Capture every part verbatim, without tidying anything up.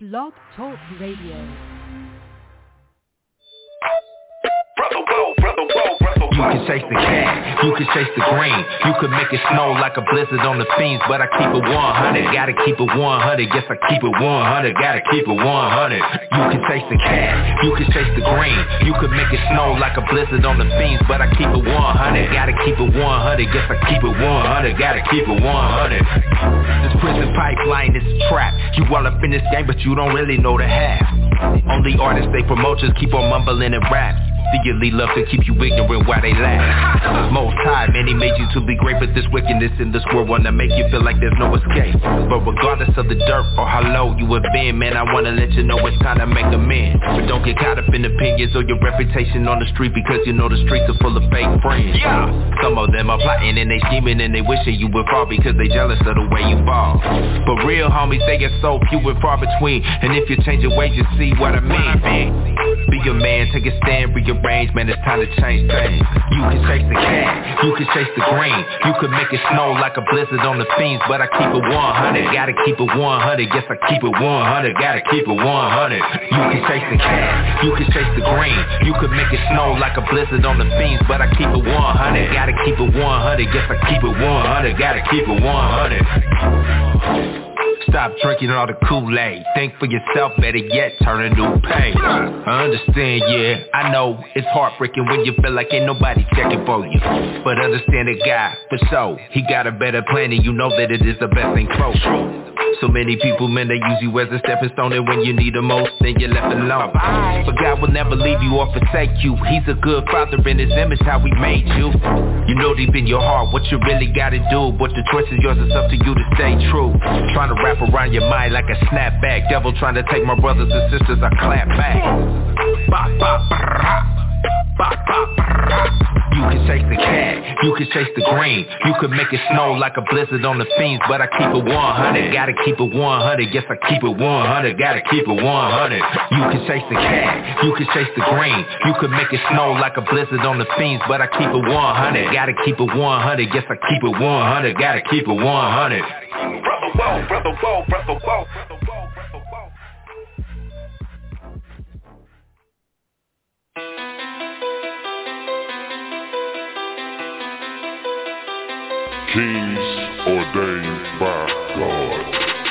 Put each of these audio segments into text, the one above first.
Blog Talk Radio. You can chase the cat, you can chase the green. You can make it snow like a blizzard on the fiends, but I keep it one hundred, gotta keep it one hundred. Yes, I keep it one hundred, gotta keep it one hundred. You can chase the cat, you can chase the green. You can make it snow like a blizzard on the fiends, but I keep it one hundred, gotta keep it one hundred. Yes, I keep it one hundred, gotta keep it one hundred. This prison pipeline is a trap. You all up in this game, but you don't really know the half. Only artists they promote just keep on mumbling and rap. Secretly love to keep you ignorant while they laugh. Most high, man, he made you to be great, but this wickedness in this world wanna make you feel like there's no escape. But regardless of the dirt or how low you have been, man, I wanna let you know it's time to make amends. But don't get caught up in opinions or your reputation on the street, because you know the streets are full of fake friends. Yeah. Some of them are plotting and they scheming and they wishing you would fall because they jealous of the way you fall. But real homies, they get so few and far between, and if you change your ways, you see what I mean. Be a man, take a stand, rearrange, man, it's time to change things. You can chase the cat, you can chase the green. You can make it snow like a blizzard on the fiends, but I keep it one hundred, gotta keep it one hundred. Yes, I keep it one hundred, gotta keep it one hundred. You can chase the cat, you can chase the green. You can make it snow like a blizzard on the fiends, but I keep it one hundred, gotta keep it one hundred. Yes, I keep it one hundred, gotta keep it one hundred. Stop drinking all the Kool-Aid. Think for yourself, better yet, turn a new page. I understand, yeah, I know it's heartbreaking when you feel like ain't nobody checking for you. But understand the guy, for sure, he got a better plan and you know that it is the best thing close. So many people, man, they use you as a stepping stone, and when you need the most, then you're left alone. But God will never leave you or forsake you. He's a good father in his image, how he made you. You know deep in your heart what you really gotta do, but the choice is yours, it's up to you to stay true. Trying to wrap around your mind like a snapback. Devil trying to take my brothers and sisters, I clap back. Bop, bop, brah. Bop, bop, brah. You can chase the cat, you can chase the green. You can make it snow like a blizzard on the fiends, but I keep it one hundred, gotta keep it one hundred. Yes, I keep it one hundred, gotta keep it one hundred. You can chase the cat, you can chase the green. You can make it snow like a blizzard on the fiends, but I keep it one hundred, gotta keep it one hundred. Yes, I keep it one hundred, gotta keep it one hundred. Brother, whoa, brother, whoa, brother, whoa. Kings ordained by God.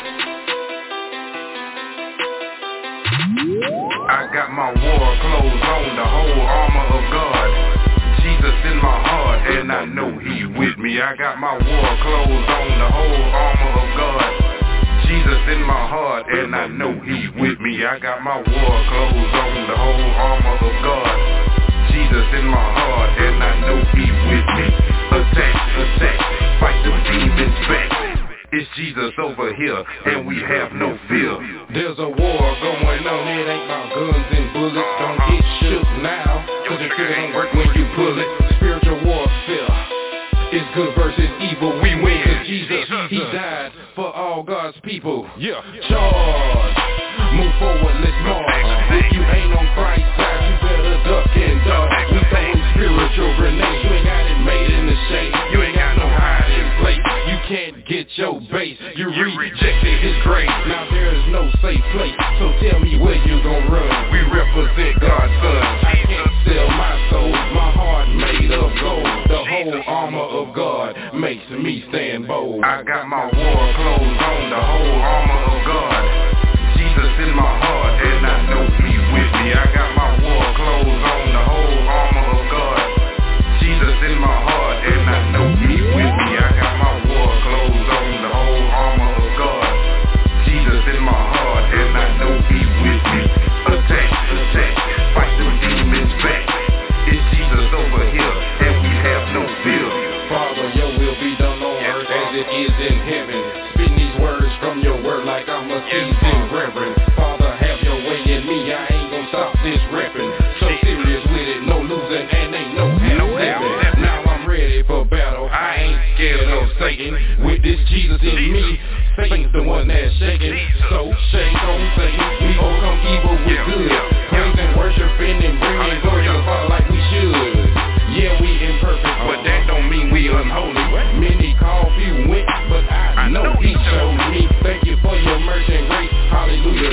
I got my war clothes on, the whole armor of God. Jesus in my heart, and I know He with me. I got my war clothes on, the whole armor of God. Jesus in my heart, and I know He with me. I got my war clothes on, the whole armor of God. Jesus in my heart, and I know He with me. Attack, attack, fight them demons back. It's Jesus over here, and we have no fear. There's a war going on, it ain't about guns and bullets. Don't get shook now, cause the trigger don't work when you pull it. Spiritual warfare, it's good versus evil. We win, cause Jesus, He died for all God's people. Yeah, charge, move forward, let's march. If you ain't on Christ's side, you better duck and dodge. We throwing spiritual grenades, you ain't got it made in the shade. You ain't got no hiding place, you can't get your base. You rejected His grace, now there is no safe place. So tell me where you gon' run. We represent God's son. I can't sell my soul, my heart made of gold. The whole armor of God makes me stand bold. I got my war clothes on, the whole armor of God. Jesus in my heart, and I know He with me. I got my war clothes on, the whole armor of God. Jesus in my heart, and I know He with me. I got my war clothes on, the whole armor of God. Jesus in my heart, and I know He with me. Attack, attack, fight them demons back. It's Jesus over here, and we have no fear. Father, your will be done on earth as it is in heaven. Spitting these words from your word like I'm a seasoned reverend. Father, have your way in me, I ain't gon' stop this reppin'. So serious with it, no losing and ain't no half-stepping. Now I'm ready for battle, I ain't scared of Satan. With this Jesus in me, Satan's the one that's shaking. So shake on Satan, we overcome evil with good. Praising, worshiping, and bringing glory to the Father like we should. Yeah, we imperfect, but that don't mean we unholy. Many call, few went, but I know He showed me. Thank you for your mercy and grace. Hallelujah, Jesus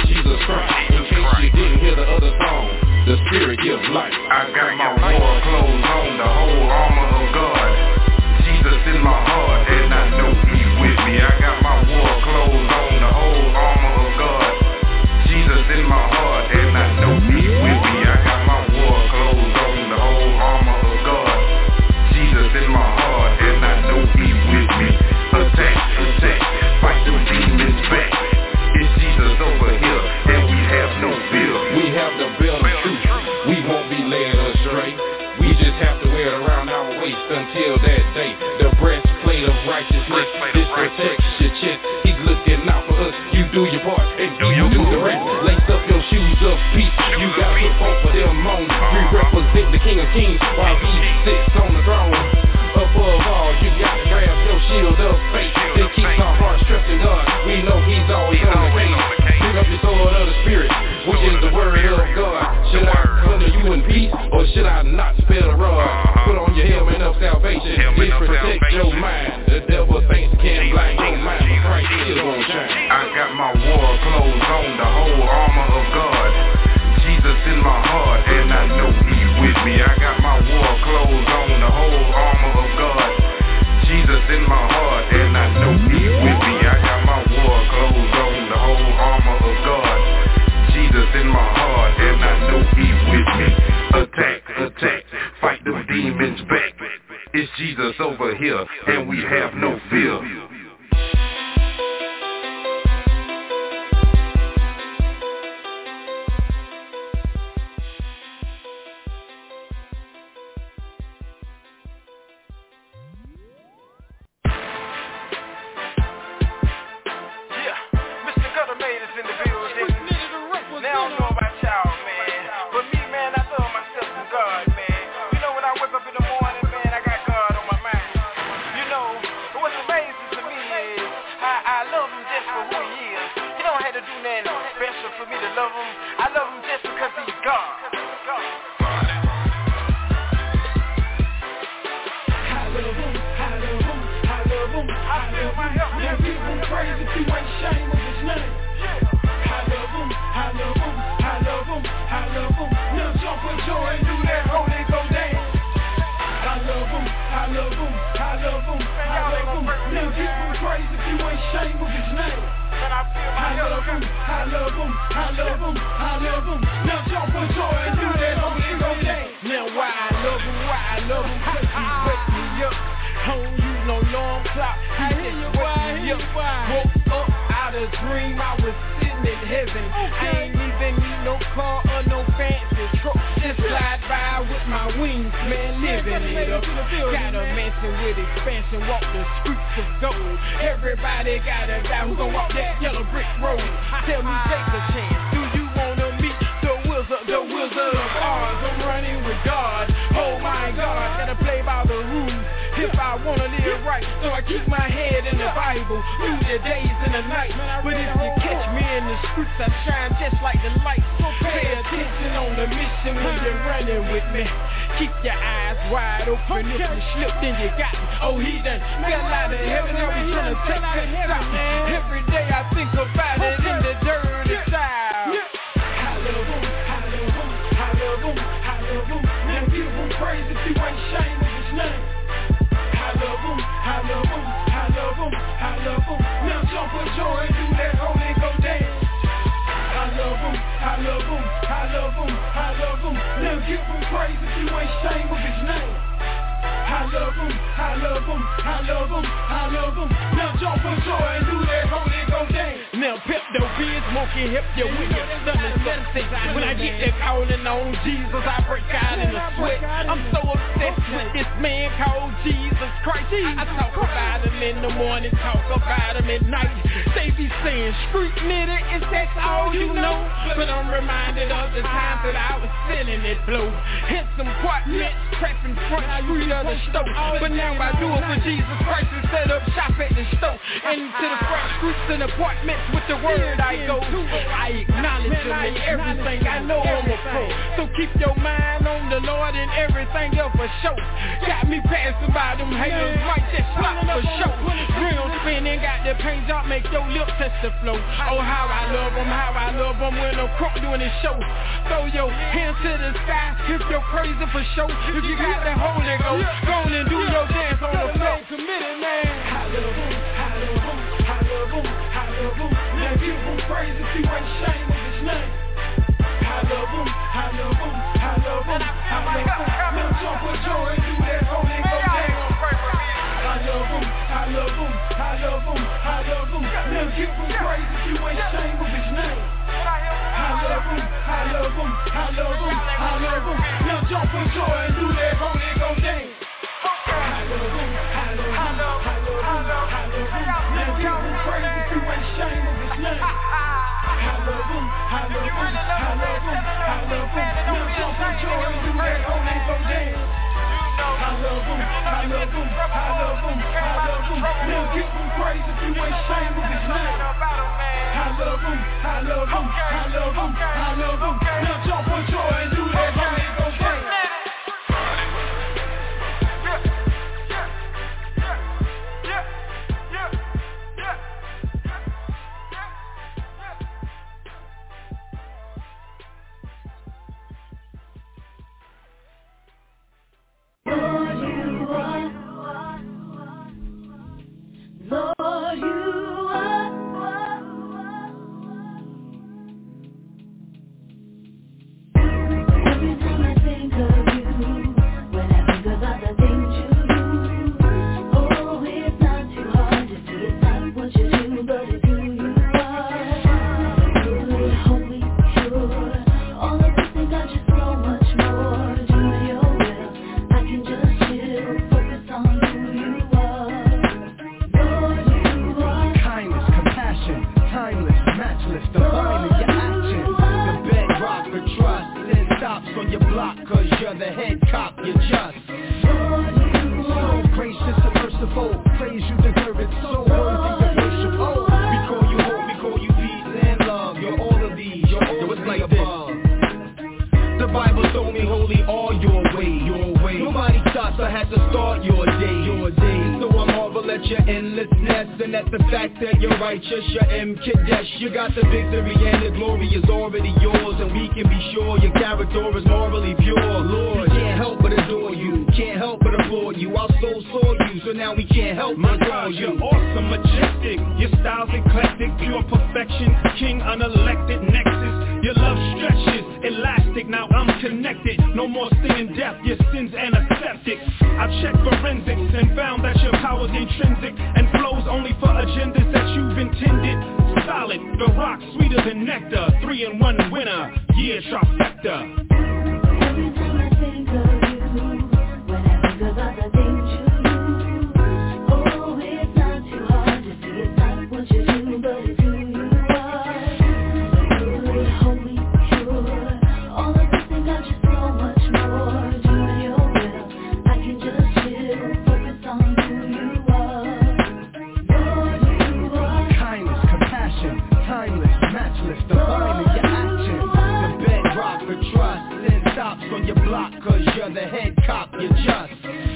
Christ. In case you didn't hear the other song, the Spirit gives life. I got my war clothes on, the whole armor of God. Jesus in my heart, and I know He's with me. I got my war clothes on, the whole armor of God. Jesus in my heart, and I know He's with me. I got my war clothes on, the whole armor of God. Jesus in my heart, and I know He's with me. Attack, attack, fight them demons back. It's Jesus over here, and we have no fear. We have the belt of truth, we won't be led astray. We just have to wear it around our waist until that day. The breastplate of righteousness, this protects your chest. He's looking out for us, you do your part, and do you do the rest. Lace up your shoes of peace, you got to put for them on. We represent the King of Kings while He sits on the throne. Above all, you got to grab your shield of faith that keeps our hearts trusting God. We know He's always on the case. Pick up your sword of the Spirit, which is the word of God. Should I come to you in peace, or should I not spare the rod? Put on your helmet of salvation, it protect your mind. The devil thinks can't blind your mind, but Christ is on shine. I got my war clothes on, the whole armor of God. Jesus in my heart, and I know He's with me. I got my war clothes on, the whole armor of God. Jesus in my heart, and I know He's with me. I got my war clothes on, the whole armor of God. Jesus in my heart, and I know He's with me. Attack, attack, fight them demons back. It's Jesus over here, and we have no fear. I acknowledge Him in everything I know I'm a pro. So keep your mind on I'm the Lord and everything else for show. Got me passing by them haters, might just slap for show. Real spinning, got the paint drop, make your lip touch the flow. Oh, how I love them, how I love them when I'm crunk doing this show. Throw your hands to the sky if you're crazy for show. If you got the Holy Ghost, go on and do your dance on the floor. Committed, man. I love them, I love them, I love them, I love them. Now give them praise if you ain't ashamed of his name. I love him, I love him, I love him, I love him. Now jump with joy and do that Holy Ghost dance. I love him, I love him, I love him, I love him. Now give him praise if you ain't ashamed of his name. I love him, I love him, I love him, I love him. Now jump with joy and do that Holy Ghost dance. I love him, I love him, I love him, I love him. Now give him praise if you ain't ashamed of his name. I love him, I love him, I love him, I love him. Now jump with joy and do that Holy Ghost dance. I love him, I love him, I love him, I love him. Now give him praise if you ain't ashamed of his name. I love him, I love him, I love him, I love him. Now jump with joy and do that Holy Ghost dance. Lord, you are. Every time I think of you, when I think about the things you do, oh, it's not too hard to see. It's not what you do, but it's who you are. Good, holy, pure. All of these things are just so much more. Do your will. I can just chill, focus on who you are. Timeless, matchless, divine in your action. The bedrock for trust. Then stops on your block, cause you're the head cop, you just so gracious and merciful. Praise you deserve it, so worthy of worship. Oh, we call you hope, we call you peace and love. You're all of these, you're all of like above. The Bible told me holy all your ways, your ways. Nobody stops, I had to start your day, your day. So I marvel at your endlessness and at the fact that you're righteous, you're M. Kadesh. You got the victory and the glory is already yours, and we can be sure your character is morally pure. Lord, we can't help but adore you, can't help but applaud you. Our souls saw you, so now we can't help but adore you. You're awesome, majestic, your style's eclectic, pure perfection, king unelected, nexus. Your love stretches, elastic, now I'm connected. No more sin and death, your sins antiseptic. I checked forensics and found that your power's intrinsic and flows only for agendas that you've intended. Solid, the rock sweeter than nectar, three in one winner, yeah, trifecta. Every time I think of you, when I think about the things you do, oh, it's not too hard to see. It's not what you do, but it's who you are. Good, holy, pure. All of these things are just so much more. Do your will. I can just chill, focus on who you are. Lord, you are. Kindness, compassion, timeless, matchless, divine in your action. The bedrock for trust. Then stops on your block, cause you're the head cop, you just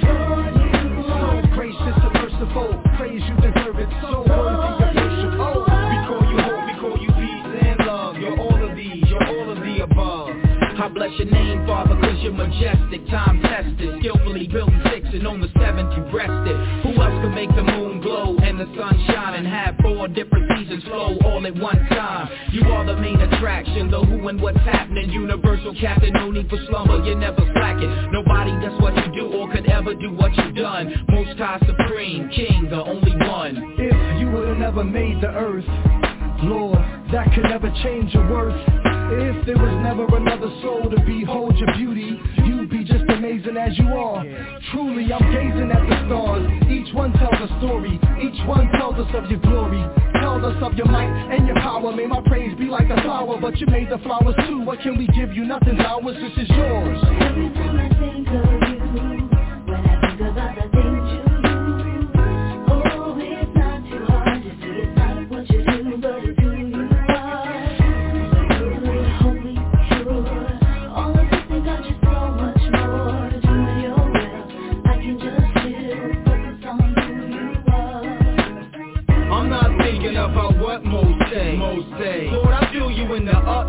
so gracious and merciful. Praise you deserve it, so worthy of worship. Oh, we call you hope, we call you peace and love. You're all of these, you're all of the above. I bless your name, Father, cause you're majestic, time tested, skillfully building six and on the seventh you rested. Who else could make the moon glow and the sun shine and have four different seasons flow all at one time? You are the main attraction, the who and what's happening, universal captain, no need for slumber, you're never slacking. Nobody does what you do or could ever do what you've done. Most high supreme, king, the only one. If you would've never made the earth, Lord, that could never change your worth. If there was never another soul to behold your beauty, you'd be just amazing as you are. Truly, I'm gazing at the stars. Each one tells a story. Each one tells us of your glory. Tells us of your might and your power. May my praise be like a flower, but you made the flowers too. What can we give you? Nothing's ours, this is yours. Every time I think of you, when I think about the things you do, oh, it's not too hard to see. It's not what you do, but it's who you are. Good, holy, pure. All of these things are just so much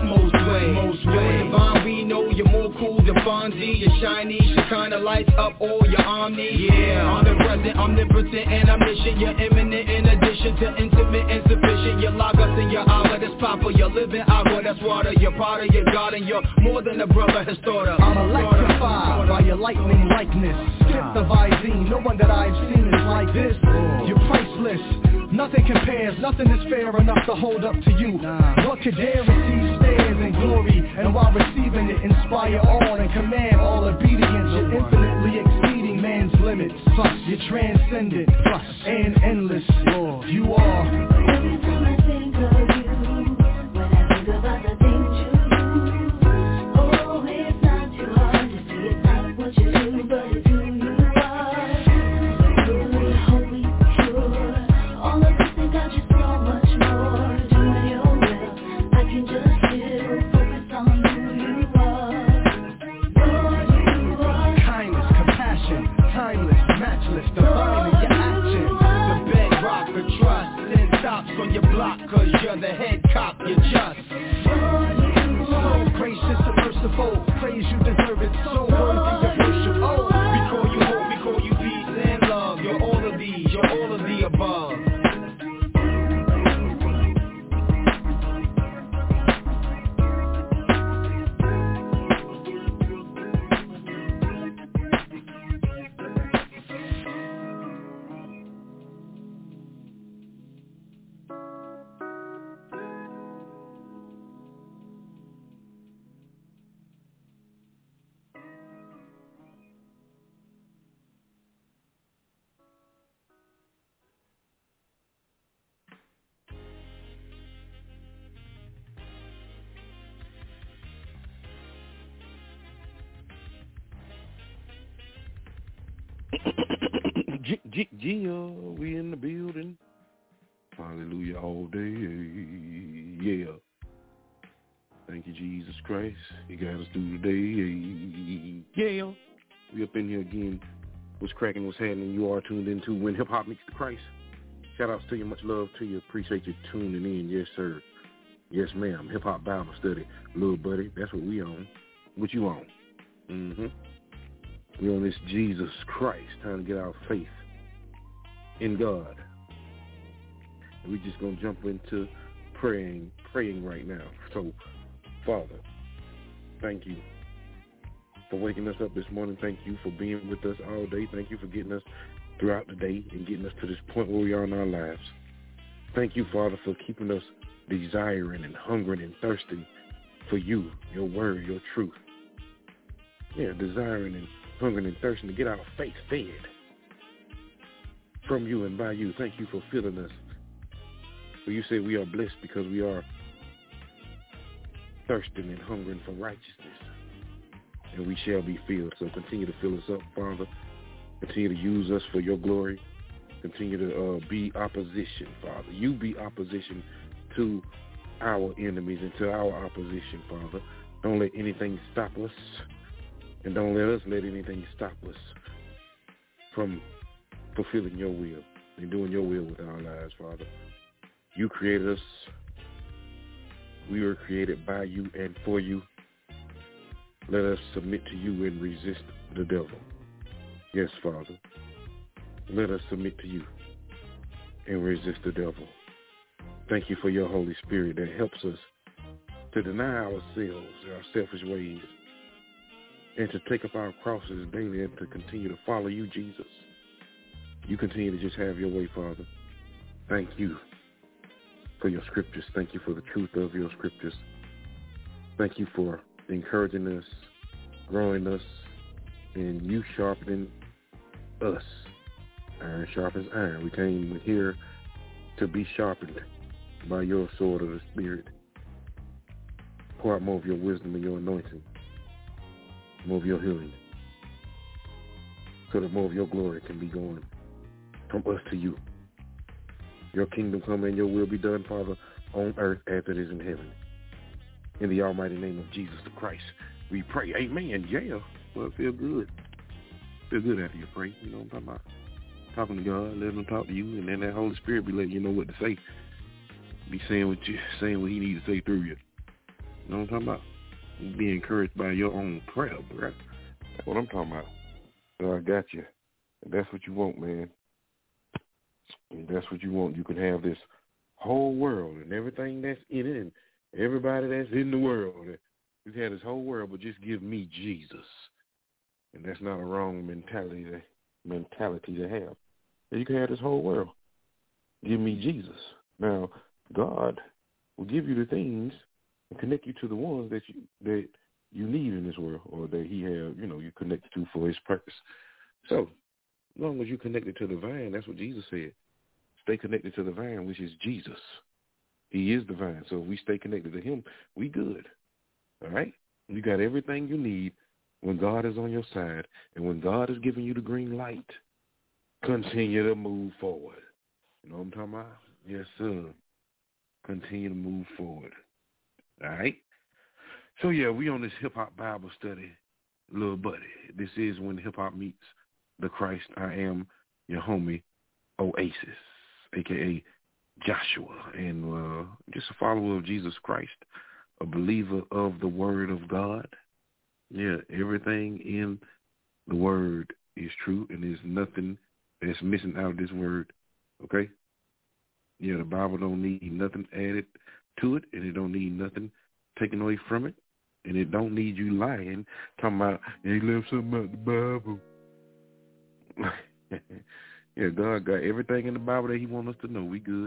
most way. Most way. You're divine, we know you're more cool than Fonzie. You're shiny, she kinda lights up all your omni. Yeah, omnipresent, omnipotent, and omniscient. You're imminent in addition to intimate, insufficient. You're lagos in your hour, that's proper. You're living agua, that's water. You're part of your garden. You're more than a brother, his daughter. I'm electrified by your lightning likeness. Skip the Visine, no one that I've seen is like this. You're priceless. Nothing compares, nothing is fair enough to hold up to you. What could dare receive stares and glory, and while receiving it, inspire all and command all obedience. You're infinitely exceeding man's limits. Plus, you're transcendent, plus, and endless. You are. Every time I think of you, when I think about the things you do, oh, it's not too hard to see. It's not what you do, but it's who you are. Good, holy, pure. All of this and got you so much more. Doing your will, I can just chill, focus on who you are. Lord, you are. Kindness, compassion, timeless, matchless, divine in your action. The bedrock for trust. Ten stops on your block, cause you're the head cop, you're just. So gracious and merciful, praise you deserve it, so worthy of worship. Oh, We call you hope, we call you peace and love. You're all of these, you're all of the above. G- G- Gia, we in the building. Hallelujah all day. Yeah. Thank you, Jesus Christ. You got us through today. Yeah. We up in here again. What's cracking, what's happening? You are tuned into When Hip Hop Meets the Christ. Shout outs to you. Much love to you. Appreciate you tuning in. Yes, sir. Yes, ma'am. Hip Hop Bible Study. Little buddy. That's what we on. What you on? Mm-hmm. We on this Jesus Christ, trying to get our faith in God. And we just going to jump into praying, praying right now. So, Father, thank you for waking us up this morning. Thank you for being with us all day. Thank you for getting us throughout the day and getting us to this point where we are in our lives. Thank you, Father, for keeping us desiring and hungering and thirsting for you, your word, your truth. Yeah, desiring and hungering and thirsting to get our faith fed from you and by you. Thank you for filling us. For you say we are blessed because we are thirsting and hungering for righteousness, and we shall be filled. So continue to fill us up, Father. Continue to use us for your glory. Continue to uh, be opposition, Father. You be opposition to our enemies and to our opposition, Father. Don't let anything stop us. And don't let us let anything stop us from fulfilling your will and doing your will with our lives, Father. You created us. We were created by you and for you. Let us submit to you and resist the devil. Yes, Father. Let us submit to you and resist the devil. Thank you for your Holy Spirit that helps us to deny ourselves, our selfish ways, and to take up our crosses daily and to continue to follow you, Jesus. You continue to just have your way, Father. Thank you for your scriptures. Thank you for the truth of your scriptures. Thank you for encouraging us, growing us, and you sharpening us. Iron sharpens iron. We came here to be sharpened by your sword of the Spirit. Pour out more of your wisdom and your anointing, more of your healing, so that more of your glory can be going from us to you. Your kingdom come and your will be done, Father, on earth as it is in heaven. In the almighty name of Jesus the Christ, we pray. Amen. Yeah. Well, it feel good. Feel good after you pray. You know what I'm talking about? Talking to God, letting him talk to you, and then that Holy Spirit be letting you know what to say. Be saying what you saying what he needs to say through you. You know what I'm talking about? You be encouraged by your own prayer, bro. That's what I'm talking about. So I got you. And that's what you want, man. And that's what you want. You can have this whole world and everything that's in it and everybody that's in the world. You can have this whole world, but just give me Jesus. And that's not a wrong mentality to, mentality to have. And you can have this whole world. Give me Jesus. Now, God will give you the things and connect you to the ones that you that you need in this world, or that he have, you know, you connected to for his purpose. So, as long as you connected to the vine, that's what Jesus said. Stay connected to the vine, which is Jesus. He is the vine. So if we stay connected to him, we good. All right? You got everything you need when God is on your side, and when God is giving you the green light, continue to move forward. You know what I'm talking about? Yes, sir. Continue to move forward. All right? So, yeah, we on this hip-hop Bible study, little buddy. This is When Hip-Hop Meets the Christ. I am your homie, Oasis, a k a. Joshua, and uh, just a follower of Jesus Christ, a believer of the Word of God. Yeah, everything in the Word is true, and there's nothing that's missing out of this Word, okay? Yeah, the Bible don't need nothing added to it, and it don't need nothing taken away from it, and it don't need you lying, talking about, they left something out the Bible. Yeah, God got everything in the Bible that he wants us to know. We good.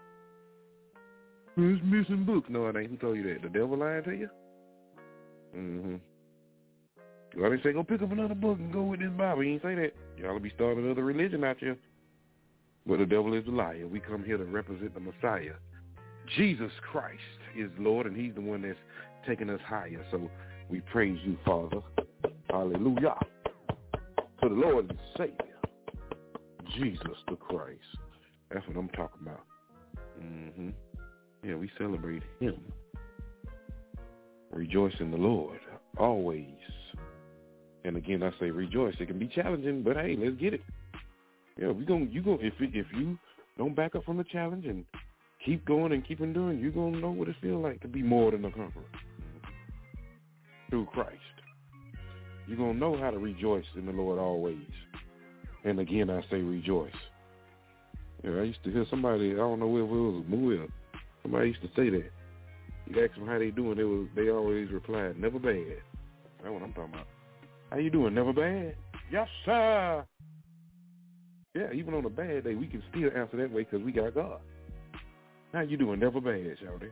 It's missing books. No, it ain't. Who told you that? The devil lying to you? Mm-hmm. Well, they say, go pick up another book and go with this Bible. He ain't say that. Y'all will be starting another religion out here. But the devil is a liar. We come here to represent the Messiah. Jesus Christ is Lord, and he's the one that's taking us higher. So we praise you, Father. Hallelujah. To the Lord and Savior, Jesus the Christ. That's what I'm talking about. Mm-hmm. Yeah, we celebrate him. Rejoice in the Lord, always. And again, I say rejoice. It can be challenging, but hey, let's get it. Yeah, we gonna you go if if you don't back up from the challenge and keep going and keep enduring, you're gonna know what it feels like to be more than a conqueror through Christ. You're gonna know how to rejoice in the Lord always. And again, I say rejoice. Yeah, I used to hear somebody, I don't know whether it was Muel, somebody used to say that. You ask them how they doing, they was they always replied, never bad. That's what I'm talking about. How you doing? Never bad? Yes, sir. Yeah, even on a bad day, we can still answer that way because we got God. How you doing? Never bad, shawty.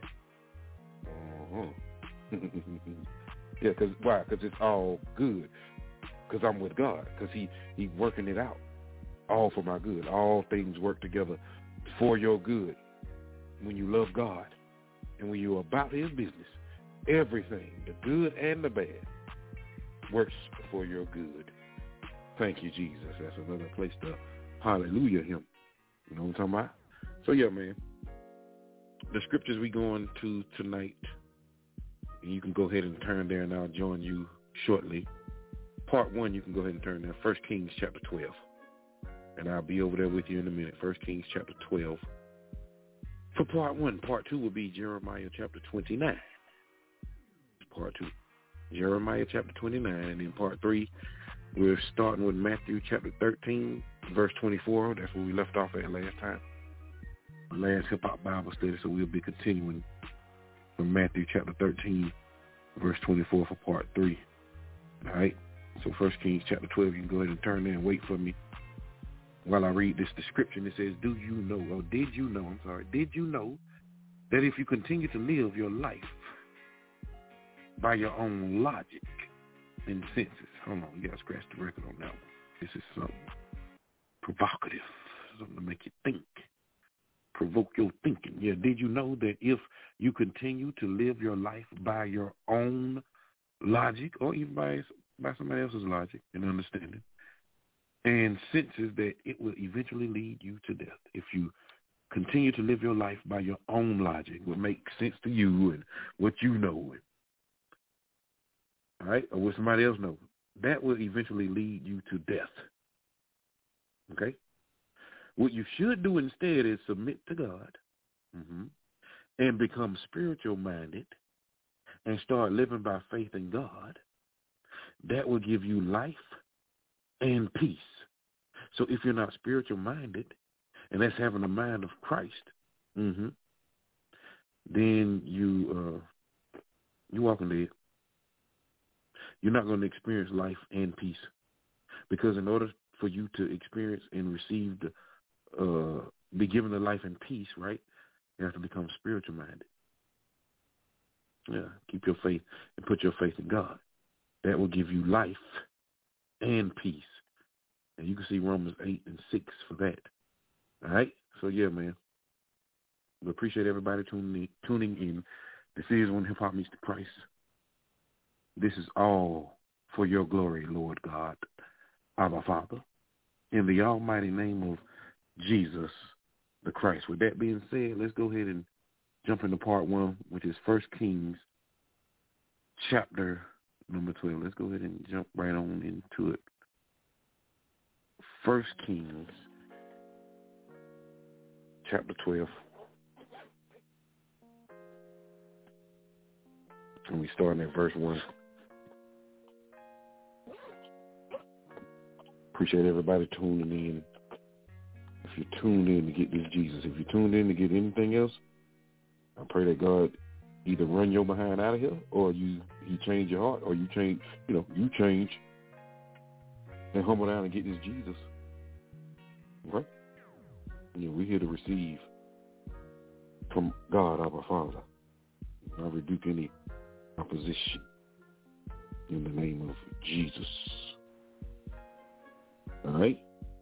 Uh-huh. Yeah, because why? Because it's all good. Because I'm with God. Because he, he working it out. All for my good. All things work together for your good. When you love God and when you're about his business, everything, the good and the bad, works for your good. Thank you, Jesus. That's another place to hallelujah him. You know what I'm talking about? So, yeah, man. The scriptures we going to tonight, and you can go ahead and turn there, and I'll join you shortly. Part one, you can go ahead and turn there. First Kings chapter twelve. And I'll be over there with you in a minute. First Kings chapter twelve. For part one, part two will be Jeremiah chapter twenty-nine. Part two. Jeremiah chapter twenty-nine. And in part three, we're starting with Matthew chapter thirteen, verse twenty-four. That's where we left off at last time. Last hip-hop Bible study. So we'll be continuing from Matthew chapter thirteen, verse twenty-four for part three. All right? So First Kings chapter twelve, you can go ahead and turn there and wait for me while I read this description. It says, do you know, or did you know, I'm sorry, did you know that if you continue to live your life by your own logic and senses, hold on, you got to scratch the record on that one. This is something provocative, something to make you think, provoke your thinking. Yeah, did you know that if you continue to live your life by your own logic, or even by, by somebody else's logic and understanding, and senses that it will eventually lead you to death. If you continue to live your life by your own logic, what makes sense to you and what you know, and, all right, or what somebody else knows, that will eventually lead you to death. Okay? What you should do instead is submit to God, mm-hmm, and become spiritual-minded and start living by faith in God, that will give you life and peace. So if you're not spiritual minded, and that's having the mind of Christ, mm-hmm, then you uh, you walking dead. You're not going to experience life and peace, because in order for you to experience and receive the uh, be given the life and peace, right, you have to become spiritual minded. Yeah, keep your faith and put your faith in God. That will give you life and peace. And you can see Romans eight and six for that. All right? So, yeah, man. We appreciate everybody tuning in. Tuning in. This is When Hip Hop Meets the Christ. This is all for your glory, Lord God, our Father, in the almighty name of Jesus the Christ. With that being said, let's go ahead and jump into part one, which is First Kings, chapter number twelve. Let's go ahead and jump right on into it. First Kings, chapter twelve. And we start at verse one. Appreciate everybody tuning in. If you're tuned in to get this Jesus, if you're tuned in to get anything else, I pray that God either run your behind out of here, or you he change your heart, or you change, you know, you change and humble down and get this Jesus. Okay? You know, we're here to receive from God, our Father. I rebuke any opposition in the name of Jesus. All right?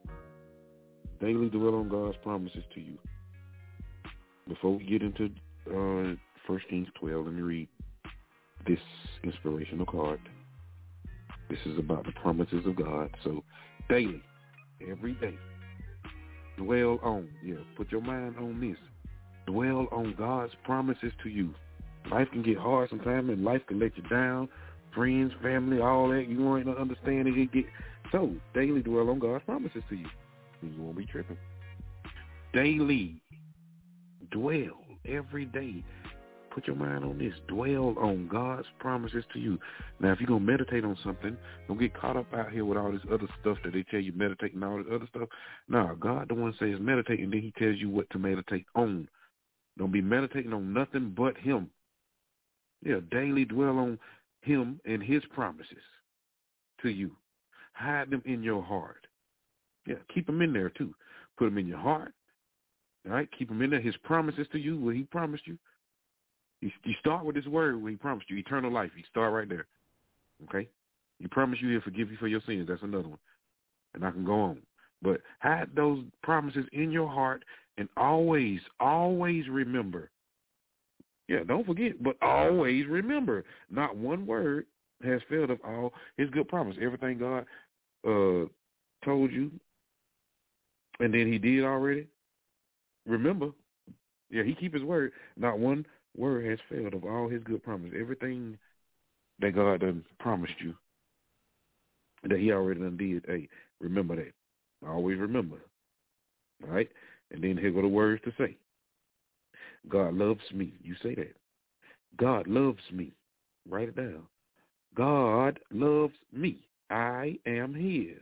Daily dwell on God's promises to you. Before we get into uh, First Kings twelve, let me read this inspirational card. This is about the promises of God. So daily, every day, dwell on, yeah, put your mind on this. Dwell on God's promises to you. Life can get hard sometimes, and life can let you down. Friends, family, all that. You won't understand it. It get so daily dwell on God's promises to you. You won't be tripping. Daily dwell every day. Put your mind on this. Dwell on God's promises to you. Now, if you're going to meditate on something, don't get caught up out here with all this other stuff that they tell you meditate and all this other stuff. No, God the one says meditate, and then he tells you what to meditate on. Don't be meditating on nothing but him. Yeah, daily dwell on him and his promises to you. Hide them in your heart. Yeah, keep them in there too. Put them in your heart. All right, keep them in there. His promises to you, what he promised you. You, you start with this word when he promised you eternal life. You start right there. Okay? He promised you he'll forgive you for your sins. That's another one. And I can go on. But hide those promises in your heart and always, always remember. Yeah, don't forget, but always remember. Not one word has failed of all his good promise. Everything God uh, told you and then he did already, remember. Yeah, he keep his word. Not one word has failed of all his good promise. Everything that God done promised you, that he already done did, hey, remember that. Always remember. All right? And then here go the words to say. God loves me. You say that. God loves me. Write it down. God loves me. I am his.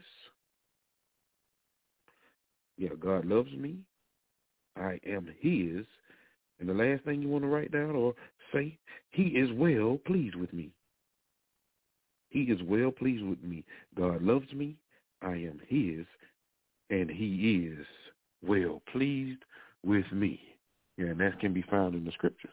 Yeah, God loves me. I am his. And the last thing you want to write down or say, he is well pleased with me. He is well pleased with me. God loves me. I am his. And he is well pleased with me. Yeah, and that can be found in the scripture.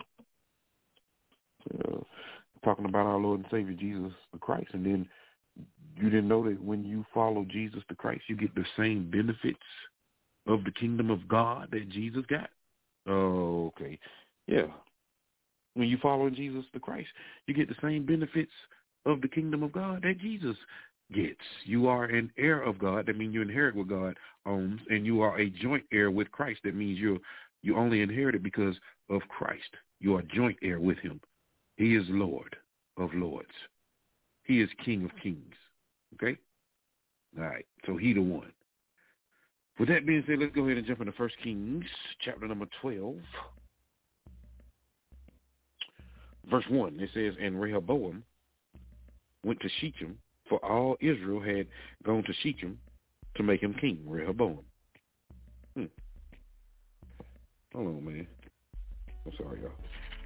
Uh, talking about our Lord and Savior, Jesus the Christ. And then you didn't know that when you follow Jesus the Christ, you get the same benefits of the kingdom of God that Jesus got? Oh, okay. Yeah. When you follow Jesus the Christ, you get the same benefits of the kingdom of God that Jesus gets. You are an heir of God. That means you inherit what God owns, and you are a joint heir with Christ. That means you're you only inherit it because of Christ. You are joint heir with him. He is Lord of lords. He is King of kings. Okay? All right. So he the one. With that being said, let's go ahead and jump into First Kings, chapter number twelve. verse one, it says, and Rehoboam went to Shechem, for all Israel had gone to Shechem to make him king, Rehoboam. Hmm. Hold on, man. I'm sorry, y'all.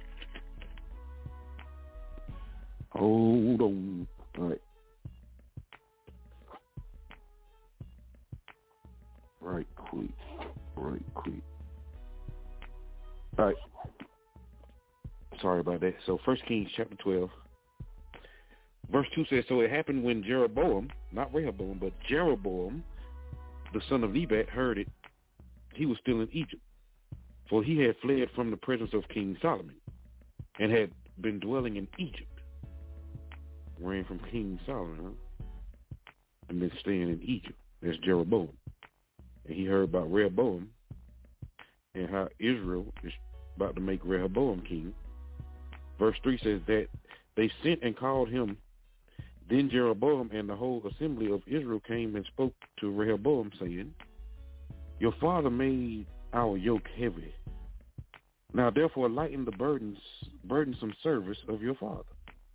Hold on. All right. Right quick. Right quick. All right. Sorry about that. So First Kings chapter twelve. Verse two says, so it happened when Jeroboam, not Rehoboam, but Jeroboam, the son of Nebat, heard it, he was still in Egypt. For he had fled from the presence of King Solomon and had been dwelling in Egypt. Ran from King Solomon, huh? And been staying in Egypt. That's Jeroboam. And he heard about Rehoboam and how Israel is about to make Rehoboam king. Verse three says that they sent and called him. Then Jeroboam and the whole assembly of Israel came and spoke to Rehoboam, saying, your father made our yoke heavy. Now therefore lighten the burdens, burdensome service of your father,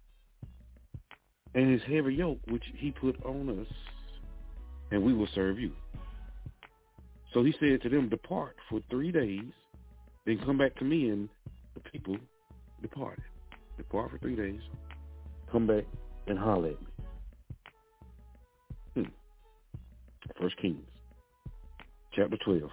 and his heavy yoke which he put on us, and we will serve you. So he said to them, depart for three days, then come back to me. And the people departed. Depart for three days, come back and holler at me. Hmm. First Kings, chapter twelve.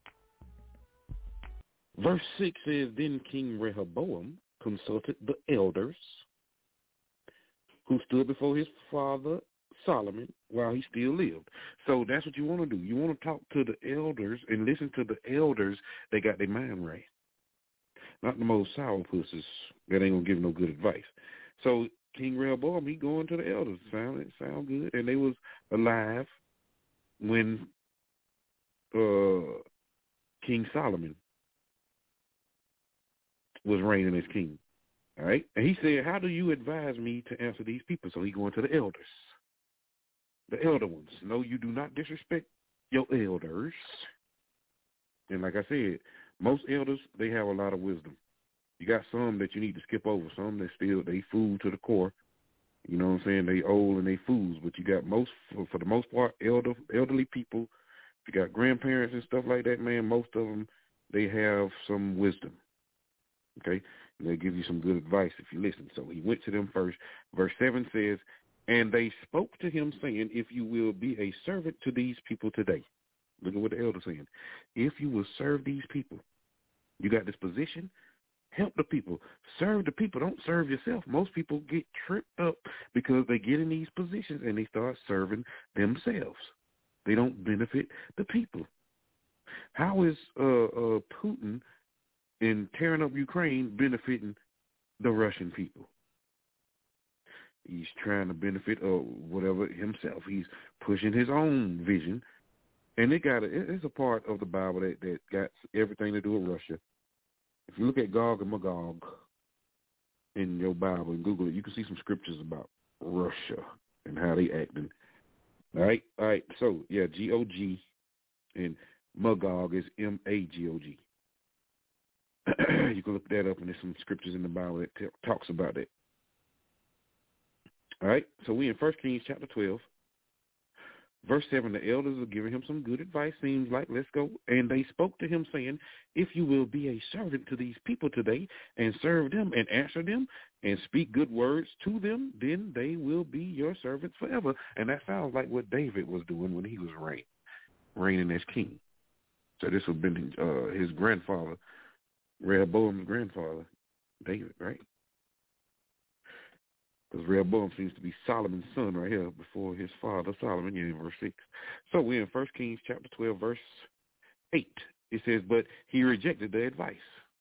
Verse six says, then King Rehoboam consulted the elders who stood before his father Solomon while he still lived. So that's what you want to do. You want to talk to the elders and listen to the elders that got their mind right. Not the most sourpusses that ain't going to give no good advice. So King Rehoboam, he going to the elders. Sound it sound good. And they was alive when uh, King Solomon was reigning as king. All right? And he said, how do you advise me to answer these people? So he going to the elders. The elder ones. No, you do not disrespect your elders. And like I said, most elders, they have a lot of wisdom. You got some that you need to skip over. Some that still, they fool to the core. You know what I'm saying? They old and they fools. But you got most, for, for the most part, elder, elderly people. If you got grandparents and stuff like that, man, most of them, they have some wisdom. Okay? And they'll give you some good advice if you listen. So he went to them first. Verse seven says, and they spoke to him, saying, if you will be a servant to these people today. Look at what the elder's saying. If you will serve these people, you got this position, help the people. Serve the people. Don't serve yourself. Most people get tripped up because they get in these positions and they start serving themselves. They don't benefit the people. How is uh, uh, Putin in tearing up Ukraine benefiting the Russian people? He's trying to benefit uh, whatever himself. He's pushing his own vision. And it got a, it's a part of the Bible that, that got everything to do with Russia. If you look at Gog and Magog in your Bible and Google it, you can see some scriptures about Russia and how they acting. All right? All right. So, yeah, G O G and Magog is M A G O G. You can look that up, and there's some scriptures in the Bible that t- talks about that. All right? So we in First Kings chapter twelve. Verse seven, the elders are giving him some good advice, seems like. Let's go. And they spoke to him, saying, if you will be a servant to these people today and serve them and answer them and speak good words to them, then they will be your servants forever. And that sounds like what David was doing when he was reigning, reigning as king. So this would have been uh, his grandfather, Rehoboam's grandfather, David, right? Because Rehoboam seems to be Solomon's son right here before his father Solomon, yeah, in verse six. So we're in First Kings chapter twelve, verse eight. It says, but he rejected the advice.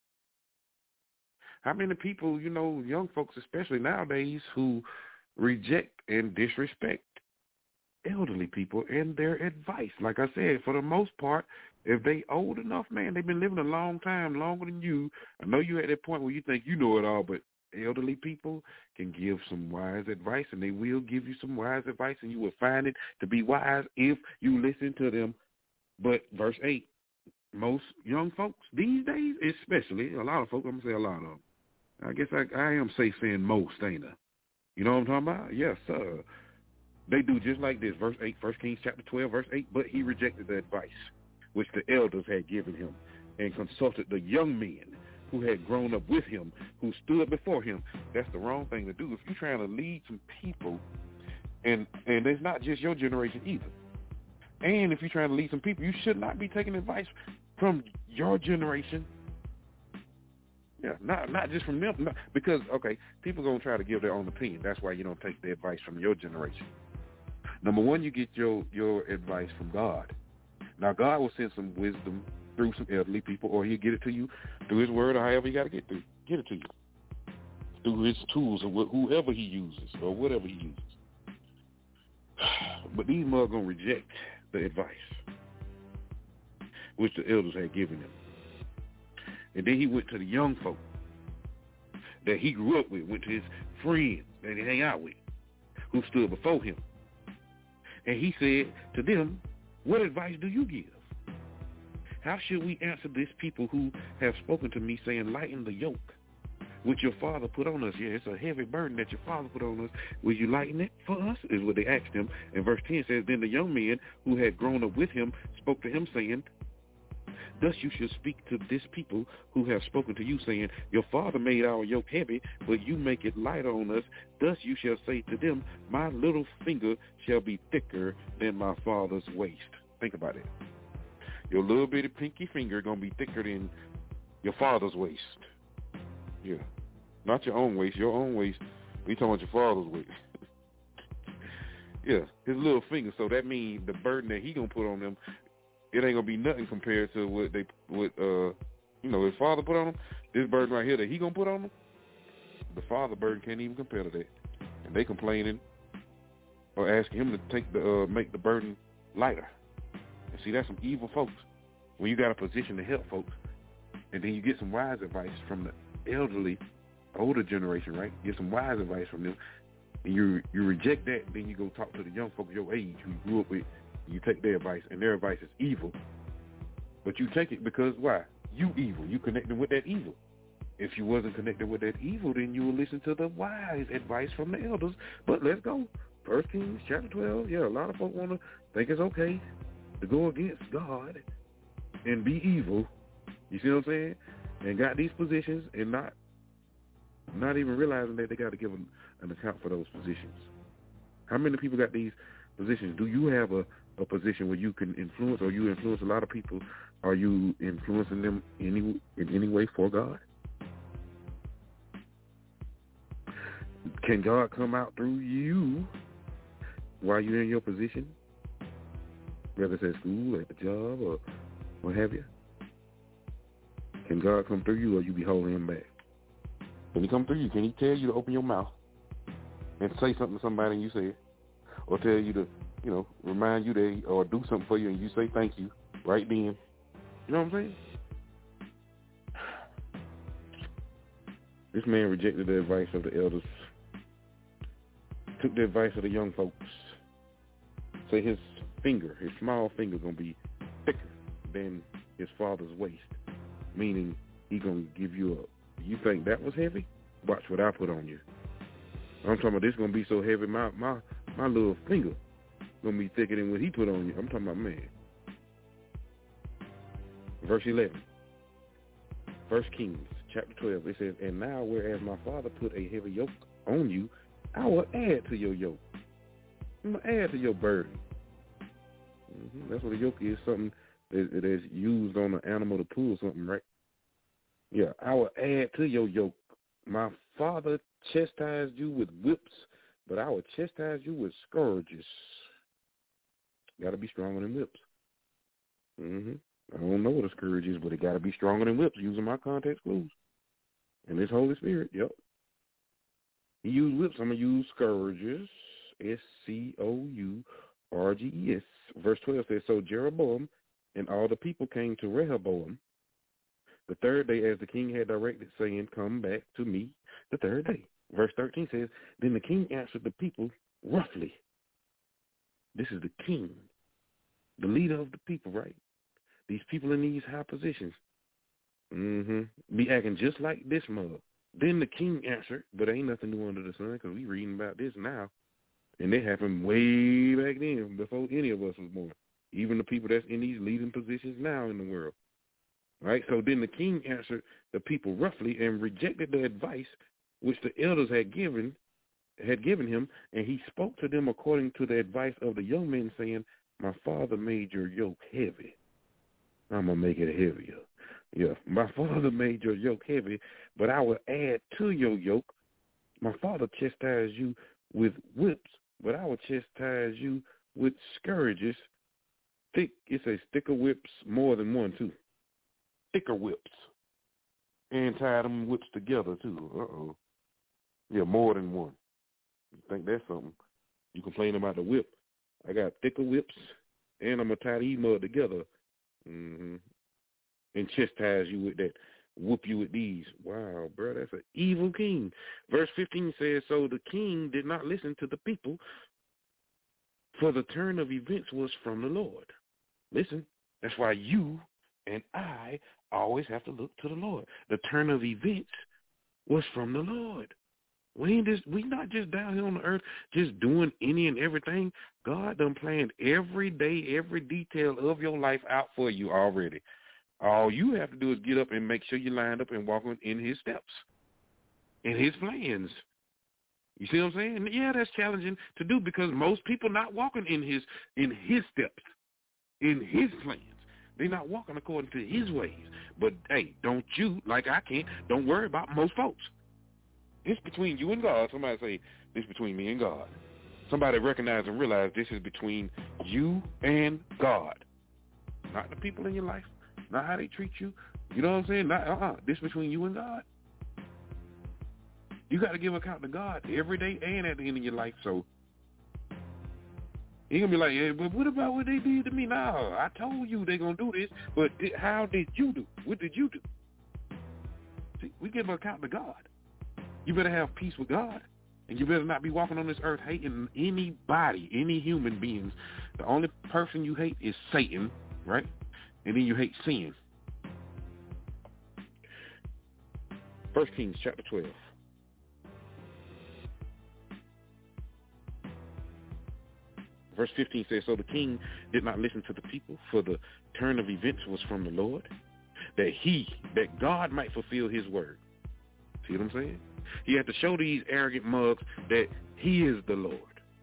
How many people, you know, young folks especially nowadays, who reject and disrespect elderly people and their advice? Like I said, for the most part, if they old enough, man, they've been living a long time, longer than you. I know you're at that point where you think you know it all, but elderly people can give some wise advice, and they will give you some wise advice, and you will find it to be wise if you listen to them. But verse eight, most young folks these days, especially, a lot of folks, I'm going to say a lot of them, I guess I, I am safe saying most, ain't I? You know what I'm talking about? Yes, sir. They do just like this. Verse eight, First Kings chapter twelve, verse eight. But he rejected the advice which the elders had given him and consulted the young men who had grown up with him, who stood before him. That's the wrong thing to do. If you're trying to lead some people, and and it's not just your generation either, and if you're trying to lead some people, you should not be taking advice from your generation. Yeah, not not just from them, not, because, okay, people are going to try to give their own opinion. That's why you don't take the advice from your generation. Number one, you get your, your advice from God. Now, God will send some wisdom through some elderly people, or he'll get it to you through his word, or however you got to get to get it to you, through his tools, or wh- whoever he uses, or whatever he uses. But these mugs going to reject the advice which the elders had given him. And then he went to the young folk that he grew up with, went to his friends that he hang out with, who stood before him. And he said to them, what advice do you give? How should we answer this people who have spoken to me, saying, lighten the yoke which your father put on us? Yeah, it's a heavy burden that your father put on us. Will you lighten it for us? Is what they asked him. And verse ten says, then the young men who had grown up with him spoke to him, saying, thus you shall speak to this people who have spoken to you, saying, your father made our yoke heavy, but you make it lighter on us. Thus you shall say to them, my little finger shall be thicker than my father's waist. Think about it. Your little bitty pinky finger going to be thicker than your father's waist. Yeah. Not your own waist. Your own waist, we talking about your father's waist. Yeah, his little finger. So that means the burden that he going to put on them, it ain't gonna be nothing compared to what they, what uh, you know, his father put on him. This burden right here that he gonna put on him, the father burden can't even compare to that. And they complaining or asking him to take the, uh, make the burden lighter. And see, that's some evil folks. When you got a position to help folks, and then you get some wise advice from the elderly, older generation, right? Get some wise advice from them, and you you reject that. And then you go talk to the young folks your age who you grew up with. You take their advice, and their advice is evil. But you take it because, why? You evil. You connecting with that evil. If you wasn't connected with that evil, then you would listen to the wise advice from the elders. But let's go. First Kings chapter twelve. Yeah, a lot of folks want to think it's okay to go against God and be evil. You see what I'm saying? And got these positions and not not even realizing that they got to give an, an account for those positions. How many people got these positions? Do you have a a position where you can influence, or you influence a lot of people? Are you influencing them any in any way for God? Can God come out through you while you're in your position, whether it's at school, at the job, or what have you? Can God come through you, or you be holding him back? Can he come through you? Can he tell you to open your mouth and say something to somebody and you say it? Or tell you to, you know, remind you that, or do something for you and you say thank you right then. You know what I'm saying? This man rejected the advice of the elders, took the advice of the young folks. Say his finger, his small finger, going to be thicker than his father's waist, meaning he going to give you a, you think that was heavy? Watch what I put on you. I'm talking about this going to be so heavy, my, my, my little finger going to be thicker than what he put on you. I'm talking about, man. Verse eleven. First Kings chapter twelve. It says, and now whereas my father put a heavy yoke on you, I will add to your yoke. I'm going to add to your burden. Mm-hmm. That's what a yoke is, something that, that is used on an animal to pull something, right? Yeah, I will add to your yoke. My father chastised you with whips, but I will chastise you with scourges. Got to be stronger than whips. Mm-hmm. I don't know what a scourge is, but it got to be stronger than whips, using my context clues. And this Holy Spirit, yep. He used whips. I'm going to use scourges, S C O U R G E S. Verse twelve says, so Jeroboam and all the people came to Rehoboam the third day as the king had directed, saying, come back to me the third day. Verse thirteen says, then the king answered the people roughly. This is the king, the leader of the people, right? These people in these high positions, mm-hmm, be acting just like this mug. Then the king answered, but ain't nothing new under the sun, because we reading about this now. And it happened way back then, before any of us was born. Even the people that's in these leading positions now in the world. Right? So then the king answered the people roughly and rejected the advice which the elders had given had given him, and he spoke to them according to the advice of the young men, saying, my father made your yoke heavy. I'm going to make it heavier. Yeah, my father made your yoke heavy, but I will add to your yoke. My father chastised you with whips, but I will chastise you with scourges. Thick, it says thicker whips, more than one, too. Thicker whips. And tie them whips together, too. Uh-oh. Yeah, more than one. You think that's something? You complain about the whip. I got thicker whips, and I'm going to tie these mud together. Mm-hmm. And chastise you with that, whoop you with these. Wow, bro, that's an evil king. Verse fifteen says, so the king did not listen to the people, for the turn of events was from the Lord. Listen, that's why you and I always have to look to the Lord. The turn of events was from the Lord. We ain't just, we not just down here on the earth just doing any and everything. God done planned every day, every detail of your life out for you already. All you have to do is get up and make sure you lined up and walking in his steps, in his plans. You see what I'm saying? Yeah, that's challenging to do because most people not walking in his in his steps, in his plans. They're not walking according to his ways. But, hey, don't you, like I can't, don't worry about most folks. It's between you and God. Somebody say, this is between me and God. Somebody recognize and realize this is between you and God. Not the people in your life. Not how they treat you. You know what I'm saying? Not, uh-uh. This is between you and God. You got to give account to God every day and at the end of your life. So you're going to be like, yeah, but what about what they did to me? No, I told you they're going to do this, but how did you do? What did you do? See, we give account to God. You better have peace with God, and you better not be walking on this earth hating anybody, any human beings. The only person you hate is Satan, right? And then you hate sin. First Kings chapter twelve. Verse fifteen says, so the king did not listen to the people, for the turn of events was from the Lord, that he, that God might fulfill his word. See what I'm saying? He had to show these arrogant mugs that he is the Lord.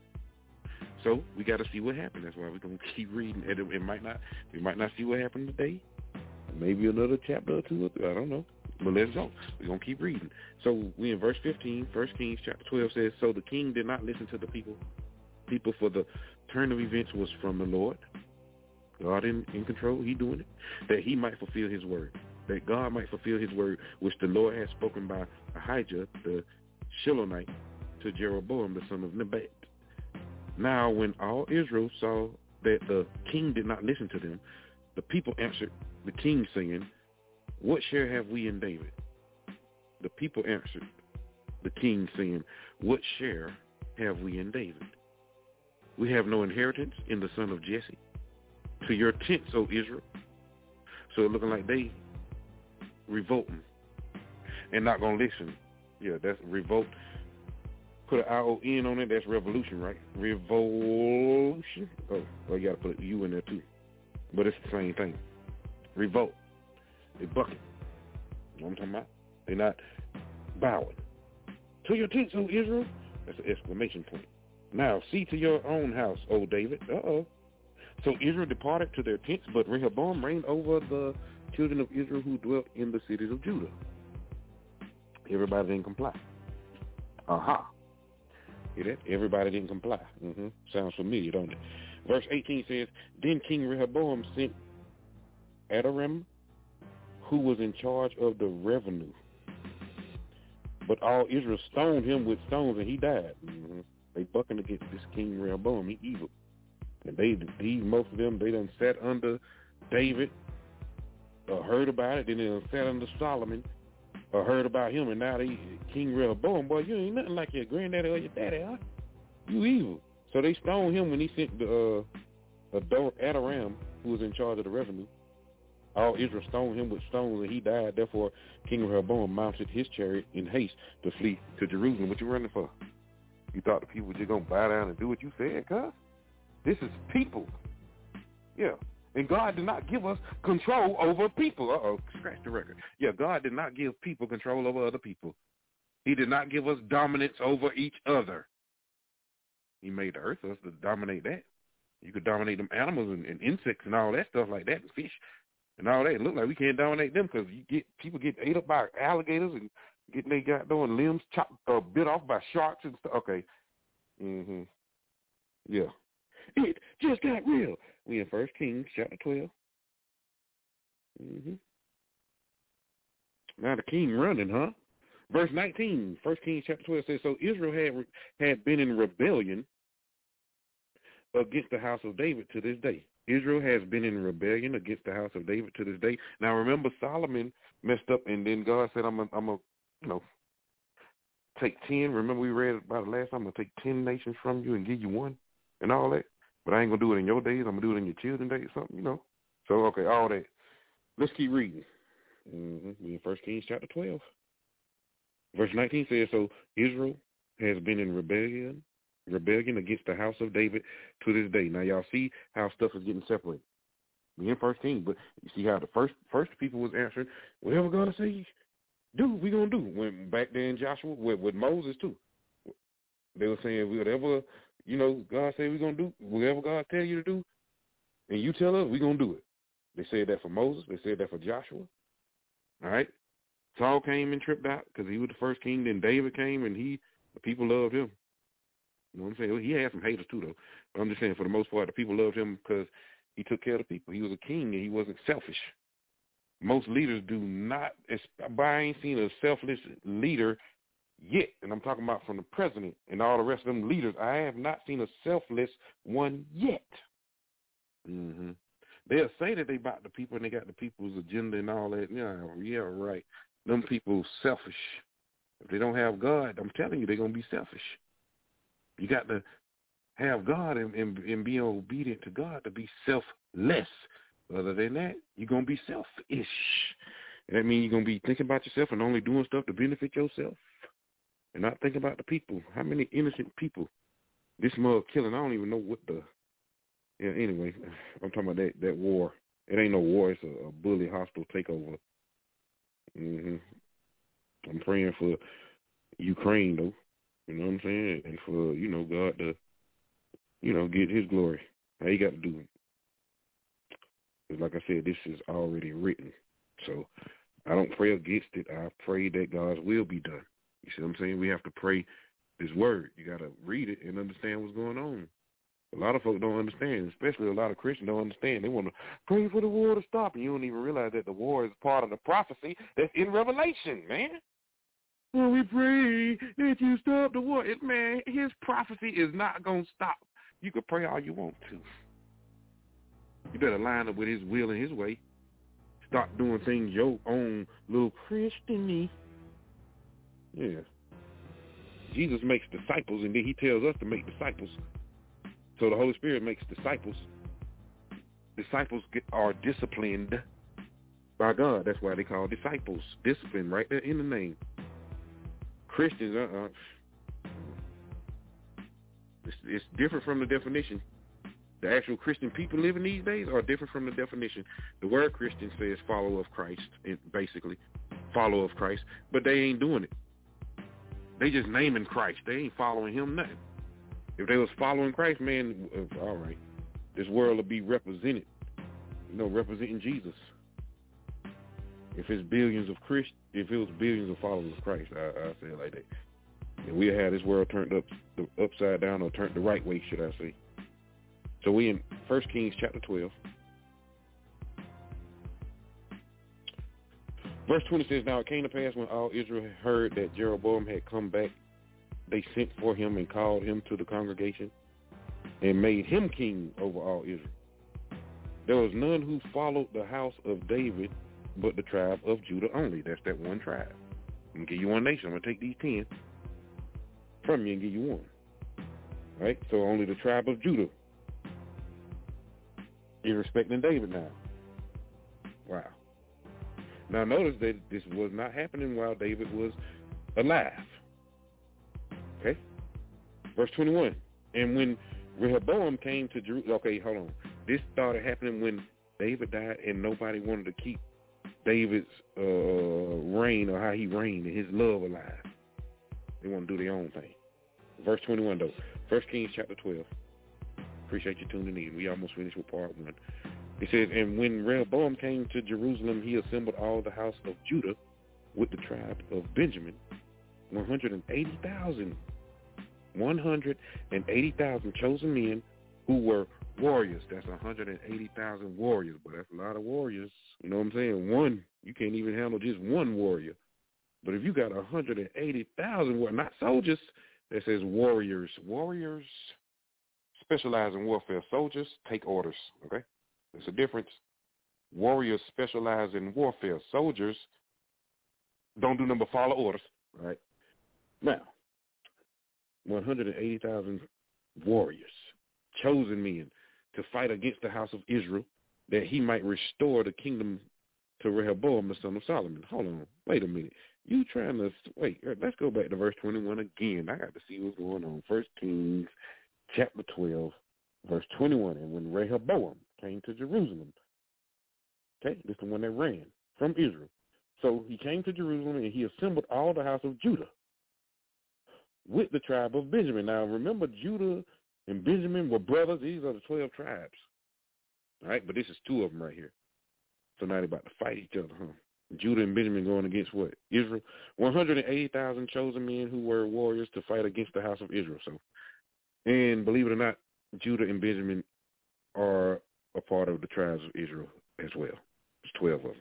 So we got to see what happened. That's why we're going to keep reading. It, it might not, we might not see what happened today. Maybe another chapter or two or three. I don't know. But let's go. We're going to keep reading. So we in verse fifteen, First Kings chapter twelve says, so the king did not listen to the people. People for the turn of events was from the Lord. God in, in control. He doing it. That he might fulfill his word. That God might fulfill his word, which the Lord had spoken by Ahijah, the Shilonite, to Jeroboam, the son of Nebat. Now, when all Israel saw that the king did not listen to them, the people answered the king, saying, what share have we in David? The people answered the king, saying, what share have we in David? We have no inheritance in the son of Jesse. To your tents, O Israel. So it's looking like they revolting and not going to listen. Yeah, that's revolt. Put an I O N on it. That's revolution, right? Revolution. Oh, well, you got to put a U in there, too. But it's the same thing. Revolt. They bucking. You know what I'm talking about? They're not bowing. To your tents, O Israel. That's an exclamation point. Now, see to your own house, O David. Uh-oh. So Israel departed to their tents, but Rehoboam reigned over the children of Israel who dwelt in the cities of Judah. Everybody didn't comply. Aha. Hear that? Everybody didn't comply. Mm-hmm. Sounds familiar, don't it? Verse eighteen says, then King Rehoboam sent Adoram, who was in charge of the revenue. But all Israel stoned him with stones, and he died. Mm-hmm. They bucking against this King Rehoboam. He evil. And they, these, most of them, they done sat under David, or heard about it. Then they done sat under Solomon, or heard about him. And now they, King Rehoboam, boy, you ain't nothing like your granddaddy or your daddy, huh? You evil. So they stoned him when he sent the uh, Adoram, who was in charge of the revenue. All Israel stoned him with stones, and he died. Therefore, King Rehoboam mounted his chariot in haste to flee to Jerusalem. What you running for? You thought the people were just going to bow down and do what you said, cuz? This is people. Yeah. And God did not give us control over people. Uh-oh, scratch the record. Yeah, God did not give people control over other people. He did not give us dominance over each other. He made the earth for us to dominate that. You could dominate them animals and, and insects and all that stuff like that, and fish and all that. It look like we can't dominate them because you get people get ate up by alligators and getting they got doing limbs chopped or uh, bit off by sharks and stuff. Okay. Mhm. Yeah. It just got real. We in First Kings chapter twelve. Mhm. Now the king running, huh? Verse nineteen, First Kings chapter twelve says, so Israel had had been in rebellion against the house of David to this day. Israel has been in rebellion against the house of David to this day. Now remember, Solomon messed up, and then God said, I'm a, I'm a, you know, take ten. Remember we read about it last time. I'm gonna take ten nations from you and give you one, and all that. But I ain't gonna do it in your days. I'm gonna do it in your children's days, something, you know. So okay, all that. Let's keep reading. Mm-hmm. We in First Kings chapter twelve, verse nineteen says, so Israel has been in rebellion. Rebellion against the house of David to this day. Now y'all see how stuff is getting separated. We in First Kings, but you see how the first first people was answering, whatever God say, do we gonna do. When back there in Joshua with, with Moses too, they were saying whatever you know God say we gonna do, whatever God tell you to do, and you tell us we gonna do it. They said that for Moses. They said that for Joshua. All right, Saul came and tripped out because he was the first king. Then David came and he the people loved him. You know what I'm saying? Well, he had some haters too, though. But I'm just saying, for the most part, the people loved him because he took care of the people. He was a king, and he wasn't selfish. Most leaders do not. But I ain't seen a selfless leader yet, and I'm talking about from the president and all the rest of them leaders. I have not seen a selfless one yet. Mm-hmm. They'll say that they about the people, and they got the people's agenda and all that. Yeah, yeah, right. Them people selfish. If they don't have God, I'm telling you, they're going to be selfish. You got to have God and, and, and be obedient to God to be selfless. Other than that, you're going to be selfish. And that means you're going to be thinking about yourself and only doing stuff to benefit yourself and not thinking about the people. How many innocent people this mug killing? I don't even know what the... Yeah, anyway, I'm talking about that, that war. It ain't no war. It's a, a bully, hostile takeover. Mm-hmm. I'm praying for Ukraine, though. You know what I'm saying? And for, you know, God to, you know, get his glory. How he got to do it. Because like I said, this is already written. So I don't pray against it. I pray that God's will be done. You see what I'm saying? We have to pray this word. You got to read it and understand what's going on. A lot of folks don't understand, especially a lot of Christians don't understand. They want to pray for the war to stop, and you don't even realize that the war is part of the prophecy that's in Revelation, man. Well, we pray that you stop the war. It, man, his prophecy is not going to stop. You can pray all you want to. You better line up with his will and his way. Stop doing things your own little Christian-y. Yeah. Jesus makes disciples, and then he tells us to make disciples. So the Holy Spirit makes disciples. Disciples get, are disciplined by God. That's why they call disciples. Discipline right there in the name. Christians, uh-uh. It's, it's different from the definition. The actual Christian people living these days are different from the definition. The word Christian says follower of Christ, basically. Follower of Christ. But they ain't doing it. They just naming Christ. They ain't following him nothing. If they was following Christ, man, uh, all right. This world will be represented. You know, representing Jesus. If it's billions of Christ, if it was billions of followers of Christ, I, I say it like that. And we'll have this world turned up, the upside down, or turned the right way, should I say. So we in First Kings chapter twelve. Verse twenty says, now it came to pass when all Israel heard that Jeroboam had come back, they sent for him and called him to the congregation and made him king over all Israel. There was none who followed the house of David but the tribe of Judah only. That's that one tribe. I'm going to give you one nation. I'm going to take these ten from you and give you one. All right? So only the tribe of Judah. You're respecting David now. Wow. Now notice that this was not happening while David was alive. Okay? Verse twenty-one. And when Rehoboam came to Jerusalem, okay, hold on. This started happening when David died and nobody wanted to keep David's uh, reign or how he reigned and his love alive. They want to do their own thing. Verse twenty-one, though. First Kings chapter twelve. Appreciate you tuning in. We almost finished with part one. It says, and when Rehoboam came to Jerusalem, he assembled all the house of Judah with the tribe of Benjamin, one hundred eighty thousand. one hundred eighty thousand chosen men who were warriors. That's one hundred eighty thousand warriors, but that's a lot of warriors. You know what I'm saying? One, you can't even handle just one warrior. But if you got one hundred eighty thousand, not soldiers, that says warriors. Warriors specialize in warfare. Soldiers take orders, okay? There's a difference. Warriors specialize in warfare. Soldiers don't do nothing but follow orders, right? Now, one hundred eighty thousand warriors, chosen men to fight against the house of Israel, that he might restore the kingdom to Rehoboam, the son of Solomon. Hold on. Wait a minute. You trying to, wait, let's go back to verse twenty-one again. I got to see what's going on. First Kings chapter twelve, verse twenty-one. And when Rehoboam came to Jerusalem, okay, this is the one that ran from Israel. So he came to Jerusalem and he assembled all the house of Judah with the tribe of Benjamin. Now, remember, Judah and Benjamin were brothers. These are the twelve tribes. All right, but this is two of them right here. So now they're about to fight each other, huh? Judah and Benjamin going against what? Israel. one hundred eighty thousand chosen men who were warriors to fight against the house of Israel. So, and believe it or not, Judah and Benjamin are a part of the tribes of Israel as well. There's twelve of them.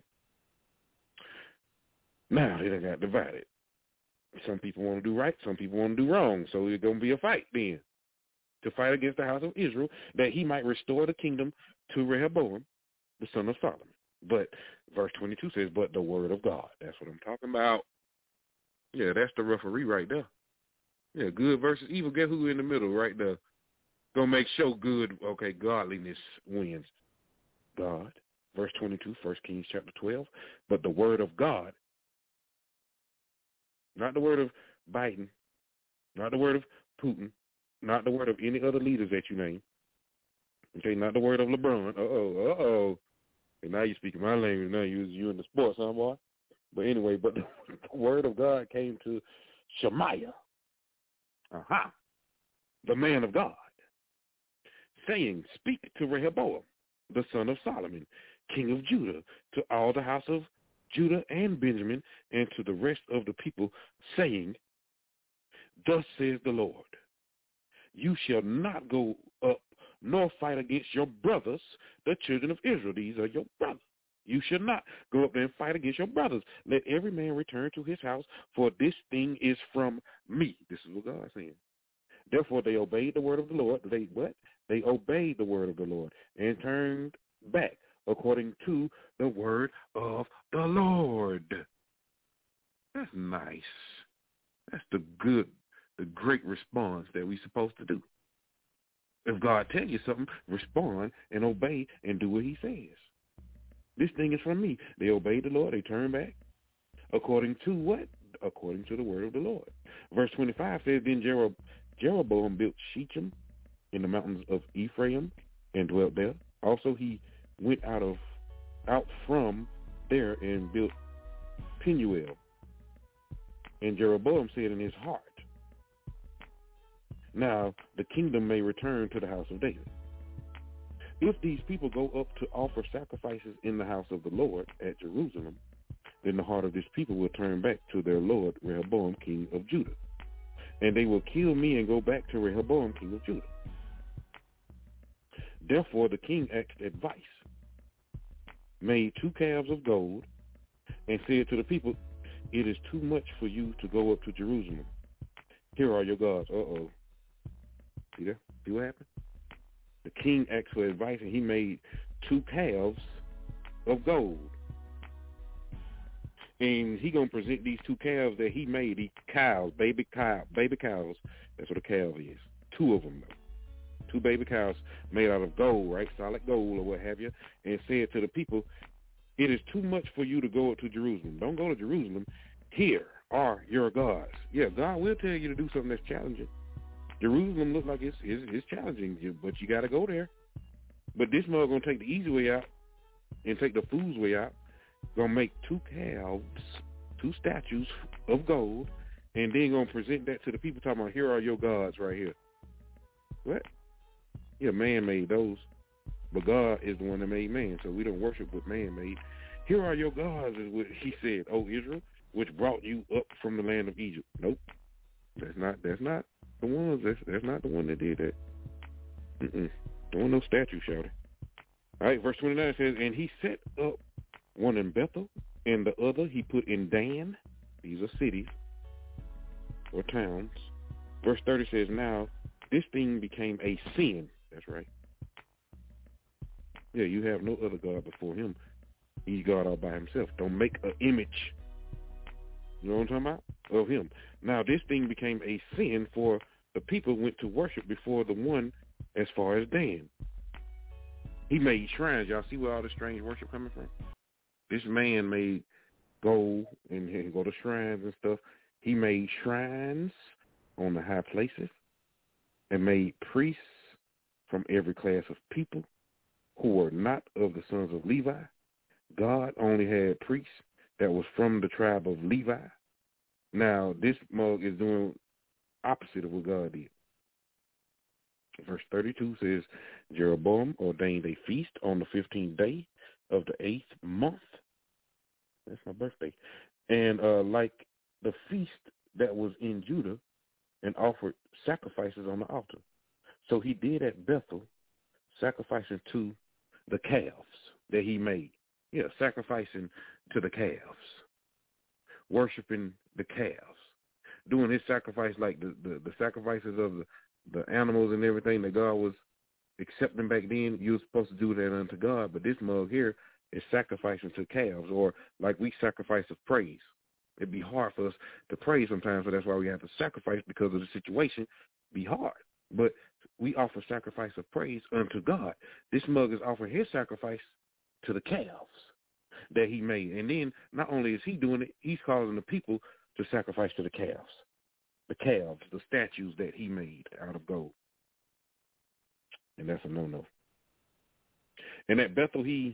Now, they done got divided. Some people want to do right, some people want to do wrong. So it's going to be a fight then to fight against the house of Israel, that he might restore the kingdom to Rehoboam, the son of Solomon. But verse twenty-two says, but the word of God. That's what I'm talking about. Yeah, that's the referee right there. Yeah, good versus evil. Guess who in the middle right there? Gonna make sure good, okay, godliness wins. God. Verse twenty-two, First Kings chapter twelve. But the word of God, not the word of Biden, not the word of Putin, not the word of any other leaders that you name. Okay, not the word of LeBron. Uh-oh, uh-oh. And now you're speaking my language. Now you you in the sports, huh, boy? But anyway, but the, the word of God came to Shemaiah, uh-huh, the man of God, saying, speak to Rehoboam, the son of Solomon, king of Judah, to all the house of Judah and Benjamin, and to the rest of the people, saying, thus says the Lord, you shall not go up nor fight against your brothers, the children of Israel. These are your brothers. You shall not go up there and fight against your brothers. Let every man return to his house, for this thing is from me. This is what God is saying. Therefore, they obeyed the word of the Lord. They what? They obeyed the word of the Lord and turned back according to the word of the Lord. That's nice. That's the good, the great response that we're supposed to do. If God tells you something, respond and obey and do what he says. This thing is from me. They obeyed the Lord. They turned back. According to what? According to the word of the Lord. Verse twenty-five says, then Jerob- Jeroboam built Shechem in the mountains of Ephraim and dwelt there. Also he went out of out from there and built Penuel. And Jeroboam said in his heart, now the kingdom may return to the house of David. If these people go up to offer sacrifices in the house of the Lord at Jerusalem, then the heart of this people will turn back to their Lord Rehoboam, king of Judah. And they will kill me and go back to Rehoboam, king of Judah. Therefore the king asked advice, made two calves of gold, and said to the people, it is too much for you to go up to Jerusalem. Here are your gods. Uh-oh. See that? See what happened? The king asked for advice, and he made two calves of gold. And he going to present these two calves that he made, these cows, baby cow, baby cows. That's what a calf is. Two of them, though. Two baby cows made out of gold, right? Solid gold or what have you. And said to the people, It is too much for you to go to Jerusalem. Don't go to Jerusalem. Here are your gods. Yeah, God will tell you to do something that's challenging. Jerusalem looks like it's, it's, it's challenging, but you got to go there. But this mother going to take the easy way out and take the fool's way out. Going to make two calves, two statues of gold, and then going to present that to the people talking about, here are your gods right here. What? Yeah, man made those. But God is the one that made man, so we don't worship what man made. Here are your gods, is what he said, O Israel, which brought you up from the land of Egypt. Nope. That's not that's not the ones. That's, that's not the one that did that. Mm-mm. There was no statue shouting. All right, verse twenty-nine says, and he set up one in Bethel, and the other he put in Dan. These are cities or towns. Verse thirty says, now this thing became a sin. That's right. Yeah, you have no other God before him. He's God all by himself. Don't make an image. You know what I'm talking about? Of him. Now, this thing became a sin, for the people went to worship before the one as far as Dan. He made shrines. Y'all see where all this strange worship coming from? This man made go and, and go to shrines and stuff. He made shrines on the high places and made priests from every class of people who were not of the sons of Levi. God only had priests that was from the tribe of Levi. Now, this mug is doing opposite of what God did. Verse thirty-two says, Jeroboam ordained a feast on the fifteenth day of the eighth month. That's my birthday. And uh, like the feast that was in Judah, and offered sacrifices on the altar. So he did at Bethel, sacrificing to the calves that he made. Yeah, sacrificing to the calves. Worshiping the calves. Doing his sacrifice like the, the, the sacrifices of the, the animals and everything that God was accepting back then. You were supposed to do that unto God, but this mug here is sacrificing to calves, or like we sacrifice of praise. It'd be hard for us to pray sometimes, so that's why we have to sacrifice, because of the situation. Be hard. But we offer sacrifice of praise unto God. This mug is offering his sacrifice to the calves that he made. And then not only is he doing it, he's causing the people to sacrifice to the calves. The calves, the statues that he made out of gold. And that's a no-no. And at Bethel, he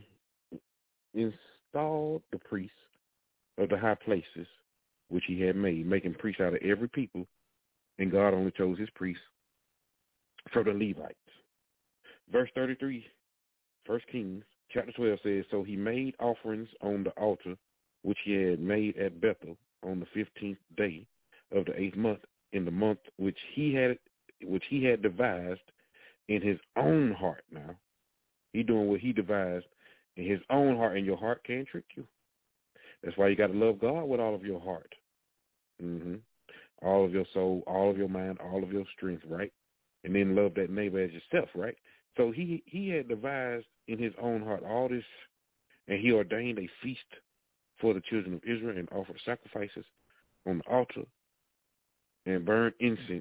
installed the priests of the high places which he had made, making priests out of every people, and God only chose his priests for the Levites. Verse thirty-three, First Kings, chapter twelve says, so he made offerings on the altar which he had made at Bethel on the fifteenth day of the eighth month, in the month which he had which he had devised in his own heart. Now, he doing what he devised in his own heart, and your heart can't trick you. That's why you got to love God with all of your heart, mm-hmm. all of your soul, all of your mind, all of your strength, right? And then love that neighbor as yourself, right? So he he had devised in his own heart all this, and he ordained a feast for the children of Israel and offered sacrifices on the altar and burned incense.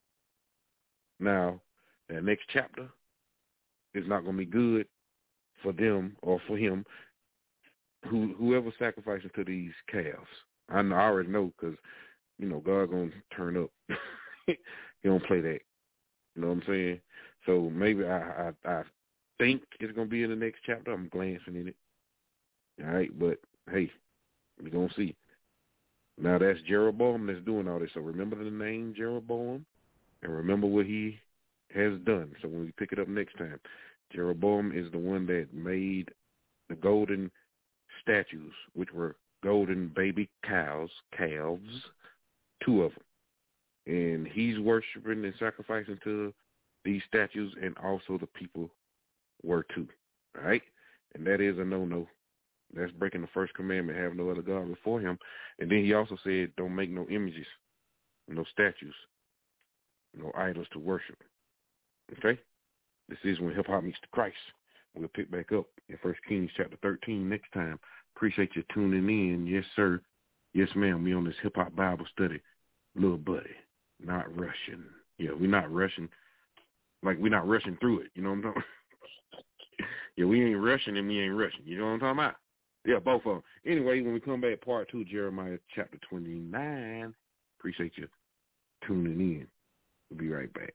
Now, that next chapter is not going to be good for them or for him. Who, whoever sacrifices to these calves, I, know, I already know, because, you know, God going to turn up. He don't play that. You know what I'm saying? So maybe I, I, I think it's going to be in the next chapter. I'm glancing in it. All right, but, hey, we're going to see. Now, that's Jeroboam that's doing all this. So remember the name Jeroboam, and remember what he has done. So when we pick it up next time, Jeroboam is the one that made the golden statues, which were golden baby cows, calves, two of them. And he's worshiping and sacrificing to these statues, and also the people were too. All right? And that is a no-no. That's breaking the first commandment, have no other God before him. And then he also said, don't make no images, no statues, no idols to worship. Okay? This is When Hip Hop Meets the Christ. We'll pick back up in First Kings chapter thirteen next time. Appreciate you tuning in. Yes, sir. Yes, ma'am. We on this hip hop Bible study. Little buddy. Not rushing. Yeah, we're not rushing. Like, we're not rushing through it. You know what I'm talking about? Yeah, we ain't rushing and we ain't rushing. You know what I'm talking about? Yeah, both of them. Anyway, when we come back, part two, Jeremiah chapter twenty-nine. Appreciate you tuning in. We'll be right back.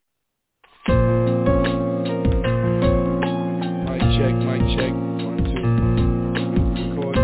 Mic check, mic check. One, two. Record.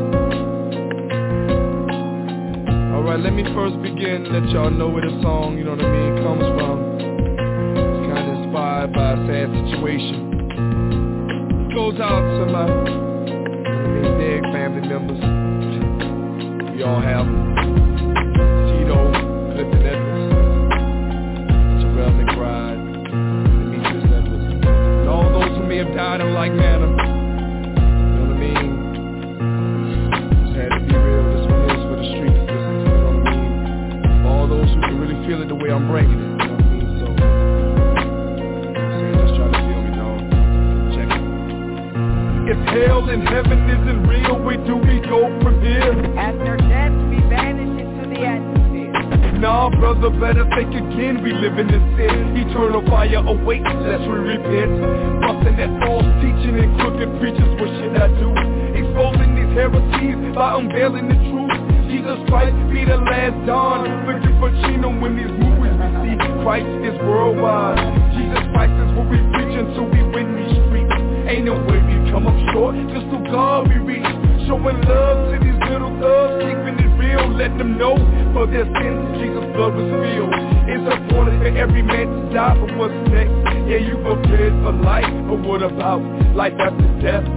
All right, let me first begin. Let y'all know where the song, you know what I mean, comes from. It's kind of inspired by a sad situation. It goes out to my, you know what I mean, dead family members. We all have them. Tito, Clifton Edwards, Terrell McBride, Demetrius Edwards, and all those who may have died in like manner. You know what I mean? Just had to be real. This one is for the streets. This is, you know what I mean? For all those who can really feel it the way I'm bringing it. You know what I mean? So, you know what I'm saying? Just try to feel me, dog. Check it. If hell and heaven isn't real, where do we go from here? After death, we vanish into the atmosphere. Nah, brother, better think again. We live in this sin. Eternal fire awaits as we repent. Busting that false teaching and crooked preachers. What should I do? Exposing these heresies by unveiling the truth. Jesus Christ be the last dawn. Looking for Chino when these movies we see. Christ is worldwide. Jesus Christ is what we preach until we win these streets. Ain't no way we come up short. Just through God we reach. Showing love to these little thugs, keeping it real, letting them know for their sins Jesus' blood was spilled. It's appointed for every man to die, but what's next? Yeah, you prepared for life, but what about life after death?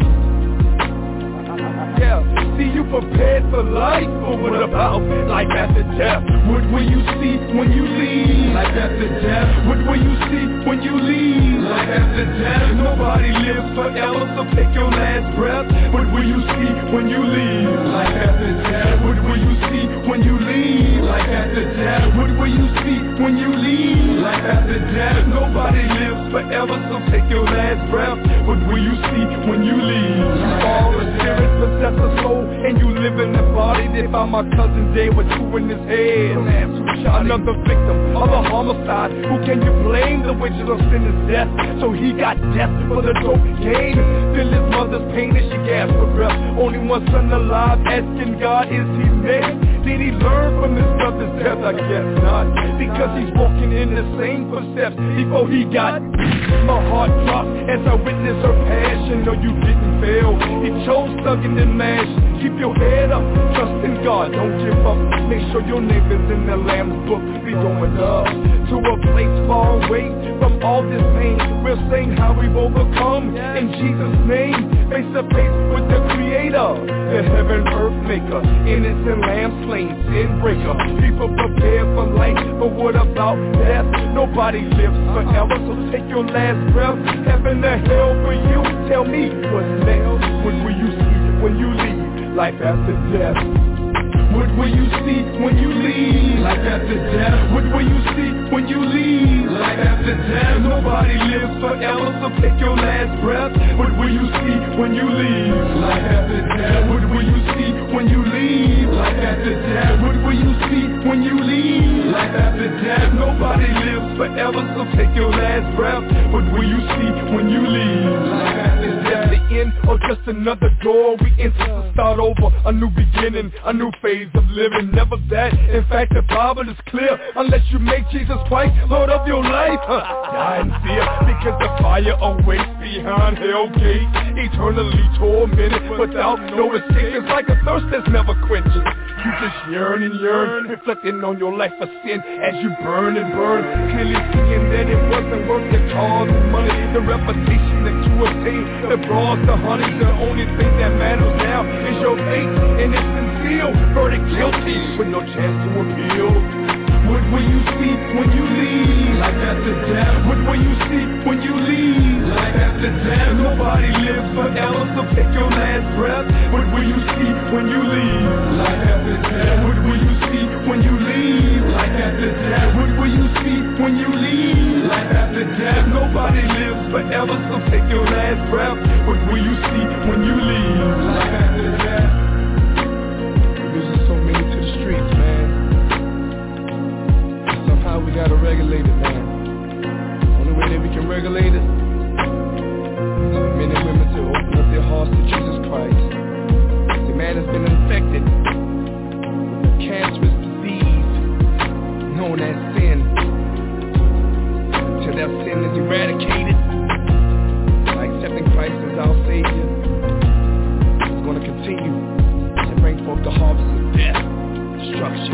Yeah, see you prepared for life, but what about life after death? What will you see when you leave? Life after death. What will you see when you leave? Life after death. Nobody lives forever, so take your last breath. What will you see when you leave? Life after death. What will you see when you leave? Life after death. What will you see when you leave? Life after death. Nobody lives forever, so take your last breath. What will you see when you leave? All the spirit possess a soul, and you live in the body. They found my cousin Jay with two in his head. Another victim of a homicide. Who can you blame? The wages of sin is death. So he got death for the dope game. Feel his mother's pain as she gasped for breath. Only one son alive, asking God, is he next? Did he learn from his brother's death? I guess not, because he's walking in the same footsteps before he got. My heart dropped as I witnessed her passion. No, you didn't fail. He chose thugging and mash. Keep your head up, trust in God, don't give up. Make sure your name is in the Lamb's book. We going up to a place far away from all this pain. We're saying how we've overcome in Jesus' name. Face to face with the Creator, the heaven earth maker, innocent lamb slain, sin breaker. People prepare for life, but what about death? Nobody lives forever, so take your last breath. Heaven or hell for you, tell me what's next. What will you see when you leave? Life after death. What will you see when you leave? Life after death. What will you see when you leave? Life after death. Nobody lives forever, so take your last breath. What will you see when you leave? Life after death. What will you see when you leave? Life after death. What will you see when you leave? Life after death. Nobody lives forever, so take your last breath. What will you see when you leave? Life after death. The end or just another door we enter to start over, a new beginning, a new phase of living, never that. In fact, the Bible is clear. Unless you make Jesus Christ Lord of your life, huh, die in fear, because the fire awaits behind hell gate, eternally tormented without no escape. It's like a thirst that's never quenched. You just yearn and yearn, reflecting on your life of sin as you burn and burn, clearly seeing that it wasn't worth the cause and money, the reputation that you obtain, the bras, the honey. The only thing that matters now is your faith, and it's concealed. Verdict guilty with no chance to appeal. What will you see when you leave? Life after death. What will you see when you leave? Life after death. Nobody lives forever, so take your last breath. What will you see when you leave? Life after death. What will you see when you leave? Life after death. What will you see when you leave? Life after death. Nobody lives forever, so take your last breath. What will you see when you leave? Life after death. Losing so many to the streets, man. Somehow we gotta regulate it, man. Only way that we can regulate it is for men and women to open up their hearts to Jesus Christ. has been infected with a cancerous disease known as sin. Until their sin is eradicated by accepting Christ as our Savior, it's going to continue to bring forth the harvest of death, destruction.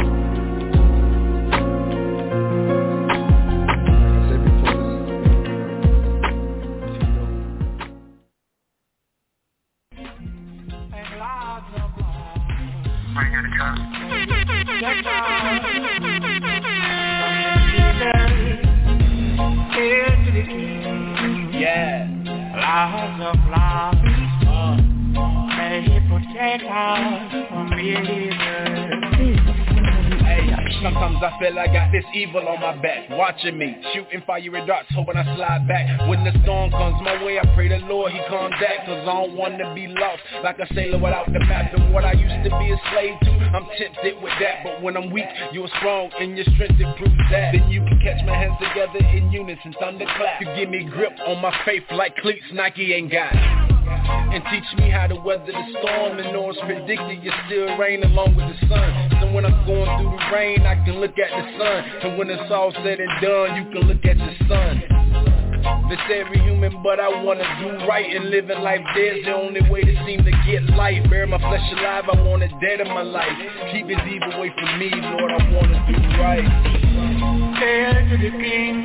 Yeah, laws of love, uh, may He protect us from evil. Hey, sometimes I feel I got this evil on my back, watching me, shooting fiery darts, hoping I slide back. When the storm comes my way, I pray the Lord He calms that, cause I don't want to be lost, like a sailor without the map. And what I used to be a slave to, I'm tempted with that. But when I'm weak, you're strong, and your strength it proves that. Then you can catch my hands together in unison, thunderclap. You give me grip on my faith like cleats Nike ain't got. And teach me how to weather the storm. And know it's predicted, you still rain along with the sun. So when I'm going through the rain, I can look at the sun. And when it's all said and done, you can look at the sun. This every human, but I wanna do right. And living life dead's the only way to seem to get life. Bury my flesh alive, I want it dead in my life. Keep his evil away from me, Lord, I wanna do right. Hail to the King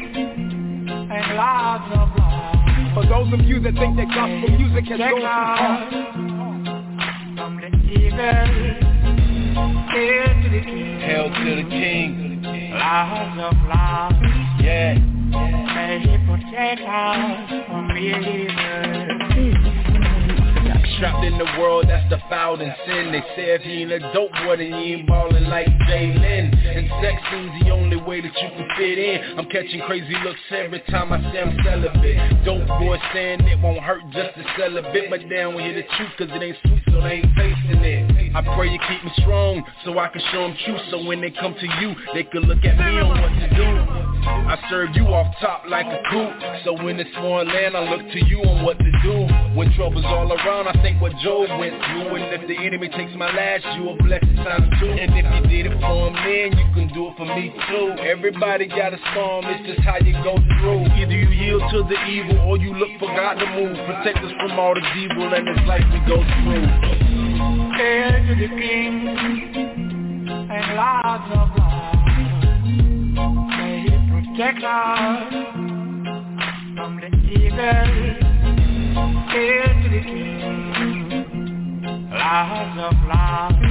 and Lords of Lords. For those of you that think that gospel music has gone too far, from the evil, hail to the King, hail to the King, Lords of Lords. Yeah, may He protect us from evil. Trapped in the world that's defiled in sin. They say if he ain't a dope boy, then he ain't ballin' like Jalen. And sex seems the only way that you can fit in. I'm catching crazy looks every time I say I'm celibate. Dope boy saying it won't hurt just to sell a bit, but they don't hear the truth cause it ain't sweet, so they ain't tasting it. I pray you keep me strong so I can show them truth, so when they come to you, they can look at me on what to do. I serve you off top like a coup, so when it's foreign land, I look to you on what to do. When trouble's all around, I think what Job went through. And if the enemy takes my last, you a blessed times two. And if you did it for him then, you can do it for me too. Everybody got a storm, it's just how you go through. Either you yield to the evil or you look for God to move. Protect us from all the evil and this life we go through. Hail to the King and Lords of Lords. May He protect us from the evil. Hail to the King, Lords of Lords.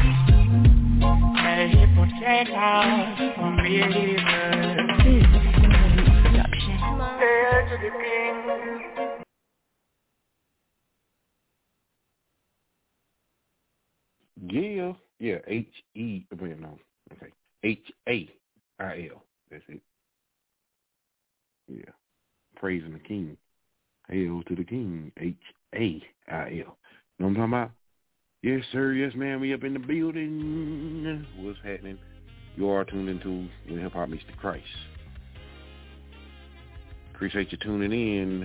May He protect us from evil. Hail to the King. Yeah, yeah, H E, wait, no, okay, H A I L, that's it. Yeah, praising the King. Hail to the King, H A I L. Know what I'm talking about? Yes, sir, yes, ma'am, we up in the building. What's happening? You are tuned into When Hip Hop Meets the Christ. Appreciate you tuning in.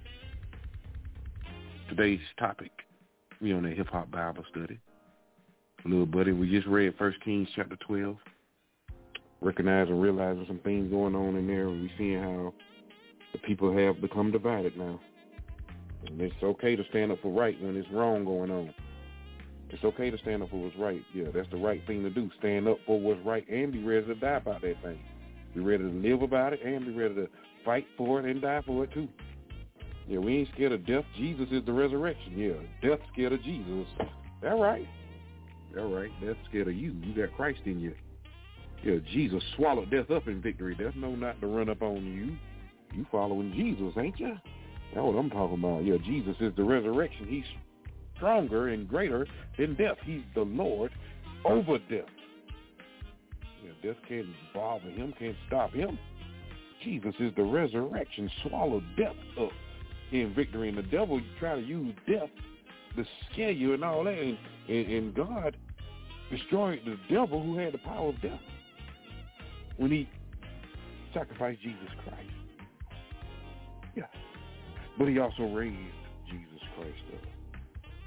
Today's topic, we on the Hip Hop Bible study. Little buddy, we just read First Kings chapter twelve. Recognizing and realizing some things going on in there. We seeing how the people have become divided now. And it's okay to stand up for right when it's wrong going on. It's okay to stand up for what's right. Yeah, that's the right thing to do. Stand up for what's right and be ready to die about that thing. Be ready to live about it and be ready to fight for it and die for it too. Yeah, we ain't scared of death. Jesus is the resurrection. Yeah, death scared of Jesus. That right. All right, that's scared of you. You got Christ in you. Yeah, Jesus swallowed death up in victory. There's no not to run up on you. You following Jesus, ain't you? That's what I'm talking about. Yeah, Jesus is the resurrection. He's stronger and greater than death. He's the Lord over death. Yeah, death can't bother him, can't stop him. Jesus is the resurrection. Swallowed death up in victory. And the devil try to use death to scare you and all that. And, and, and God destroyed the devil who had the power of death when he sacrificed Jesus Christ. Yeah. But he also raised Jesus Christ up.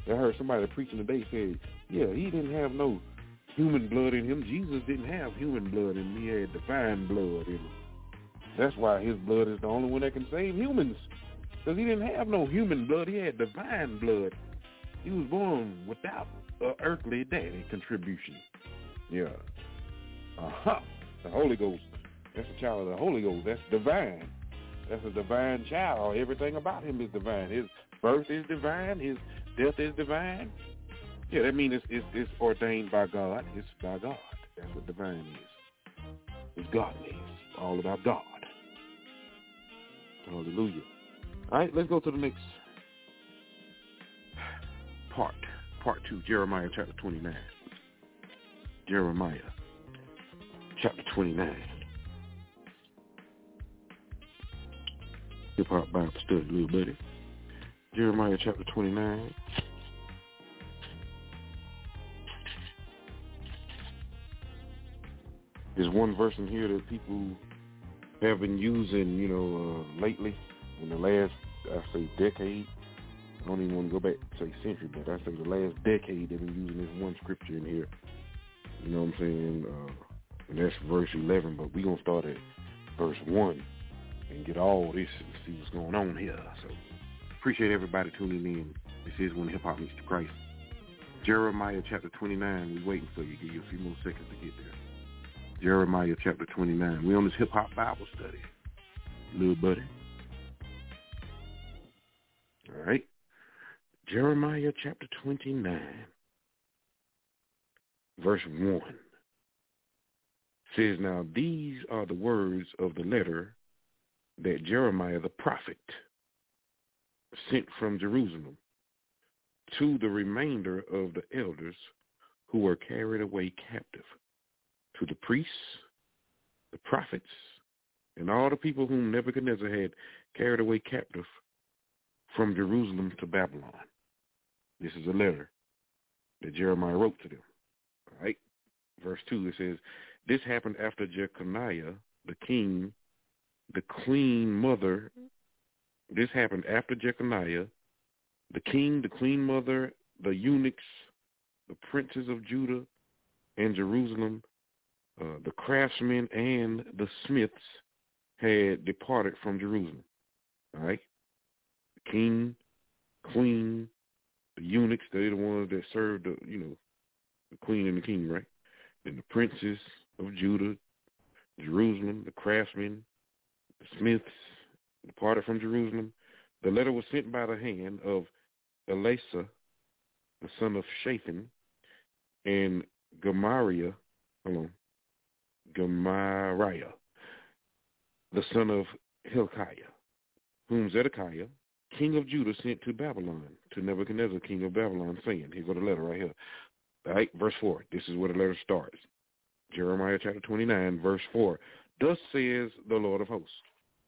I heard somebody preaching today said, yeah, he didn't have no human blood in him. Jesus didn't have human blood in him. He had divine blood in him. That's why his blood is the only one that can save humans. Because he didn't have no human blood. He had divine blood. He was born without an earthly daddy contribution. Yeah. Uh-huh. The Holy Ghost. That's a child of the Holy Ghost. That's divine. That's a divine child. Everything about him is divine. His birth is divine. His death is divine. Yeah, that means it's, it's, it's ordained by God. It's by God. That's what divine is. It's godly. It's all about God. Hallelujah. All right, let's go to the next part. Part two, Jeremiah chapter twenty-nine. Jeremiah chapter twenty-nine. Hip-hop Bible study, little buddy. Jeremiah chapter twenty-nine. There's one verse in here that people have been using, you know, uh, lately, in the last, I say, decade. I don't even want to go back to say century, but I say the last decade they've been using this one scripture in here. You know what I'm saying? Uh, and that's verse eleven, but we're going to start at verse one and get all this and see what's going on here. So appreciate everybody tuning in. This is When Hip Hop Meets the Christ. Jeremiah chapter twenty-nine, we're waiting for you. Give you a few more seconds to get there. Jeremiah chapter twenty-nine. We're on this hip hop Bible study, little buddy. All right. Jeremiah chapter twenty-nine, verse one. Says, now these are the words of the letter that Jeremiah the prophet sent from Jerusalem to the remainder of the elders who were carried away captive, to the priests, the prophets, and all the people whom Nebuchadnezzar had carried away captive from Jerusalem to Babylon. This is a letter that Jeremiah wrote to them. All right. Verse two, it says, this happened after Jeconiah, the king, the queen mother. This happened after Jeconiah, the king, the queen mother, the eunuchs, the princes of Judah and Jerusalem, uh, the craftsmen and the smiths had departed from Jerusalem. All right. The king, queen, the eunuchs, they're the ones that served the, you know, the queen and the king, right? And the princes of Judah, Jerusalem, the craftsmen, the smiths, departed from Jerusalem. The letter was sent by the hand of Elasah, the son of Shaphan, and Gemariah, hold on, Gemariah, the son of Hilkiah, whom Zedekiah, king of Judah, sent to Babylon, to Nebuchadnezzar, king of Babylon, saying, here go the letter right here. All right, verse four. This is where the letter starts. Jeremiah chapter twenty-nine, verse four. Thus says the Lord of hosts.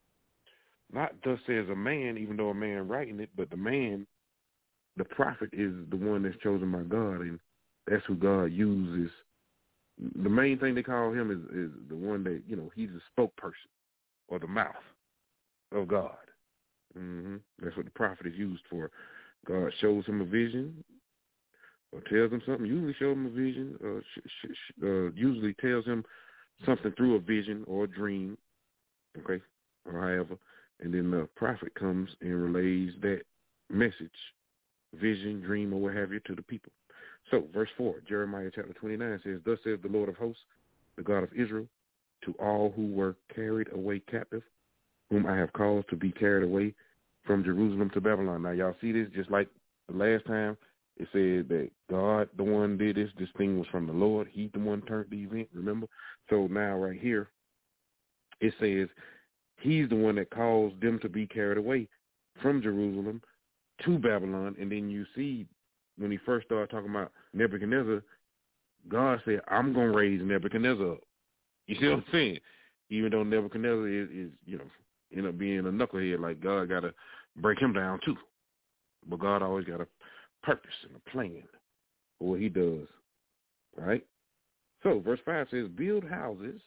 Not thus says a man, even though a man writing it, but the man, the prophet, is the one that's chosen by God, and that's who God uses. The main thing they call him is, is the one that, you know, he's the spokesperson or the mouth of God. Mm-hmm. That's what the prophet is used for. God shows him a vision or tells him something. Usually shows him a vision. Uh, sh- sh- sh- uh, usually tells him something through a vision or a dream, okay, or however. And then the prophet comes and relays that message, vision, dream, or what have you, to the people. So, verse four, Jeremiah chapter twenty-nine says, thus says the Lord of hosts, the God of Israel, to all who were carried away captive, whom I have caused to be carried away from Jerusalem to Babylon. Now, y'all see this just like the last time. It said that God, the one did this. This thing was from the Lord. He the one turned the event, remember? So now right here, it says he's the one that caused them to be carried away from Jerusalem to Babylon. And then you see when he first started talking about Nebuchadnezzar, God said, I'm going to raise Nebuchadnezzar up. You see what I'm saying? Even though Nebuchadnezzar is, is, you know, end up being a knucklehead, like God got to break him down too. But God always got a purpose and a plan for what he does. All right? So verse five says, build houses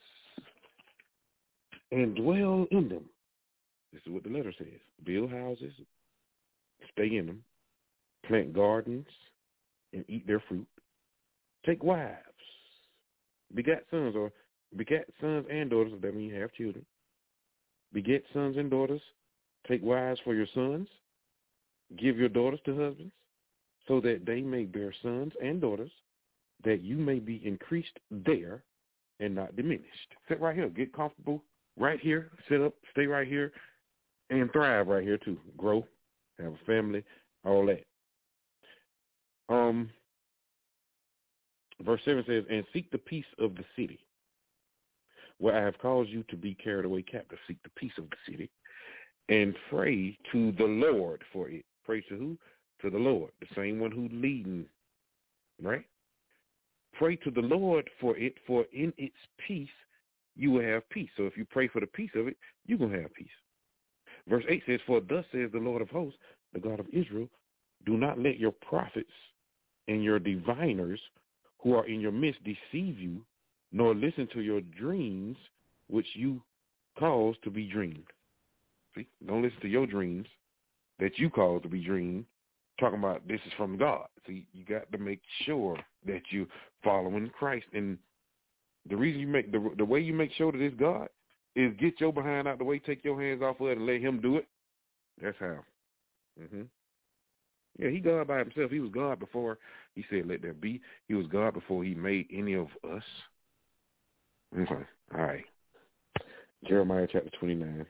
and dwell in them. This is what the letter says. Build houses, stay in them, plant gardens, and eat their fruit. Take wives, begat sons, or begat sons and daughters, that means you have children. Beget sons and daughters, take wives for your sons, give your daughters to husbands, so that they may bear sons and daughters, that you may be increased there and not diminished. Sit right here, get comfortable right here, sit up, stay right here, and thrive right here too. Grow, have a family, all that. Um, verse seven says, and seek the peace of the city, where I have caused you to be carried away captive. Seek the peace of the city, and pray to the Lord for it. Pray to who? To the Lord, the same one who's leading, right? Pray to the Lord for it, for in its peace you will have peace. So if you pray for the peace of it, you're going to have peace. Verse eight says, for thus says the Lord of hosts, the God of Israel, do not let your prophets and your diviners who are in your midst deceive you, nor listen to your dreams, which you cause to be dreamed. See, don't listen to your dreams that you cause to be dreamed, talking about this is from God. See, you got to make sure that you're following Christ. And the reason you make, the, the way you make sure that it's God is get your behind out the way, take your hands off of it, and let him do it. That's how. Mm-hmm. Yeah, he God by himself. He was God before he said, let there be. He was God before he made any of us. Okay. All right. Jeremiah chapter twenty-nine.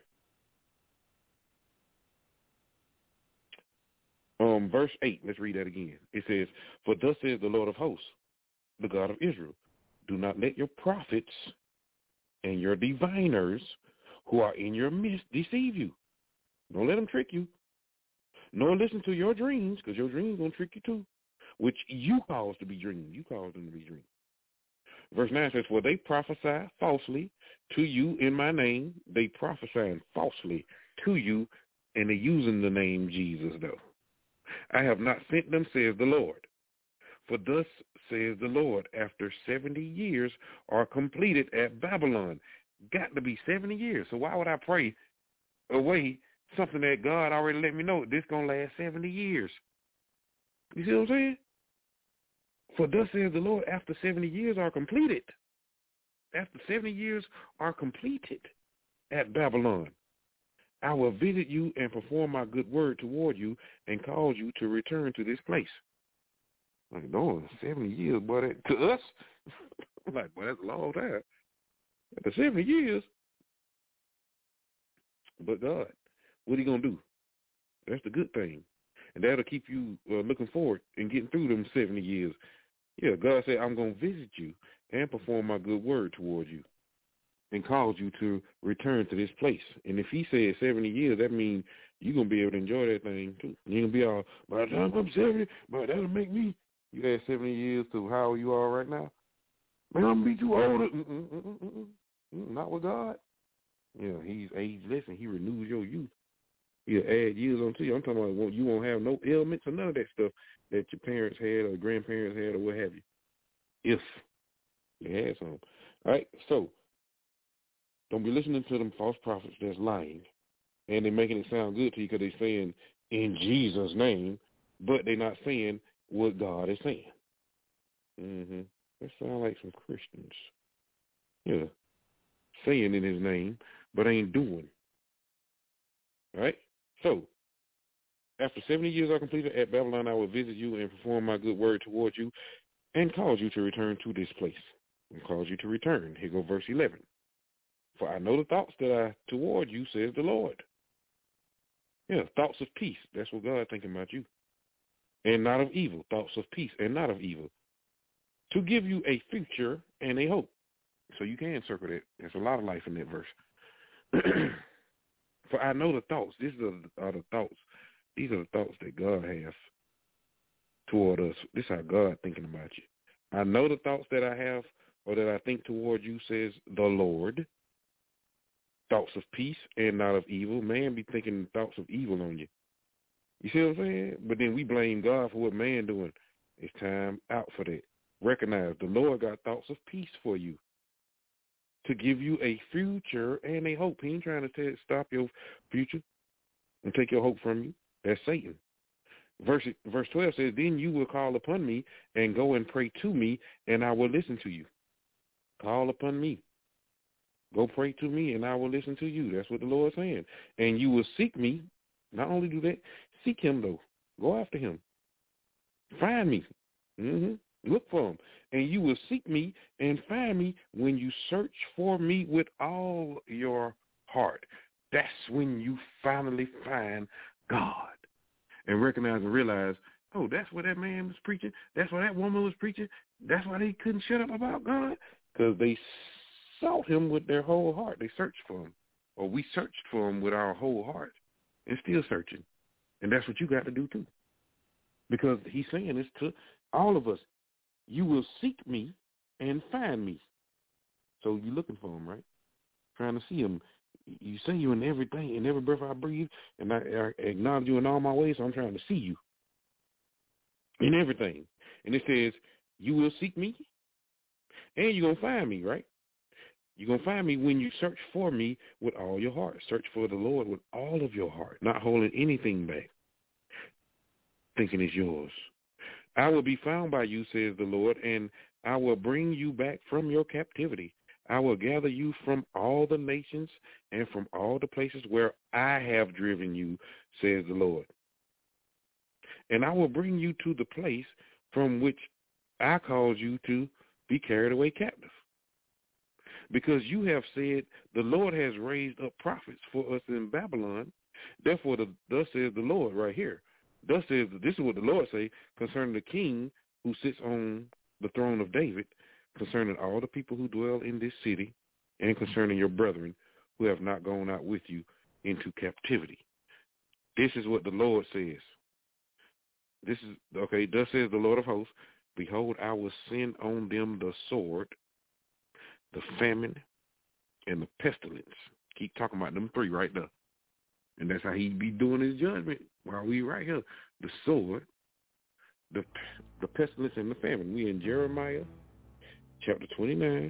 Um, verse eight, let's read that again. It says, for thus says the Lord of hosts, the God of Israel, do not let your prophets and your diviners who are in your midst deceive you. Don't let them trick you. Nor listen to your dreams, because your dreams going to trick you too, which you cause to be dreamed. You cause them to be dreamed. Verse nine says, for they prophesy falsely to you in my name. They prophesy falsely to you, and they're using the name Jesus, though. I have not sent them, says the Lord. For thus says the Lord, after seventy years are completed at Babylon. Got to be seventy years. So why would I pray away something that God already let me know this going to last seventy years? You see what I'm saying? For thus says the Lord, after seventy years are completed. After seventy years are completed at Babylon, I will visit you and perform my good word toward you and cause you to return to this place. Like, no, seventy years, boy, that, to us? I'm like, boy, that's a long time. After seventy years. But God, what are you going to do? That's the good thing. And that'll keep you uh, looking forward and getting through them seventy years. Yeah, God said, I'm going to visit you and perform my good word toward you and cause you to return to this place. And if he said seventy years, that means you're going to be able to enjoy that thing too. You're going to be all, by the time I'm seventy, but that'll make me, you add seventy years to how you are right now. Man, I'm going to be too old. Mm-mm, mm-mm, mm-mm. Not with God. Yeah, he's ageless and he renews your youth. He'll add years onto you. I'm talking about you won't have no ailments or none of that stuff that your parents had or grandparents had or what have you. If you had some. All right, so don't be listening to them false prophets that's lying. And they're making it sound good to you because they're saying in Jesus' name, but they're not saying what God is saying. Mm-hmm. That sound like some Christians. Yeah. Saying in his name, but ain't doing. All right? So, after seventy years are completed at Babylon, I will visit you and perform my good word toward you and cause you to return to this place. And cause you to return. Here go verse eleven. For I know the thoughts that I toward you, says the Lord. Yeah, thoughts of peace. That's what God thinking about you. And not of evil. Thoughts of peace and not of evil. To give you a future and a hope. So you can circle that. There's a lot of life in that verse. For I know the thoughts. These are the, are the thoughts. These are the thoughts that God has toward us. This is how God thinking about you. I know the thoughts that I have or that I think toward you, says the Lord. Thoughts of peace and not of evil. Man be thinking thoughts of evil on you. You see what I'm saying? But then we blame God for what man doing. It's time out for that. Recognize the Lord got thoughts of peace for you. To give you a future and a hope. He ain't trying to tell, stop your future and take your hope from you. That's Satan. Verse verse twelve says, then you will call upon me and go and pray to me, and I will listen to you. Call upon me. Go pray to me, and I will listen to you. That's what the Lord's saying. And you will seek me. Not only do that, seek him, though. Go after him. Find me. Mm-hmm. Look for him. And you will seek me and find me when you search for me with all your heart. That's when you finally find God. And recognize and realize, oh, that's what that man was preaching. That's what that woman was preaching. That's why they couldn't shut up about God. Because they sought him with their whole heart. They searched for him. Or we searched for him with our whole heart and still searching. And that's what you got to do too. Because he's saying this to all of us. You will seek me and find me. So you're looking for him, right? Trying to see him. You say you in everything, in every breath I breathe, and I, I acknowledge you in all my ways, so I'm trying to see you in everything. And it says, you will seek me, and you're going to find me, right? You're going to find me when you search for me with all your heart. Search for the Lord with all of your heart, not holding anything back, thinking it's yours. I will be found by you, says the Lord, and I will bring you back from your captivity. I will gather you from all the nations and from all the places where I have driven you, says the Lord. And I will bring you to the place from which I caused you to be carried away captive. Because you have said, the Lord has raised up prophets for us in Babylon. Therefore, the, thus says the Lord right here. Thus says, this is what the Lord say concerning the king who sits on the throne of David, concerning all the people who dwell in this city, and concerning your brethren who have not gone out with you into captivity. This is what the Lord says. This is, okay, thus says the Lord of hosts, behold, I will send on them the sword, the famine, and the pestilence. Keep talking about them three right there. And that's how he be doing his judgment while we right here. The sword, the the pestilence, and the famine. We in Jeremiah chapter twenty-nine.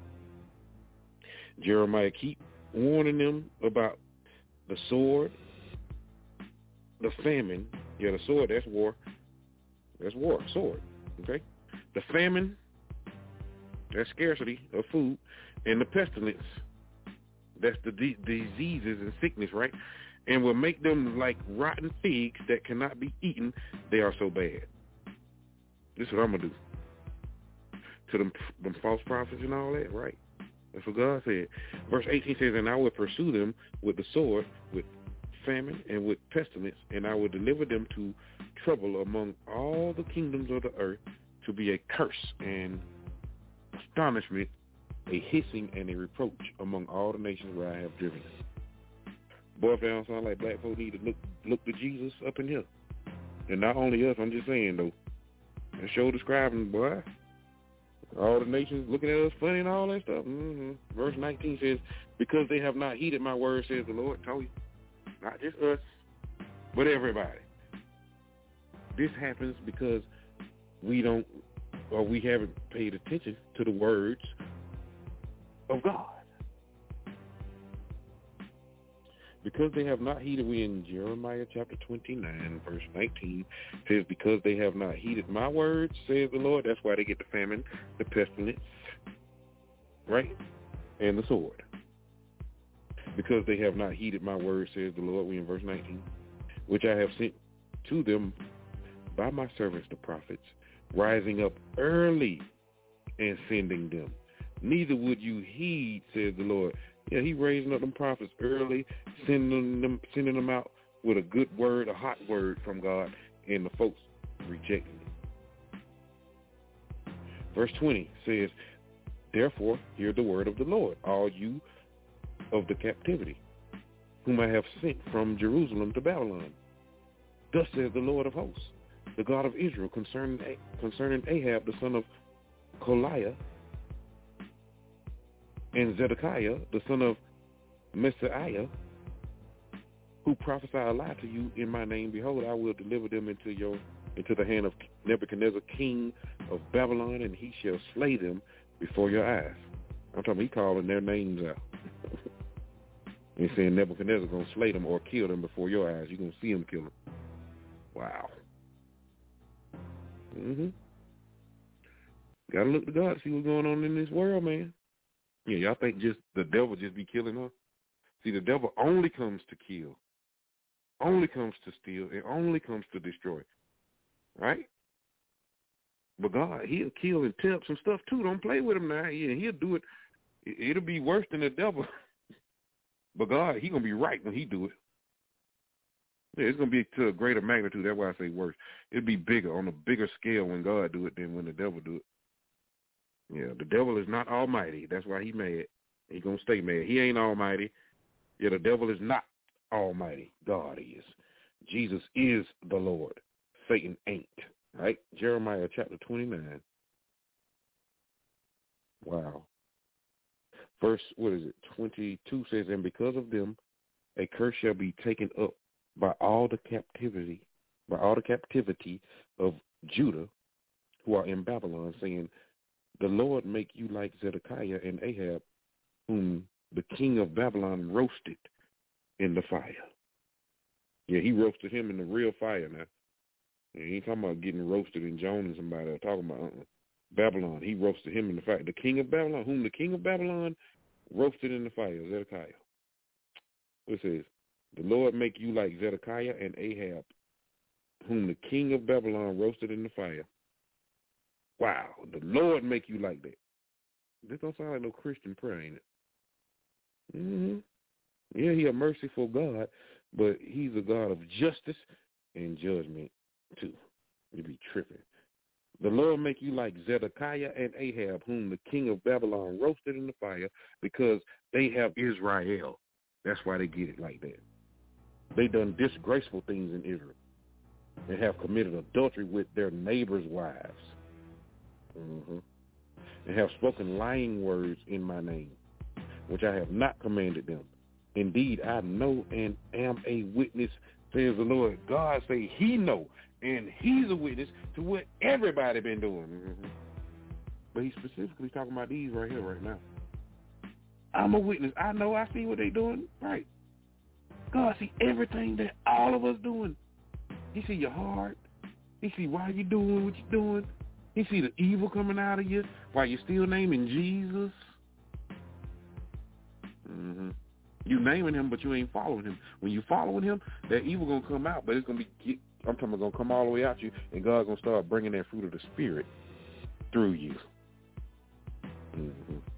Jeremiah keep warning them about the sword, the famine. Yeah, the sword, that's war. That's war, sword. Okay? The famine, that's scarcity of food. And the pestilence, that's the de- diseases and sickness, right? And will make them like rotten figs that cannot be eaten. They are so bad. This is what I'm going to do to them, them false prophets and all that, right? That's what God said. Verse eighteen says, and I will pursue them with the sword, with famine, and with pestilence, and I will deliver them to trouble among all the kingdoms of the earth, to be a curse and astonishment, a hissing and a reproach among all the nations where I have driven them. Boy, if that don't sound like black folk need to look look to Jesus up in here. And not only us, I'm just saying, though. That show describing, boy, all the nations looking at us funny and all that stuff. Mm-hmm. Verse nineteen says, because they have not heeded my word, says the Lord. Told you. Not just us, but everybody. This happens because we don't, or we haven't paid attention to the words of God. Because they have not heeded, we in Jeremiah chapter twenty-nine, verse nineteen, says, because they have not heeded my words, says the Lord. That's why they get the famine, the pestilence, right? And the sword. Because they have not heeded my words, says the Lord, we in verse nineteen, which I have sent to them by my servants the prophets, rising up early and sending them. Neither would you heed, says the Lord. Yeah, he raising up them prophets early, sending them sending them out with a good word, a hot word from God, and the folks rejecting it. Verse twenty says, therefore, hear the word of the Lord, all you of the captivity, whom I have sent from Jerusalem to Babylon. Thus says the Lord of hosts, the God of Israel, concerning, concerning Ahab, the son of Koliah, and Zedekiah, the son of Messiah, who prophesy a lie to you in my name. Behold, I will deliver them into your into the hand of Nebuchadnezzar, king of Babylon, and he shall slay them before your eyes. I'm talking, he calling their names out. He's saying Nebuchadnezzar going to slay them or kill them before your eyes. You're going to see him kill them. Wow. Mm-hmm. Got to look to God to see what's going on in this world, man. Yeah, y'all think just the devil just be killing her? See, the devil only comes to kill, only comes to steal, and only comes to destroy, right? But God, he'll kill and tear up some stuff too. Don't play with him now. Yeah, he'll do it. It'll be worse than the devil. But God, he going to be right when he do it. Yeah, it's going to be to a greater magnitude. That's why I say worse. It'll be bigger, on a bigger scale when God do it than when the devil do it. Yeah, the devil is not almighty. That's why he mad. He going to stay mad. He ain't almighty. Yeah, the devil is not almighty. God is. Jesus is the Lord. Satan ain't. Right? Jeremiah chapter twenty-nine. Wow. Verse, what is it? twenty-two says, and because of them, a curse shall be taken up by all the captivity, by all the captivity of Judah who are in Babylon, saying, the Lord make you like Zedekiah and Ahab, whom the king of Babylon roasted in the fire. Yeah, he roasted him in the real fire now. He ain't talking about getting roasted in joining somebody. I'm talking about uh-uh. Babylon. He roasted him in the fire. The king of Babylon, whom the king of Babylon roasted in the fire, Zedekiah. It says, the Lord make you like Zedekiah and Ahab, whom the king of Babylon roasted in the fire. Wow, the Lord make you like that. This don't sound like no Christian prayer, ain't it? Mm-hmm. Yeah, he a merciful God, but he's a God of justice and judgment, too. You be tripping. The Lord make you like Zedekiah and Ahab, whom the king of Babylon roasted in the fire, because they have Israel. That's why they get it like that. They done disgraceful things in Israel and have committed adultery with their neighbors' wives. Mm-hmm. And have spoken lying words in my name, which I have not commanded them. Indeed, I know and am a witness, says the Lord. God say he know, and he's a witness to what everybody been doing. Mm-hmm. But he's specifically talking about these right here, right now. I'm a witness. I know, I see what they doing. Right. God see everything that all of us doing. He see your heart. He see why you doing what you're doing. He see the evil coming out of you while you're still naming Jesus. Mm-hmm. You naming him, but you ain't following him. When you following him, that evil going to come out, but it's going to be, I'm talking about going to come all the way out you, and God's going to start bringing that fruit of the Spirit through you. Mm-hmm.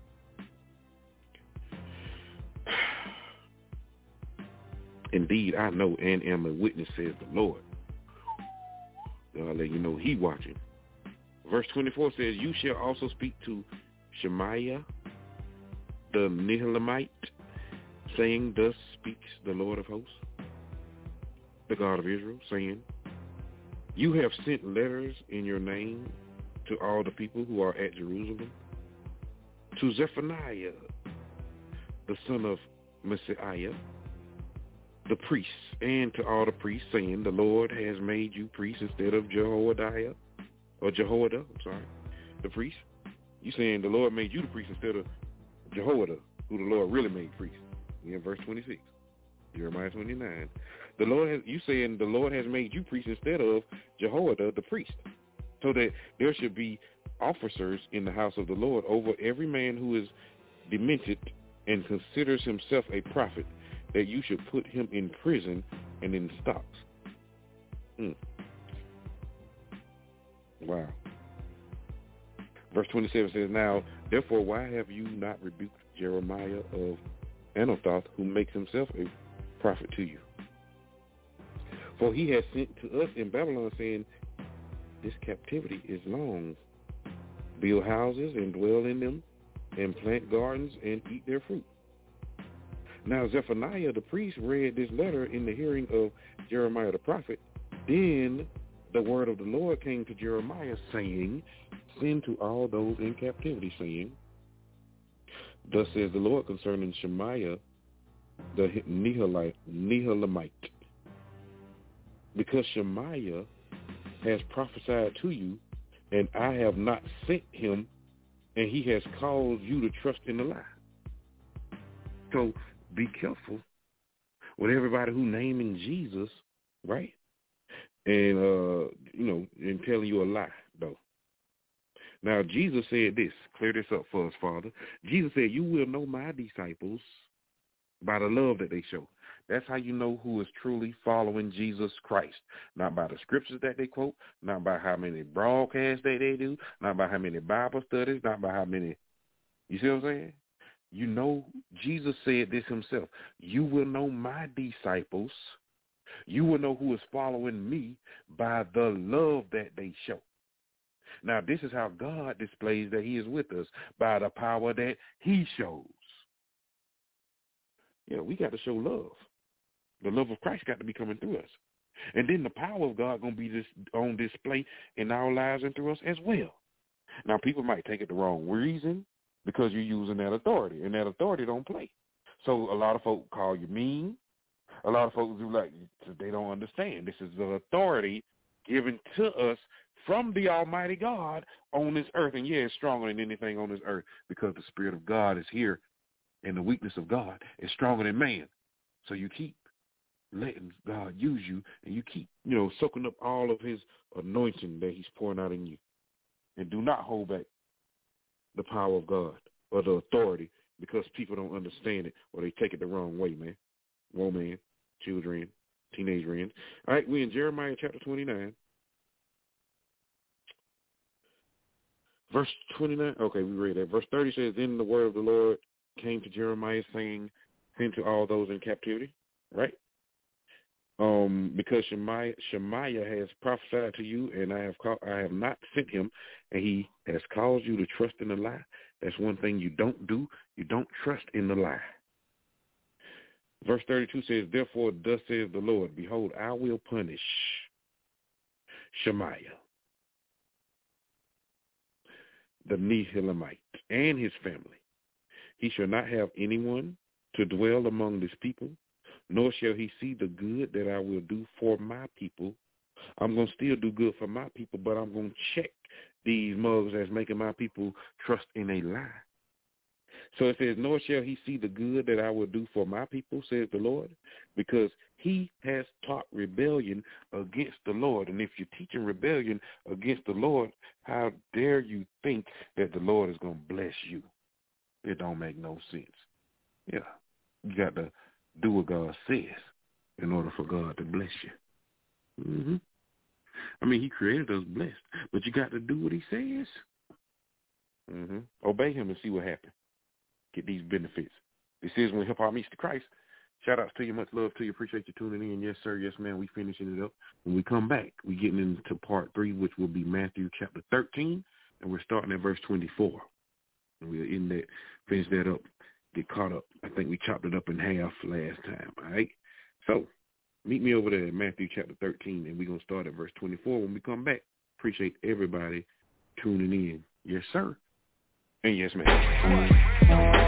Indeed, I know and am a witness, says the Lord. I'll let you know he watching. Verse twenty-four says, you shall also speak to Shemaiah the Nehelamite, saying, thus speaks the Lord of hosts, the God of Israel, saying, you have sent letters in your name to all the people who are at Jerusalem, to Zephaniah, the son of Messiah, the priests, and to all the priests, saying, the Lord has made you priests instead of Jehoiada, or Jehoiada, I'm sorry, the priest. You saying the Lord made you the priest instead of Jehoiada, who the Lord really made priest. In verse twenty-six, Jeremiah twenty-nine. The Lord has, you saying the Lord has made you priest instead of Jehoiada, the priest, so that there should be officers in the house of the Lord over every man who is demented and considers himself a prophet, that you should put him in prison and in stocks. Mm. Wow. Verse twenty-seven says, now, therefore, why have you not rebuked Jeremiah of Anathoth, who makes himself a prophet to you? For he has sent to us in Babylon, saying, this captivity is long. Build houses and dwell in them, and plant gardens and eat their fruit. Now Zephaniah the priest read this letter in the hearing of Jeremiah the prophet. Then the word of the Lord came to Jeremiah, saying, send to all those in captivity, saying, thus says the Lord concerning Shemaiah the Nehelamite, because Shemaiah has prophesied to you, and I have not sent him, and he has caused you to trust in the lie. So be careful with everybody who naming Jesus, right? And, uh, you know, and telling you a lie. though. Now, Jesus said this. Clear this up for us, Father. Jesus said, you will know my disciples by the love that they show. That's how you know who is truly following Jesus Christ. Not by the scriptures that they quote, not by how many broadcasts that they do, not by how many Bible studies, not by how many, you see what I'm saying? You know, Jesus said this himself. You will know my disciples. You will know who is following me by the love that they show. Now, this is how God displays that he is with us, by the power that he shows. Yeah, we got to show love. The love of Christ got to be coming through us. And then the power of God going to be this, on display in our lives and through us as well. Now, people might take it the wrong reason because you're using that authority, and that authority don't play. So a lot of folk call you mean. A lot of folks do like, they don't understand. This is the authority given to us from the Almighty God on this earth. And yeah, it's stronger than anything on this earth because the Spirit of God is here, and the weakness of God is stronger than man. So you keep letting God use you, and you keep, you know, soaking up all of his anointing that he's pouring out in you. And do not hold back the power of God or the authority because people don't understand it or they take it the wrong way, man. Woman, children, teenage men. All right, we're in Jeremiah chapter twenty-nine. Verse twenty-nine. Okay, we read that. Verse thirty says, then the word of the Lord came to Jeremiah saying, send to all those in captivity, right? Um, because Shemaiah, Shemaiah has prophesied to you, and I have called, I have not sent him, and he has caused you to trust in the lie. That's one thing you don't do. You don't trust in the lie. Verse thirty-two says, therefore, thus says the Lord, behold, I will punish Shemaiah, the Nehelamite, and his family. He shall not have anyone to dwell among this people, nor shall he see the good that I will do for my people. I'm going to still do good for my people, but I'm going to check these mugs that's making my people trust in a lie. So it says, nor shall he see the good that I will do for my people, says the Lord, because he has taught rebellion against the Lord. And if you're teaching rebellion against the Lord, how dare you think that the Lord is going to bless you? It don't make no sense. Yeah, you got to do what God says in order for God to bless you. Mm-hmm. I mean, he created us blessed, but you got to do what he says. Mm-hmm. Obey him and see what happens. Get these benefits. This is When Hip Hop Meets the Christ. Shout outs to you. Much love to you. Appreciate you tuning in. Yes, sir. Yes, man. We finishing it up. When we come back, we getting into part three, which will be Matthew chapter thirteen, and we're starting at verse twenty-four. And we'll end that, finish that up, get caught up. I think we chopped it up in half last time. All right. So meet me over there in Matthew chapter thirteen, and we're going to start at verse twenty-four when we come back. Appreciate everybody tuning in. Yes, sir. And yes, ma'am.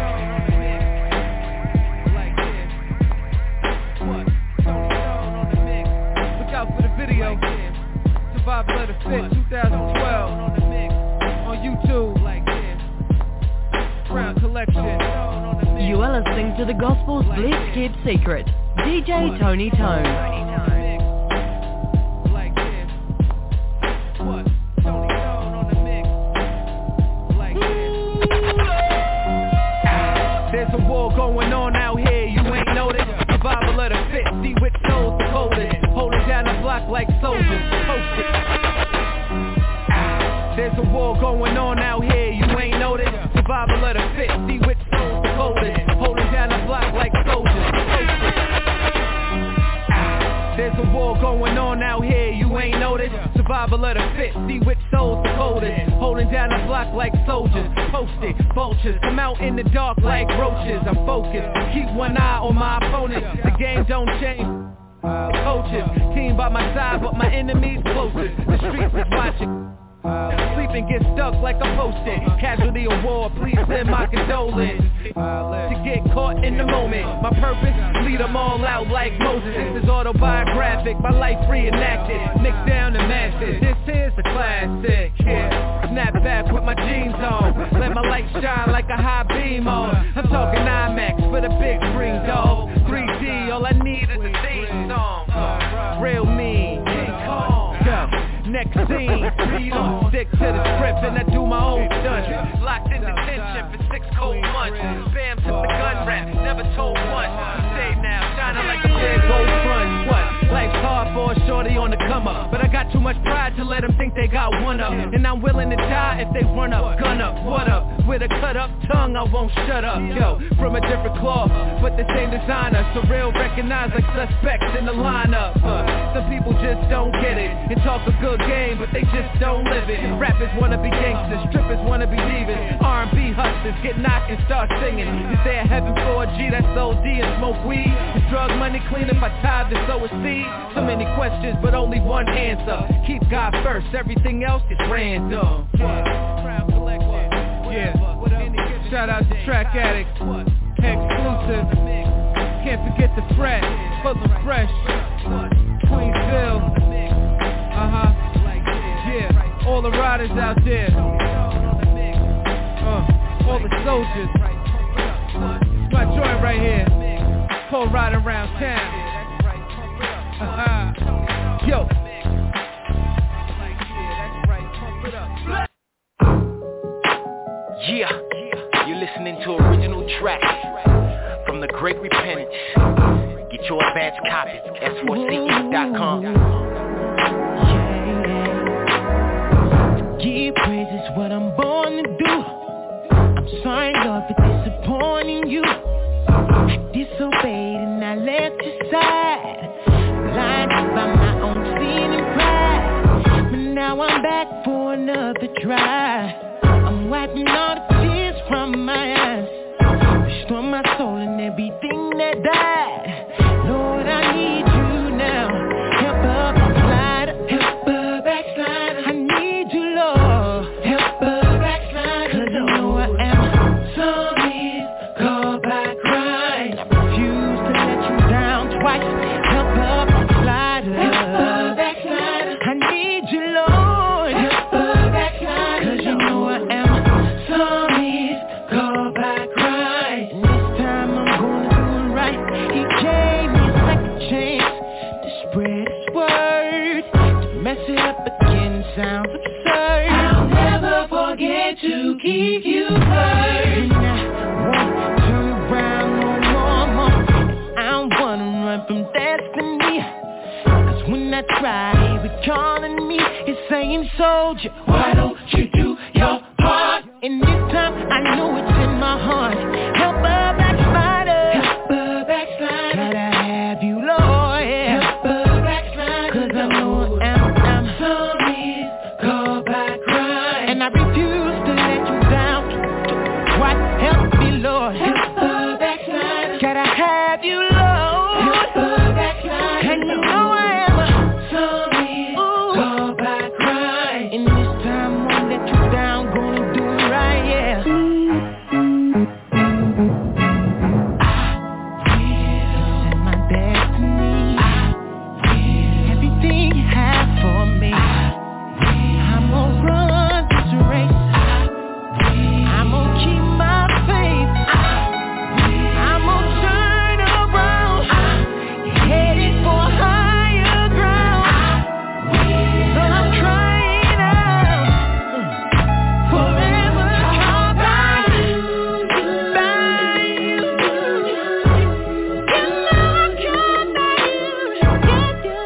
Video, Survival of the Fit, twenty twelve, on YouTube, Crown Collection. You are listening to the Gospel's Blessed Kept Secret, D J Tony Tone. There's a war going on out here, you ain't noticed. Survival of the Fit, see which souls the coldest. Holding down the block like soldiers, posted. There's a war going on out here, you ain't noticed. Survival of the Fit, see which souls the coldest. Holding down the block like soldiers, posted. There's a war going on out here, you ain't noticed. Survival of the Fit, see which souls the coldest. Holding down the block like soldiers, posted. Vultures come out in the dark like roaches. I'm focused, keep one eye on my opponent. The game don't change. Coaches, team by my side, but my enemies closest. The streets is watching. Sleep and get stuck like a post-it. Casualty of war, please send my condolences. To get caught in the moment, my purpose, lead them all out like Moses. This is autobiographic, my life reenacted. Nick down the masses, this is a classic. Yeah, snap back with my jeans on. Let my light shine like a high beam on. I'm talking IMAX for the big screen, dog. three D, all I need is a theme song. Real mean, King Kong. Go. next scene. Uh, stick to the script and I do my own stunts. Locked in detention for six cold months. Bam took the gun rap, never told once. He saved now, shining like a big gold front. What? Life's hard for a shorty on the come up, but I got too much pride to let them think they got one up. And I'm willing to die if they run up, gun up, what up? With a cut up tongue, I won't shut up. Yo, from a different cloth, but the same designer. So real recognized like suspects in the lineup. Uh, some people just don't get it and talk a good game, but they just don't live it. Rappers wanna be gangsters, strippers wanna be divas, R and B hustlers get knocked and start singing. You say a heaven for a G, that's O D and smoke weed. Is drug money clean if I tithe to sow a seed? So many questions, but only one answer. Keep God first, everything else is random. Yeah, shout out to Track Addict, exclusive. Can't forget the fret, full of fresh. Queensville, uh-huh. Yeah, all the riders out there. Uh, all the soldiers. It's my joint right here. Cold ride around town. Uh-huh. Yo. Yeah, you're listening to original track from the Great Repentance. Get your advance copy, S four C E dot com. Yeah, give praise is what I'm born to do. I'm sorry, Lord, for disappointing you. I disobeyed and I left your side, blinded by my own sin and pride. But now I'm back for another try. I'm wiping all the tears from my eyes, restore my soul and everything that died. Lord, I need you now. Help a backslider, help a backslider. I need you, Lord. Help a backslider, 'cause I know I am sorry, called by Christ. I refuse to let you down twice. Help a backslider, help a backslider. I need you, Lord. Help a backslider, 'cause you know I am sorry, called by Christ. And this time I'm gonna do it right. He gave me a second chance to spread his word. To mess it up again sounds absurd. I'll never forget to keep you first. And I won't turn around no more, more. I don't wanna run from destiny, 'cause when I try, he be calling me. He's saying, soldier, why don't you do your part? And this time I know it's in my heart. Help a backslider, help a backslider. Gotta have you, Lord, yeah. Help a backslider, 'cause I know I'm, I'm sorry, called by Christ. And I refuse to let you down. What? Help me, Lord. Help a backslider. Gotta have you, Lord. Help a backslider. And you know I am sorry, ooh, called by Christ. And this time won't let you down. Gonna do it right, yeah. I will set my destiny. I will everything you have for me. I will I'm gonna run this race. I will I'm gonna keep my faith. I will I'm gonna turn around. I headed for higher ground. I will so I'm crying out. Forever called by you, by you. You know I'm called by you, yeah, you.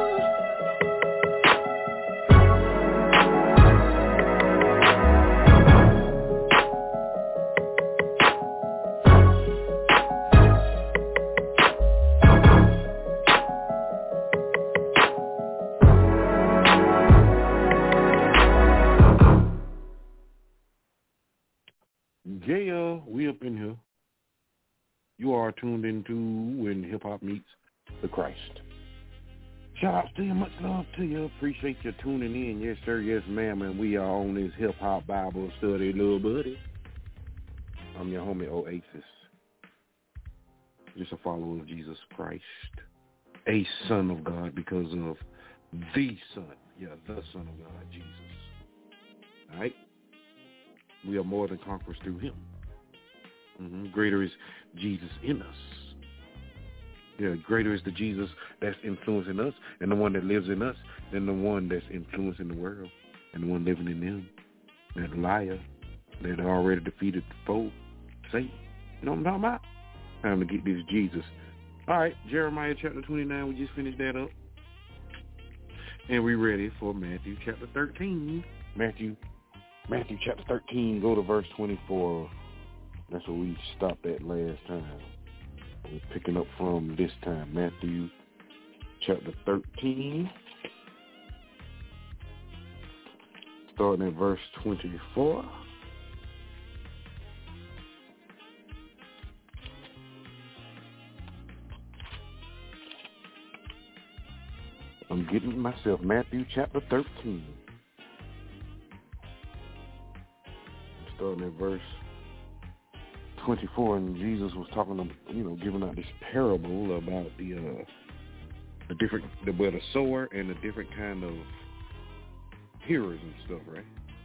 Yeah, we up in here. You are tuned into When Hip Hop Meets the Christ. Shout out to you, much love to you. Appreciate you tuning in. Yes, sir, yes, ma'am. And we are on this hip hop Bible study, little buddy. I'm your homie Oasis. Just a follower of Jesus Christ, a son of God because of the Son. Yeah, the Son of God, Jesus. All right? We are more than conquerors through him. Mm-hmm. Greater is Jesus in us Yeah, greater is the Jesus that's influencing us and the one that lives in us than the one that's influencing the world and the one living in them. That liar that already defeated the foe, Satan. You know what I'm talking about? Time to get this Jesus. All right, Jeremiah chapter twenty-nine, we just finished that up. And we're ready for Matthew chapter thirteen. Matthew, Matthew chapter thirteen, go to verse twenty-four. That's where we stopped at last time. We're picking up from this time, Matthew chapter thirteen, starting at verse twenty-four. I'm getting myself, Matthew chapter thirteen. I'm starting at verse twenty-four, and Jesus was talking, you know, giving out this parable about the uh, the different, the, well, the sower and the different kind of hearers and stuff, right?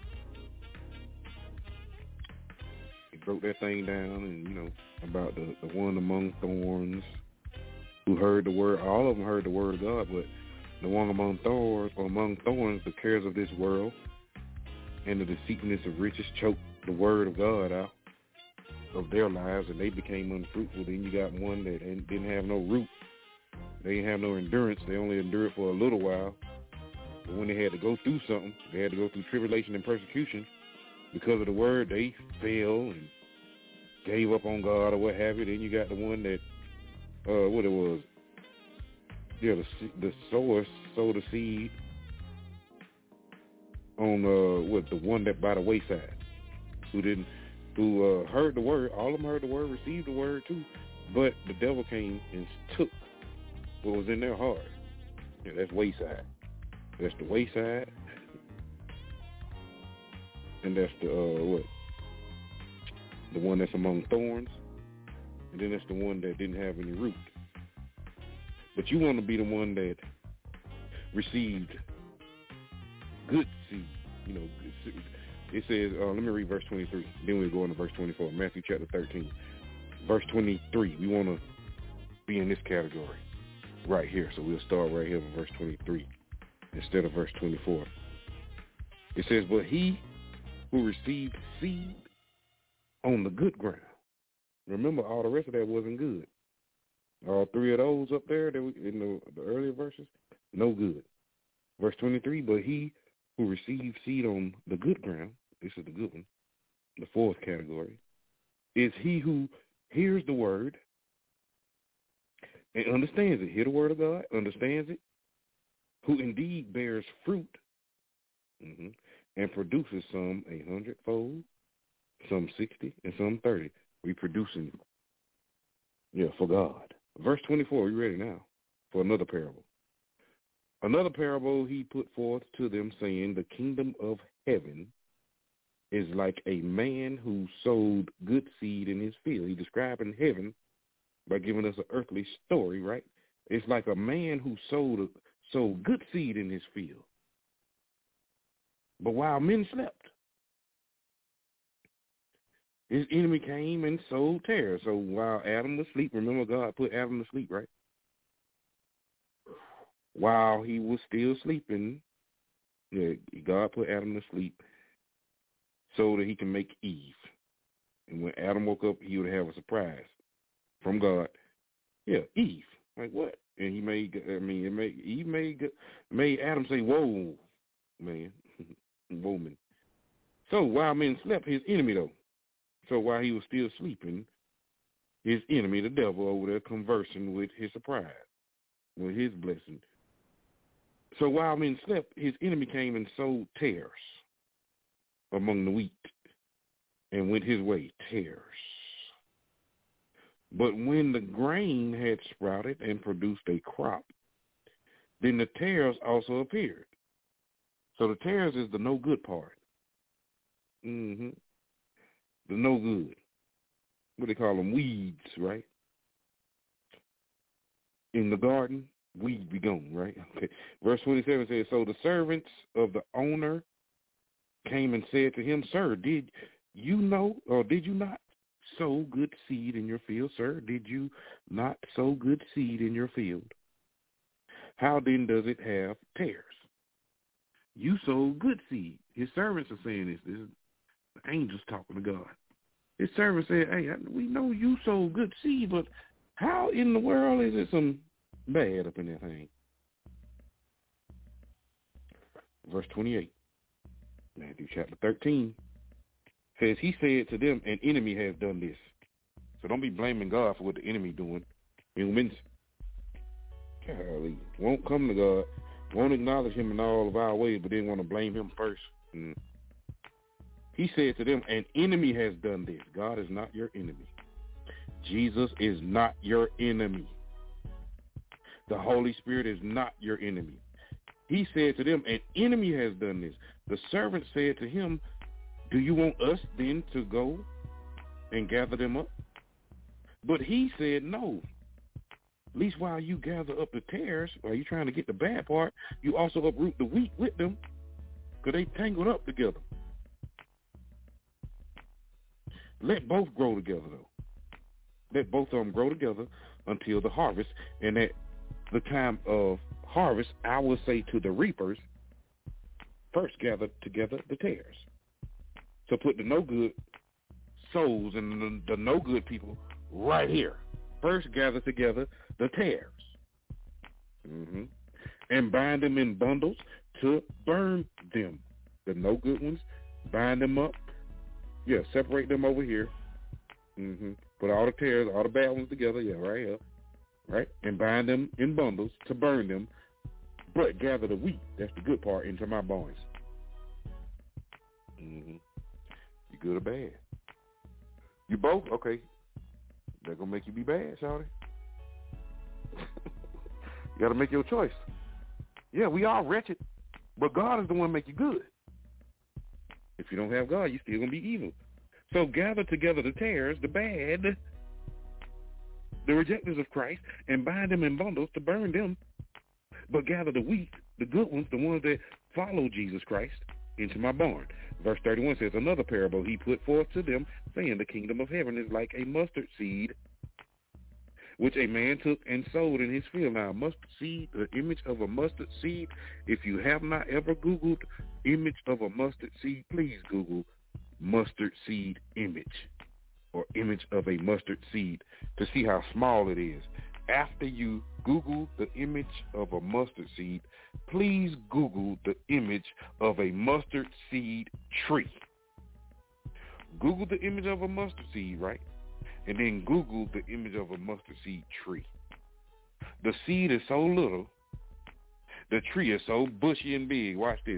He broke that thing down, and you know about the, the one among thorns who heard the word. All of them heard the word of God, but the one among thorns, or among thorns, the cares of this world and the deceitfulness of riches choked the word of God out of their lives, and they became unfruitful. Then you got one that didn't have no root. They didn't have no endurance. They only endured for a little while. But when they had to go through something, they had to go through tribulation and persecution because of the word, they fell and gave up on God or what have you. Then you got the one that, uh, what it was, yeah, the, the sower sowed the seed on, uh, what, the one that by the wayside, who didn't, who uh, heard the word. All of them heard the word, received the word too, but the devil came and took what was in their heart. Yeah, that's wayside. That's the wayside, and that's the uh, what? The one that's among thorns, and then that's the one that didn't have any root. But you want to be the one that received good seed, you know. Good, it says, uh, let me read verse twenty-three. Then we'll go into verse twenty-four, Matthew chapter thirteen. Verse twenty-three, we want to be in this category right here. So we'll start right here with verse twenty-three instead of verse twenty-four. It says, but he who received seed on the good ground. Remember, all the rest of that wasn't good. All three of those up there that we, in the, the earlier verses, no good. Verse twenty-three, but he who received seed on the good ground, this is the good one, the fourth category, is he who hears the word and understands it. Hear the word of God, understands it, who indeed bears fruit mm-hmm, and produces some a hundredfold, some sixty, and some thirty, reproducing, yeah, for God. Verse twenty-four, we ready now for another parable. Another parable he put forth to them, saying, the kingdom of heaven is like a man who sowed good seed in his field. He's describing heaven by giving us an earthly story, right? It's like a man who sowed, a, sowed good seed in his field. But while men slept, his enemy came and sowed tares. So while Adam was asleep, remember God put Adam to sleep, right? While he was still sleeping, yeah, God put Adam to sleep so that he can make Eve. And when Adam woke up, he would have a surprise from God. Yeah, Eve. Like what? And he made, I mean, it made, he made, made Adam say, whoa, man, woman. So while men slept, his enemy, though. So while he was still sleeping, his enemy, the devil, over there conversing with his surprise, with his blessing. So while men slept, his enemy came and sowed tares among the wheat and went his way, tares. But when the grain had sprouted and produced a crop, then the tares also appeared. So the tares is the no good part. Mm-hmm. The no good. What they call them? Weeds, right? In the garden, weeds be gone, right? Okay. Verse twenty-seven says, so the servants of the owner came and said to him, sir, did you know, or did you not sow good seed in your field, sir? Did you not sow good seed in your field? How then does it have tares? You sowed good seed. His servants are saying this. This is the angels talking to God. His servants said, hey, we know you sowed good seed, but how in the world is it some bad up in that thing? Verse twenty-eight, Matthew chapter thirteen, says, he said to them, an enemy has done this. So don't be blaming God for what the enemy doing. Humans, golly, won't come to God, won't acknowledge him in all of our ways, but then want to blame him first. Mm. He said to them, an enemy has done this. God is not your enemy. Jesus is not your enemy. The Holy Spirit is not your enemy. He said to them, an enemy has done this. The servant said to him, do you want us then to go and gather them up? But he said, no. At least while you gather up the tares, while you're trying to get the bad part, you also uproot the wheat with them, because they tangled up together. Let both grow together, though. Let both of them grow together until the harvest. And at the time of harvest, I will say to the reapers, first gather together the tares. So put the no good souls and the, the no good people right here. First gather together the tares. Mm-hmm. And bind them in bundles to burn them. The no good ones, bind them up. Yeah, separate them over here. Mm-hmm. Put all the tares, all the bad ones together. Yeah, right here. Right? And bind them in bundles to burn them. But gather the wheat, that's the good part, into my barns. Mm-hmm. You good or bad? You both? Okay. They're going to make you be bad, shawty. You got to make your choice. Yeah, we are wretched, but God is the one to make you good. If you don't have God, you're still going to be evil. So gather together the tares, the bad, the rejectors of Christ, and bind them in bundles to burn them. But gather the wheat, the good ones, the ones that follow Jesus Christ, into my barn. Verse thirty-one says, another parable he put forth to them, saying, the kingdom of heaven is like a mustard seed, which a man took and sowed in his field. Now, mustard seed, the image of a mustard seed, if you have not ever Googled image of a mustard seed, please Google mustard seed image or image of a mustard seed to see how small it is. After you Google the image of a mustard seed, please Google the image of a mustard seed tree. Google the image of a mustard seed, right? And then Google the image of a mustard seed tree. The seed is so little, the tree is so bushy and big. Watch this.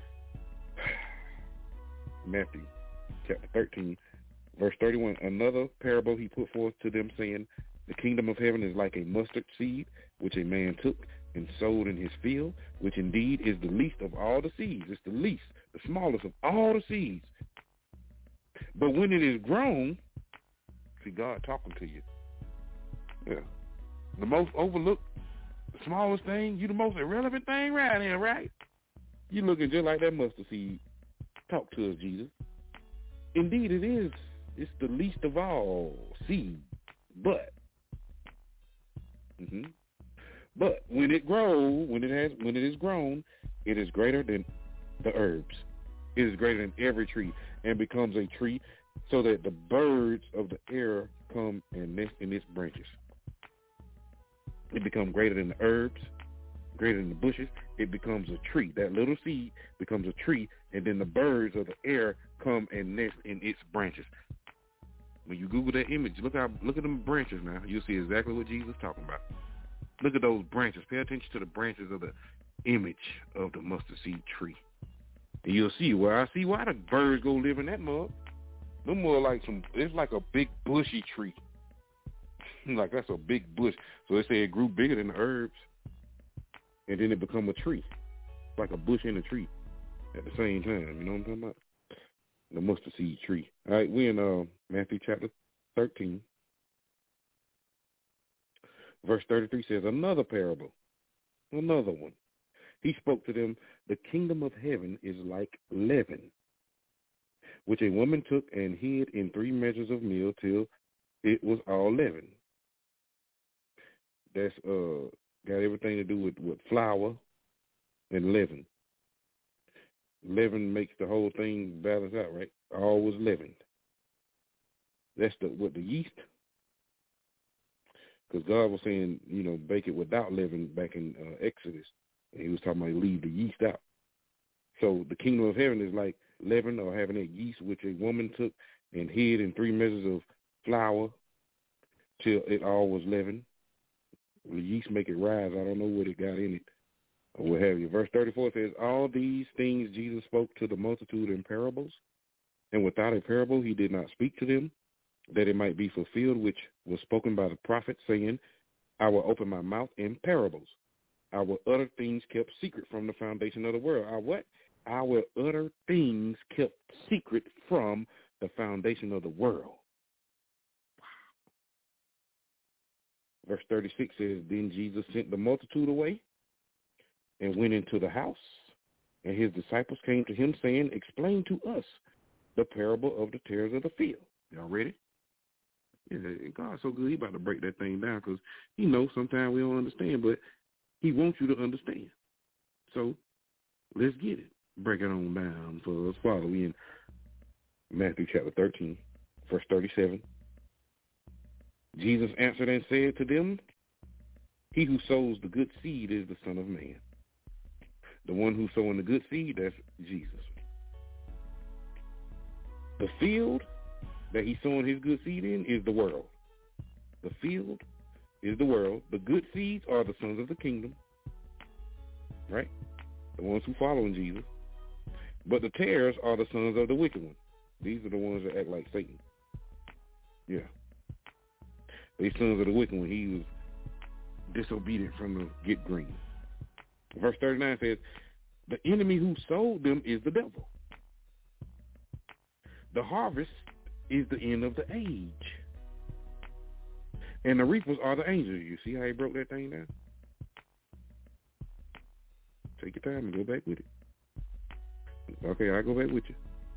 Matthew chapter thirteen, verse thirty-one. Another parable he put forth to them, saying, the kingdom of heaven is like a mustard seed, which a man took and sowed in his field, which indeed is the least of all the seeds. It's the least, the smallest of all the seeds. But when it is grown, see God talking to you. Yeah. The most overlooked, the smallest thing, you the most irrelevant thing right here, right? You looking just like that mustard seed. Talk to us, Jesus. Indeed it is. It's the least of all seed. But Mm-hmm. But when it grows, when it has, when it is grown, it is greater than the herbs. It is greater than every tree and becomes a tree, so that the birds of the air come and nest in its branches. It becomes greater than the herbs, greater than the bushes. It becomes a tree. That little seed becomes a tree, and then the birds of the air come and nest in its branches. When you Google that image, look out, look at them branches now. You'll see exactly what Jesus is talking about. Look at those branches. Pay attention to the branches of the image of the mustard seed tree. And you'll see where I see why the birds go live in that mug. No more like some, it's like a big bushy tree. Like that's a big bush. So they say it grew bigger than the herbs. And then it become a tree. Like a bush and a tree at the same time. You know what I'm talking about? The mustard seed tree. All right, we're in uh, Matthew chapter thirteen. Verse thirty-three says, another parable, another one. He spoke to them, the kingdom of heaven is like leaven, which a woman took and hid in three measures of meal till it was all leavened. That's uh got everything to do with, with flour and leaven. Leaven makes the whole thing balance out, right? All was leavened. That's the what the yeast. Because God was saying, you know, bake it without leaven back in uh, Exodus. And he was talking about leave the yeast out. So the kingdom of heaven is like leaven or having that yeast which a woman took and hid in three measures of flour till it all was leavened. The yeast make it rise. I don't know what it got in it or what have you. Verse thirty-four says, all these things Jesus spoke to the multitude in parables, and without a parable he did not speak to them, that it might be fulfilled which was spoken by the prophet, saying, I will open my mouth in parables. I will utter things kept secret from the foundation of the world. I what? I will utter things kept secret from the foundation of the world. Verse thirty-six says, then Jesus sent the multitude away and went into the house, and his disciples came to him, saying, explain to us the parable of the tares of the field. Y'all ready? Yeah, God's so good, he about to break that thing down because he knows sometimes we don't understand, but he wants you to understand. So let's get it. Break it on down for us. Father, we in Matthew chapter thirteen, verse thirty-seven. Jesus answered and said to them, he who sows the good seed is the Son of Man. The one who's sowing the good seed, that's Jesus. The field that he's sowing his good seed in is the world. The field is the world. The good seeds are the sons of the kingdom, right? The ones who follow in Jesus. But the tares are the sons of the wicked one. These are the ones that act like Satan. Yeah. They sons of the wicked one. He was disobedient from the get green. Verse thirty-nine says, the enemy who sold them is the devil. The harvest is the end of the age. And the reapers are the angels. You see how he broke that thing down? Take your time and go back with it. Okay, I'll go back with you.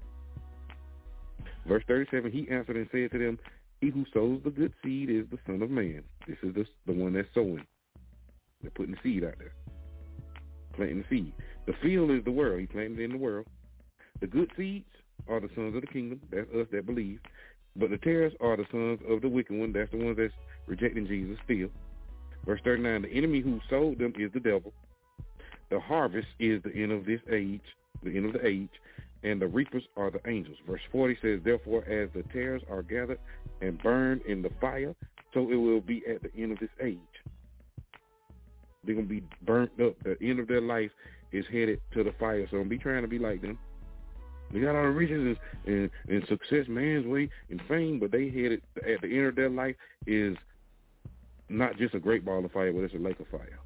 Verse thirty-seven, he answered and said to them, he who sows the good seed is the Son of Man. This is the, the one that's sowing. They're putting the seed out there. Planting the seed. The field is the world. He planted it in the world. The good seeds are the sons of the kingdom. That's us that believe. But the tares are the sons of the wicked one. That's the ones that's rejecting Jesus still. Verse thirty-nine, the enemy who sold them is the devil. The harvest is the end of this age, the end of the age, and the reapers are the angels. Verse forty says, therefore, as the tares are gathered and burned in the fire, so it will be at the end of this age. They're going to be burnt up. The end of their life is headed to the fire, so don't be trying to be like them. They got all the riches and, and, and success, man's way, and fame, but they headed at the end of their life is not just a great ball of fire, but it's a lake of fire.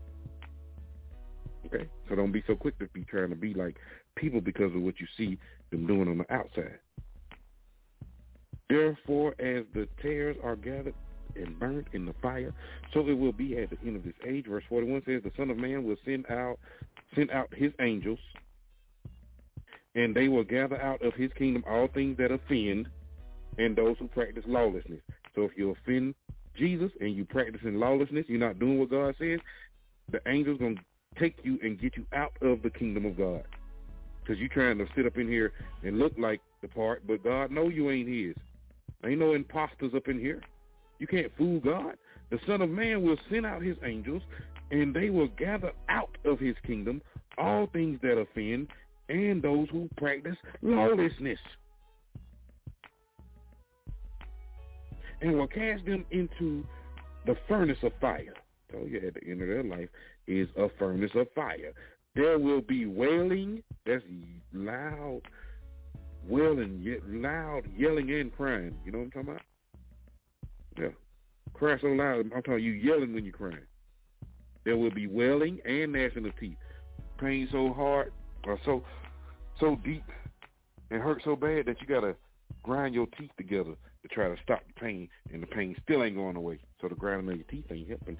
Okay? So don't be so quick to be trying to be like people because of what you see them doing on the outside. Therefore, as the tares are gathered and burnt in the fire, so it will be at the end of this age. Verse forty-one says, the Son of Man will send out, send out his angels, and they will gather out of his kingdom all things that offend and those who practice lawlessness. So if you offend Jesus and you practicing lawlessness, you're not doing what God says, the angels going to take you and get you out of the kingdom of God. Because you're trying to sit up in here and look like the part, but God know you ain't his. Ain't no imposters up in here. You can't fool God. The Son of Man will send out his angels, and they will gather out of his kingdom all things that offend and those who practice lawlessness, and will cast them into the furnace of fire. So yeah, at the end of their life is a furnace of fire. There will be wailing, that's loud, wailing, yet loud, yelling and crying. You know what I'm talking about? Yeah. Cry so loud, I'm talking you yelling when you're crying. There will be wailing and gnashing of teeth. Pain so hard, or so so deep, and hurt so bad that you got to grind your teeth together to try to stop the pain, and the pain still ain't going away. So the grinding of your teeth ain't helping.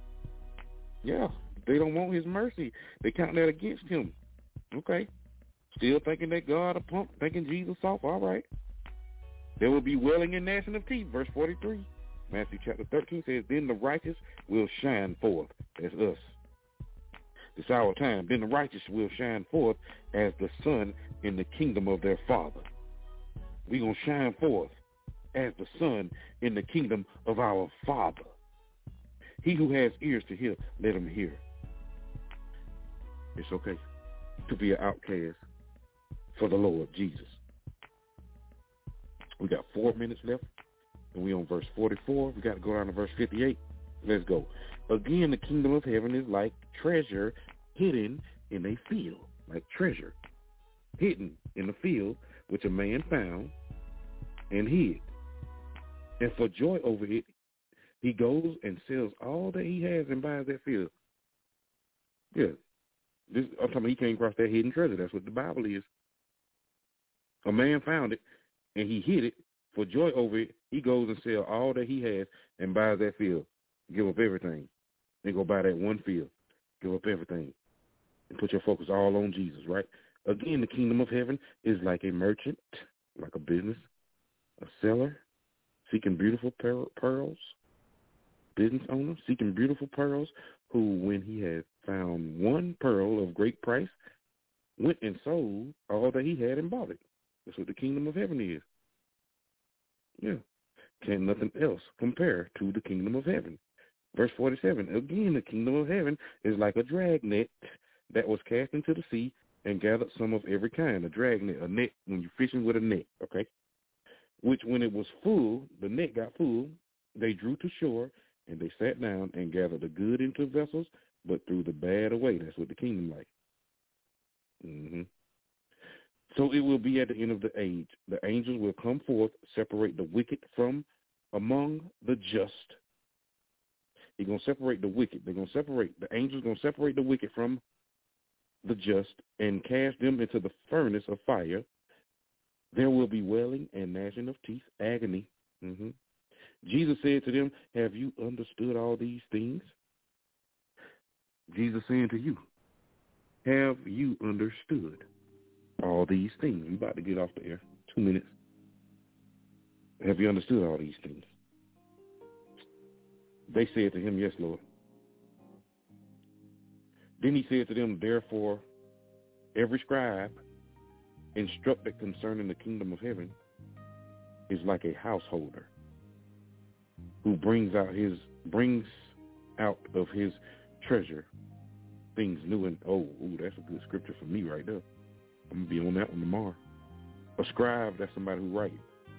Yeah, they don't want his mercy. They count that against him. Okay. Still thinking that God a pump, thinking Jesus soft. All right. There will be wailing and gnashing of teeth. Verse forty-three. Matthew chapter thirteen says, then the righteous will shine forth. That's us. It's our time. Then the righteous will shine forth as the sun in the kingdom of their Father. We're going to shine forth as the sun in the kingdom of our Father. He who has ears to hear, let him hear. It's okay to be an outcast for the Lord Jesus. We got four minutes left, and we on verse forty-four. We got to go down to verse fifty-eight. Let's go. Again, the kingdom of heaven is like treasure hidden in a field, like treasure hidden in a field, which a man found and hid. And for joy over it, he goes and sells all that he has and buys that field. Yeah. This, I'm talking about he came across that hidden treasure. That's what the Bible is. A man found it, and he hid it. For joy over it, he goes and sells all that he has and buys that field. Give up everything. Then go buy that one field. Give up everything. And put your focus all on Jesus, right? Again, the kingdom of heaven is like a merchant, like a business, a seller, seeking beautiful per- pearls, business owner, seeking beautiful pearls, who, when he had found one pearl of great price, went and sold all that he had and bought it. That's what the kingdom of heaven is. Yeah. Can nothing else compare to the kingdom of heaven. Verse forty-seven, again, the kingdom of heaven is like a dragnet that was cast into the sea and gathered some of every kind. A dragnet, a net, when you're fishing with a net, okay? Which, when it was full, the net got full, they drew to shore, and they sat down and gathered the good into vessels, but threw the bad away. That's what the kingdom like. Mm-hmm. So it will be at the end of the age. The angels will come forth, separate the wicked from among the just. He's going to separate the wicked. They're going to separate, the angels going to separate the wicked from the just and cast them into the furnace of fire. There will be wailing and gnashing of teeth, agony. Mm-hmm. Jesus said to them, have you understood all these things? Jesus saying to you, have you understood all these things? We're about to get off the air. Two minutes. Have you understood all these things? They said to him, yes, Lord. Then he said to them, therefore, every scribe instructed concerning the kingdom of heaven is like a householder who brings out his brings out of his treasure things new and old. Ooh, that's a good scripture for me right there. I'm gonna be on that one tomorrow. A scribe, that's somebody who writes.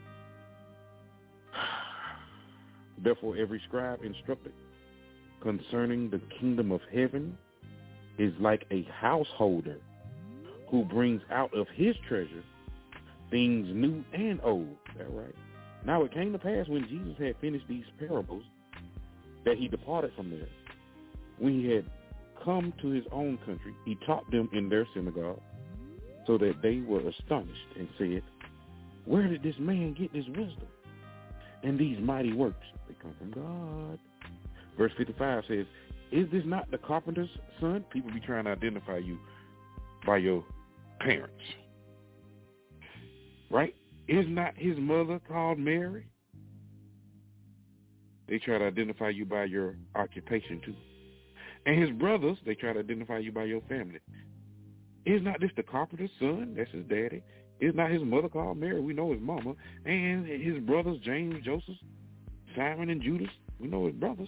Therefore, every scribe instructed concerning the kingdom of heaven is like a householder who brings out of his treasure things new and old. Is that right? Now it came to pass when Jesus had finished these parables that he departed from there. When he had come to his own country, he taught them in their synagogue, so that they were astonished and said, where did this man get this wisdom and these mighty works? They come from God. Verse fifty-five says, is this not the carpenter's son? People be trying to identify you by your parents, right? Is not his mother called Mary? They try to identify you by your occupation too. And his brothers, they try to identify you by your family. Is not this the carpenter's son? That's his daddy. Is not his mother called Mary? We know his mama. And his brothers, James, Joseph, Simon, and Judas. We know his brothers.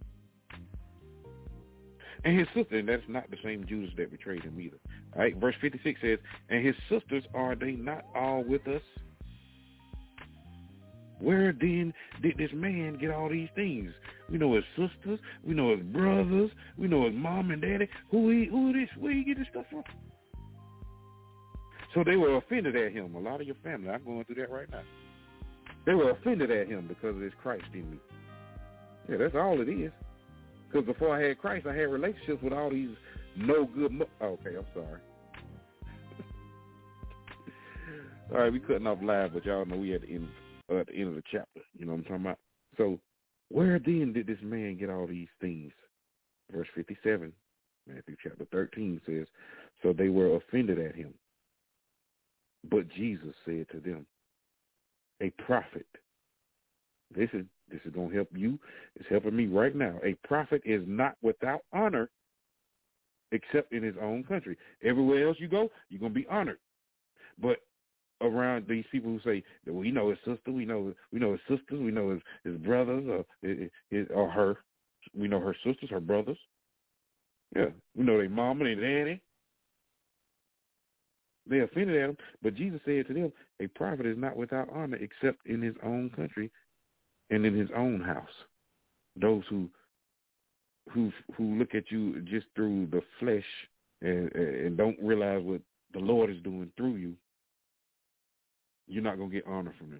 And his sister, and that's not the same Judas that betrayed him either. All right, verse fifty-six says, and his sisters, are they not all with us? Where then did this man get all these things? We know his sisters. We know his brothers. We know his mom and daddy. Who he, who this? Where he get this stuff from? So they were offended at him. A lot of your family, I'm going through that right now. They were offended at him because of this Christ in me. Yeah, that's all it is. Because before I had Christ, I had relationships with all these no good. Mo- okay, I'm sorry. All right, we cutting off live, but y'all know we at the end. Uh, at the end of the chapter, you know what I'm talking about? So, where then did this man get all these things? Verse fifty-seven, Matthew chapter thirteen says, so they were offended at him. But Jesus said to them, a prophet, listen, this is going to help you. It's helping me right now. A prophet is not without honor except in his own country. Everywhere else you go, you're going to be honored. But around these people who say that we know his sister, we know we know his sisters, we know his, his brothers, or his, or her, we know her sisters, her brothers. Yeah, we know their mama and their daddy. They offended at him, but Jesus said to them, a prophet is not without honor except in his own country and in his own house. Those who who who look at you just through the flesh and, and don't realize what the Lord is doing through you, you're not going to get honor from them.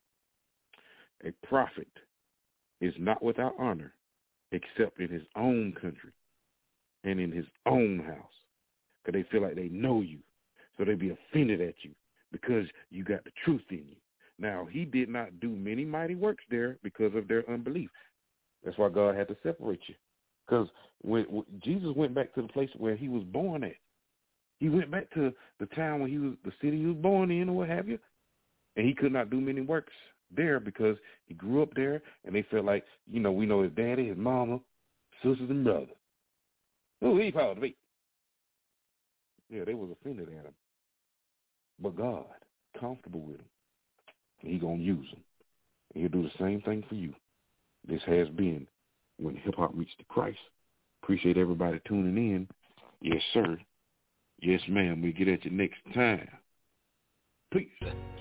A prophet is not without honor except in his own country and in his own house, because they feel like they know you. So they be offended at you because you got the truth in you. Now, he did not do many mighty works there because of their unbelief. That's why God had to separate you. Because when, when Jesus went back to the place where he was born at, he went back to the town where he was, the city he was born in or what have you, and he could not do many works there because he grew up there, and they felt like, you know, we know his daddy, his mama, sisters, and brothers. Who he called to be? Yeah, they was offended at him. But God, comfortable with him, he going to use him. And he'll do the same thing for you. This has been When Hip-Hop Meets the Christ. Appreciate everybody tuning in. Yes, sir. Yes, ma'am. We'll get at you next time. Peace.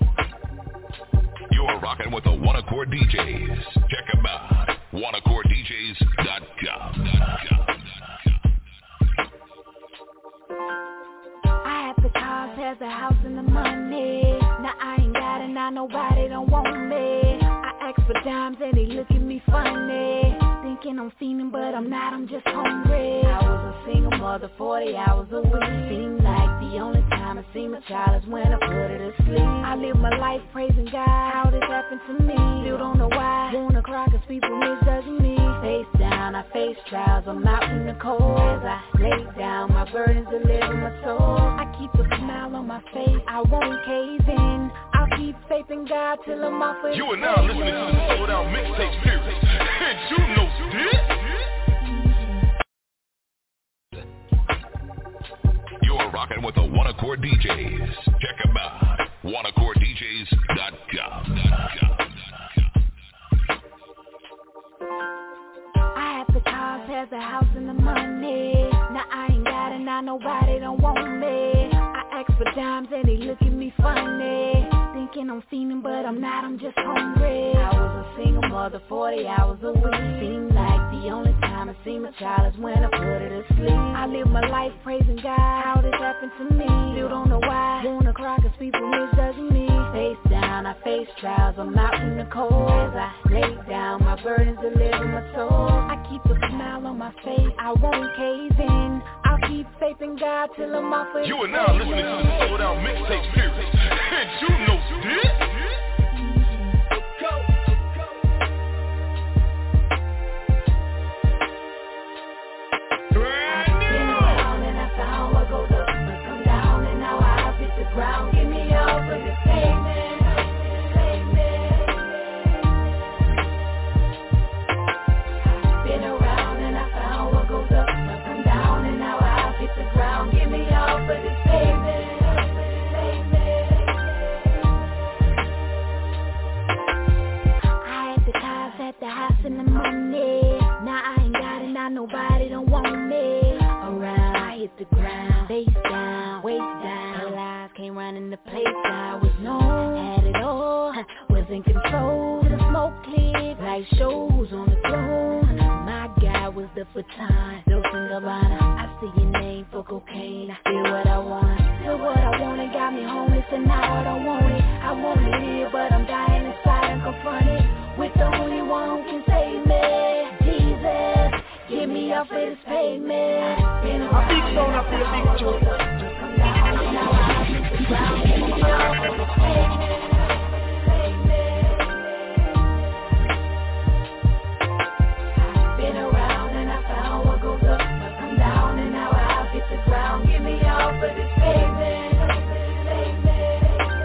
You're rocking with the One Accord D Js. Check them out. one accord d js dot com. I had the cars, has the house and the money. Now I ain't got it, now nobody don't want me. I ask for dimes and they look at me funny. Thinking I'm fiending, but I'm not, I'm just hungry. I was a single mother forty hours a week. Seemed like the only time I see my child is when I put her to sleep. I live my life praising God, how this happened to me. Still don't know why, wanna cry cause people misjudging me. Face down, I face trials, I'm out in the cold. As I lay down, my burdens deliver my soul. I keep a smile on my face, I won't cave in. I'll keep faith in God till I'm off of You are now listening to the Sold Out Mixtape Series. And you know this. You're rocking with the One Accord D Js. Check them out. one accord d js dot com. I have the cars, has the house and the money. Now I ain't got it, now nobody don't want me. I ask for dimes and they look at me funny. Thinking I'm fiending, but I'm not, I'm just hungry. I was a single mother forty hours a week. Seemed like the only time I see my child is when I put her to sleep. I live my life praising God, how this happened to me. Still don't know why, wanna cry cause people misjudging me. Face down, I face trials, I'm out in the cold. As I lay down, my burdens deliver my soul. I keep a smile on my face, I won't cave in. I'll keep faith in God till I'm off of You are now listening to the Sold Out Mixtape Series. And you know this. Ground, give me all for this payment. Been around and I found what goes up must come down, and now I'll hit the ground. Give me all for this payment. I had the cars, had the house and the money. Now I ain't got it, now nobody don't want me. Around, I hit the ground, face down, waist down. Came running the place, I was known, had it all, was in control. The smoke cleared, like shows on the throne. My guy was the baton, Dolce & Gabbana. I see your name for cocaine, I feel what I want. Feel what I want, it got me homeless, and now I don't want it. I want it here, but I'm dying inside and confronted with the only one who can save me. Jesus, get me off of this pavement. A big sound up here, big joy. Ground, give me all for this payment. Been around and I found what goes up must come down, and now I'll hit the ground. Give me all for this payment.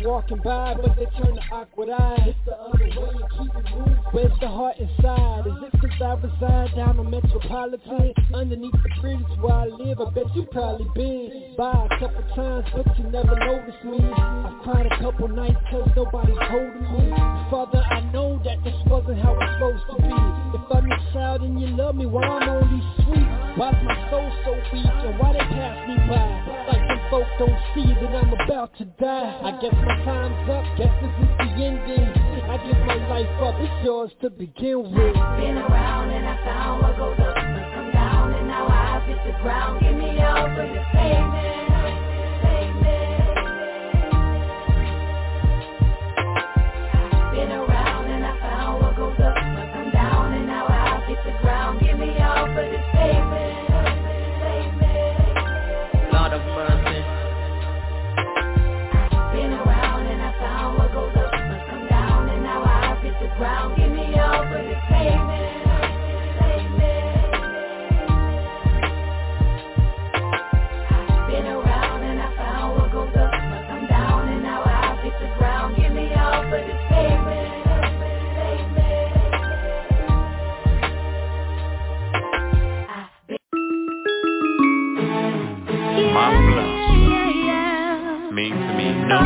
walking by, but they turn to awkward eyes. It's the other way you keep it moving. Where's the heart inside? Is it cause I reside down on Metropolitan? Underneath the bridge where I live, I bet you probably been by a couple times, but you never noticed me. I've cried a couple nights cause nobody's holding me. Father, I know that this wasn't how it's supposed to be. If I'm your child and you love me, why I'm only sweet? Why's my soul so weak and why they pass me by? Like them folk don't see that I'm about to die. I guess my time's up, guess this is the ending. I give my life up, it's yours to begin with. Been around and I found what goes up must come down, and now I hit the ground. Give me all for the payment. Been around and I found what goes up must come down, and now I hit the ground. Give me all for the payment. Lord of mercy. Been around and I found what goes up must come down, and now I hit the ground. Give me all for the payment. Been around and I found what goes up must come down, and now I hit the ground. Give me all for the payment. My blood means to me no.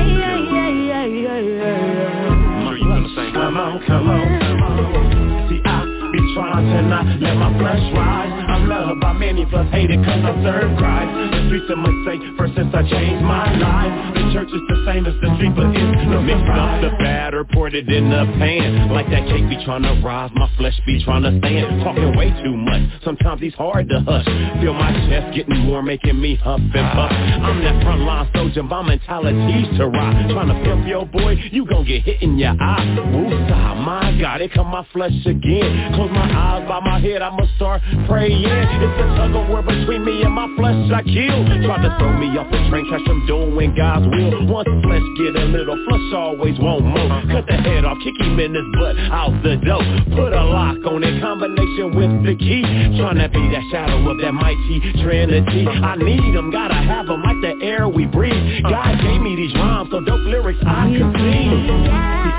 I'm sure you feel the same way. Come on, come on, come on. See, I be trying to not let my flesh rise. I'm loved by many, plus hated cause I serve Christ. The streets are mistake, first since I changed my life. The church is the same as the street, but it's no Mix surprise. up the batter, poured it in the pan. Like that cake be trying to rise, my flesh be trying to stand. Talking way too much, sometimes he's hard to hush. Feel my chest getting more, making me huff and puff. I'm that frontline soldier, my mentality's to rock. Trying to pimp your boy, you gon' get hit in your eye. Woosah, my God, it come my flesh again. Close my eyes, bow my head, I'ma start praying. It's a tug of war between me and my flesh I kill. Try to throw me off the train, catch them doing God's will. Once flesh get a little, flesh always want more. Cut the head off, kick him in his butt, out the door. Put a lock on it, combination with the key. Tryna be that shadow of that mighty Trinity. I need them, gotta have them like the air we breathe. God gave me these rhymes, so dope lyrics I can sing. See,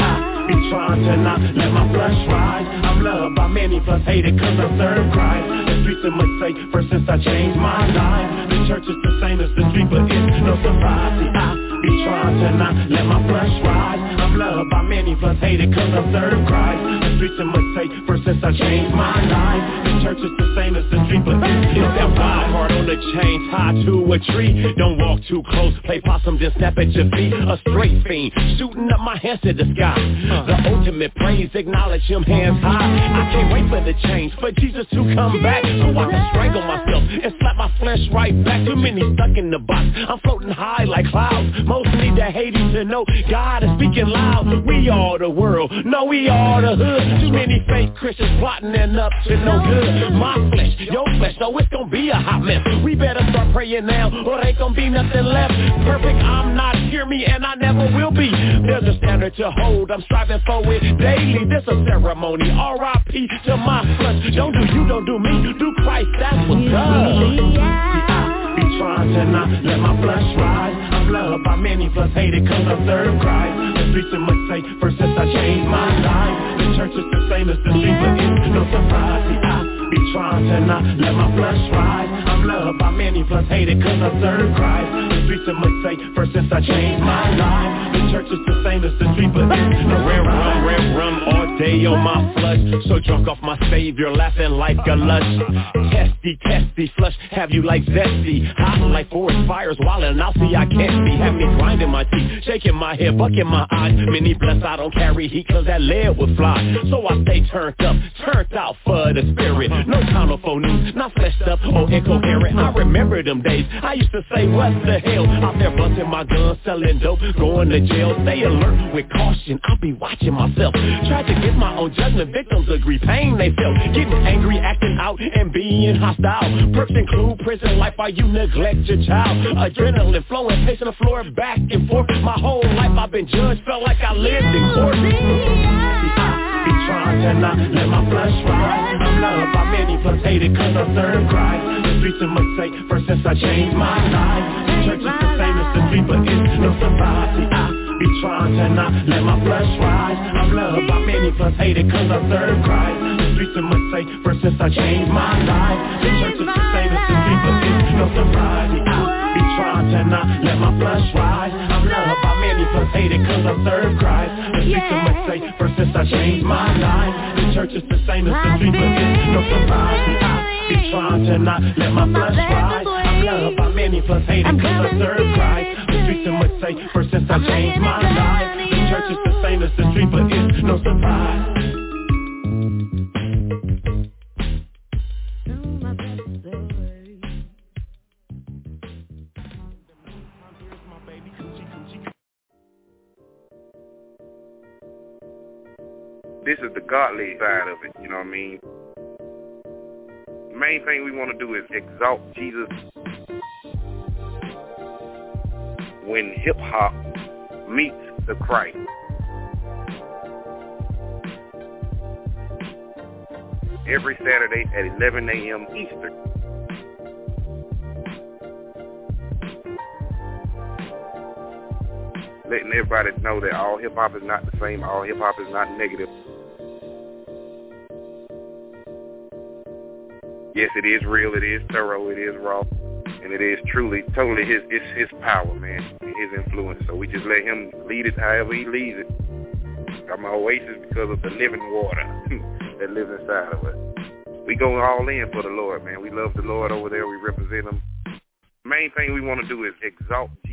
I be trying to not let my flesh rise. I'm loved by many, plus hated cause I serve Christ. The streets are mistake, first since I changed my life. The church is the same as the street, but it's no surprise. See, I be trying to not let my flesh rise. I'm loved by many, plus hated cause I serve Christ. The streets are mistake, first since I changed my life. The church is the same as the street, but it's It's no that surprise. wild heart on the chain tied to a tree. Don't walk too close, play possum, then snap at your feet. A straight fiend, shooting up my hands to the sky. The ultimate praise, acknowledge him hands high. I can't wait for the change, for Jesus to come back, so I can strangle myself and slap my flesh right back. Too many stuck in the box, I'm floating high like clouds. Most need to hate him to know God is speaking loud. We are the world, no we are the hood. Too many fake Christians plotting and up to no good. My flesh, your flesh, so it's gonna be a hot mess. We better start praying now, or ain't gonna be nothing left. Perfect, I'm not, hear me, and I never will be. There's a standard to hold, I'm striving for it daily. This a ceremony, R I P to my flesh. Don't do you, don't do me, do Christ, that's what's up. Be trying to not let my flesh rise. I'm loved by many, plus hated cause I serve Christ. The streets are mistake, first since I changed my life. The church is the same as the street, but it's no surprise. See, I be trying to not let my flesh rise. I'm loved by many, plus hated cause I serve Christ. The streets are mistake, first since I changed my life. The church is the same as the street, but it's no Ram, rum, surprise. ram, rum all day on my flush. So drunk off my savior, laughing like a lush. Testy, testy, flush, have you like zesty. Hot like forest fires, wildin' out, see I can't see. Have me grinding my teeth, shaking my head, bucking my eyes. Many bless I don't carry heat cause that lead would fly. So I stay turned up, turned out for the spirit. No time for news, not fleshed up or incoherent. I remember them days, I used to say what the hell. Out there busting my gun, selling dope, going to jail. Stay alert with caution, I'll be watching myself. Try to get my own judgment, victims agree, pain they felt. Getting angry, acting out, and being hostile. Perks include prison life while you neglect your child. Adrenaline flowing, pacing the floor back and forth. My whole life I've been judged, felt like I lived in court. See, I be trying to not let my flesh rise. I'm loved by many, plus hated cause I serve Christ. The streets are mistake, first since I changed my life. The church is the same as the street, but it's no surprise. See, I be trying to not let my flesh rise. I'm loved by many, plus hated cause I serve Christ. The streets of must say, first since I changed my life. The church is the same as the street, but it's no surprise. I be trying to not let my flesh rise. I'm loved by many, plus hated cause I serve Christ. The streets of must say, first since I changed my life. The church is the same as the street, but it's no surprise. I be trying to not let my flesh rise. I'm loved by many, plus hated cause I serve Christ. The streets of must say, first since I changed my life. The church is the same as the street, but it's no surprise. This is the godly side of it, you know what I mean? The main thing we want to do is exalt Jesus when hip-hop meets the Christ. Every Saturday at eleven a.m. Eastern. Letting everybody know that all hip-hop is not the same, all hip-hop is not negative. Yes, it is real, it is thorough, it is raw, and it is truly, totally his, it's his power, man, his influence. So we just let him lead it however he leads it. I'm an oasis because of the living water that lives inside of us. We go all in for the Lord, man. We love the Lord over there. We represent him. Main thing we want to do is exalt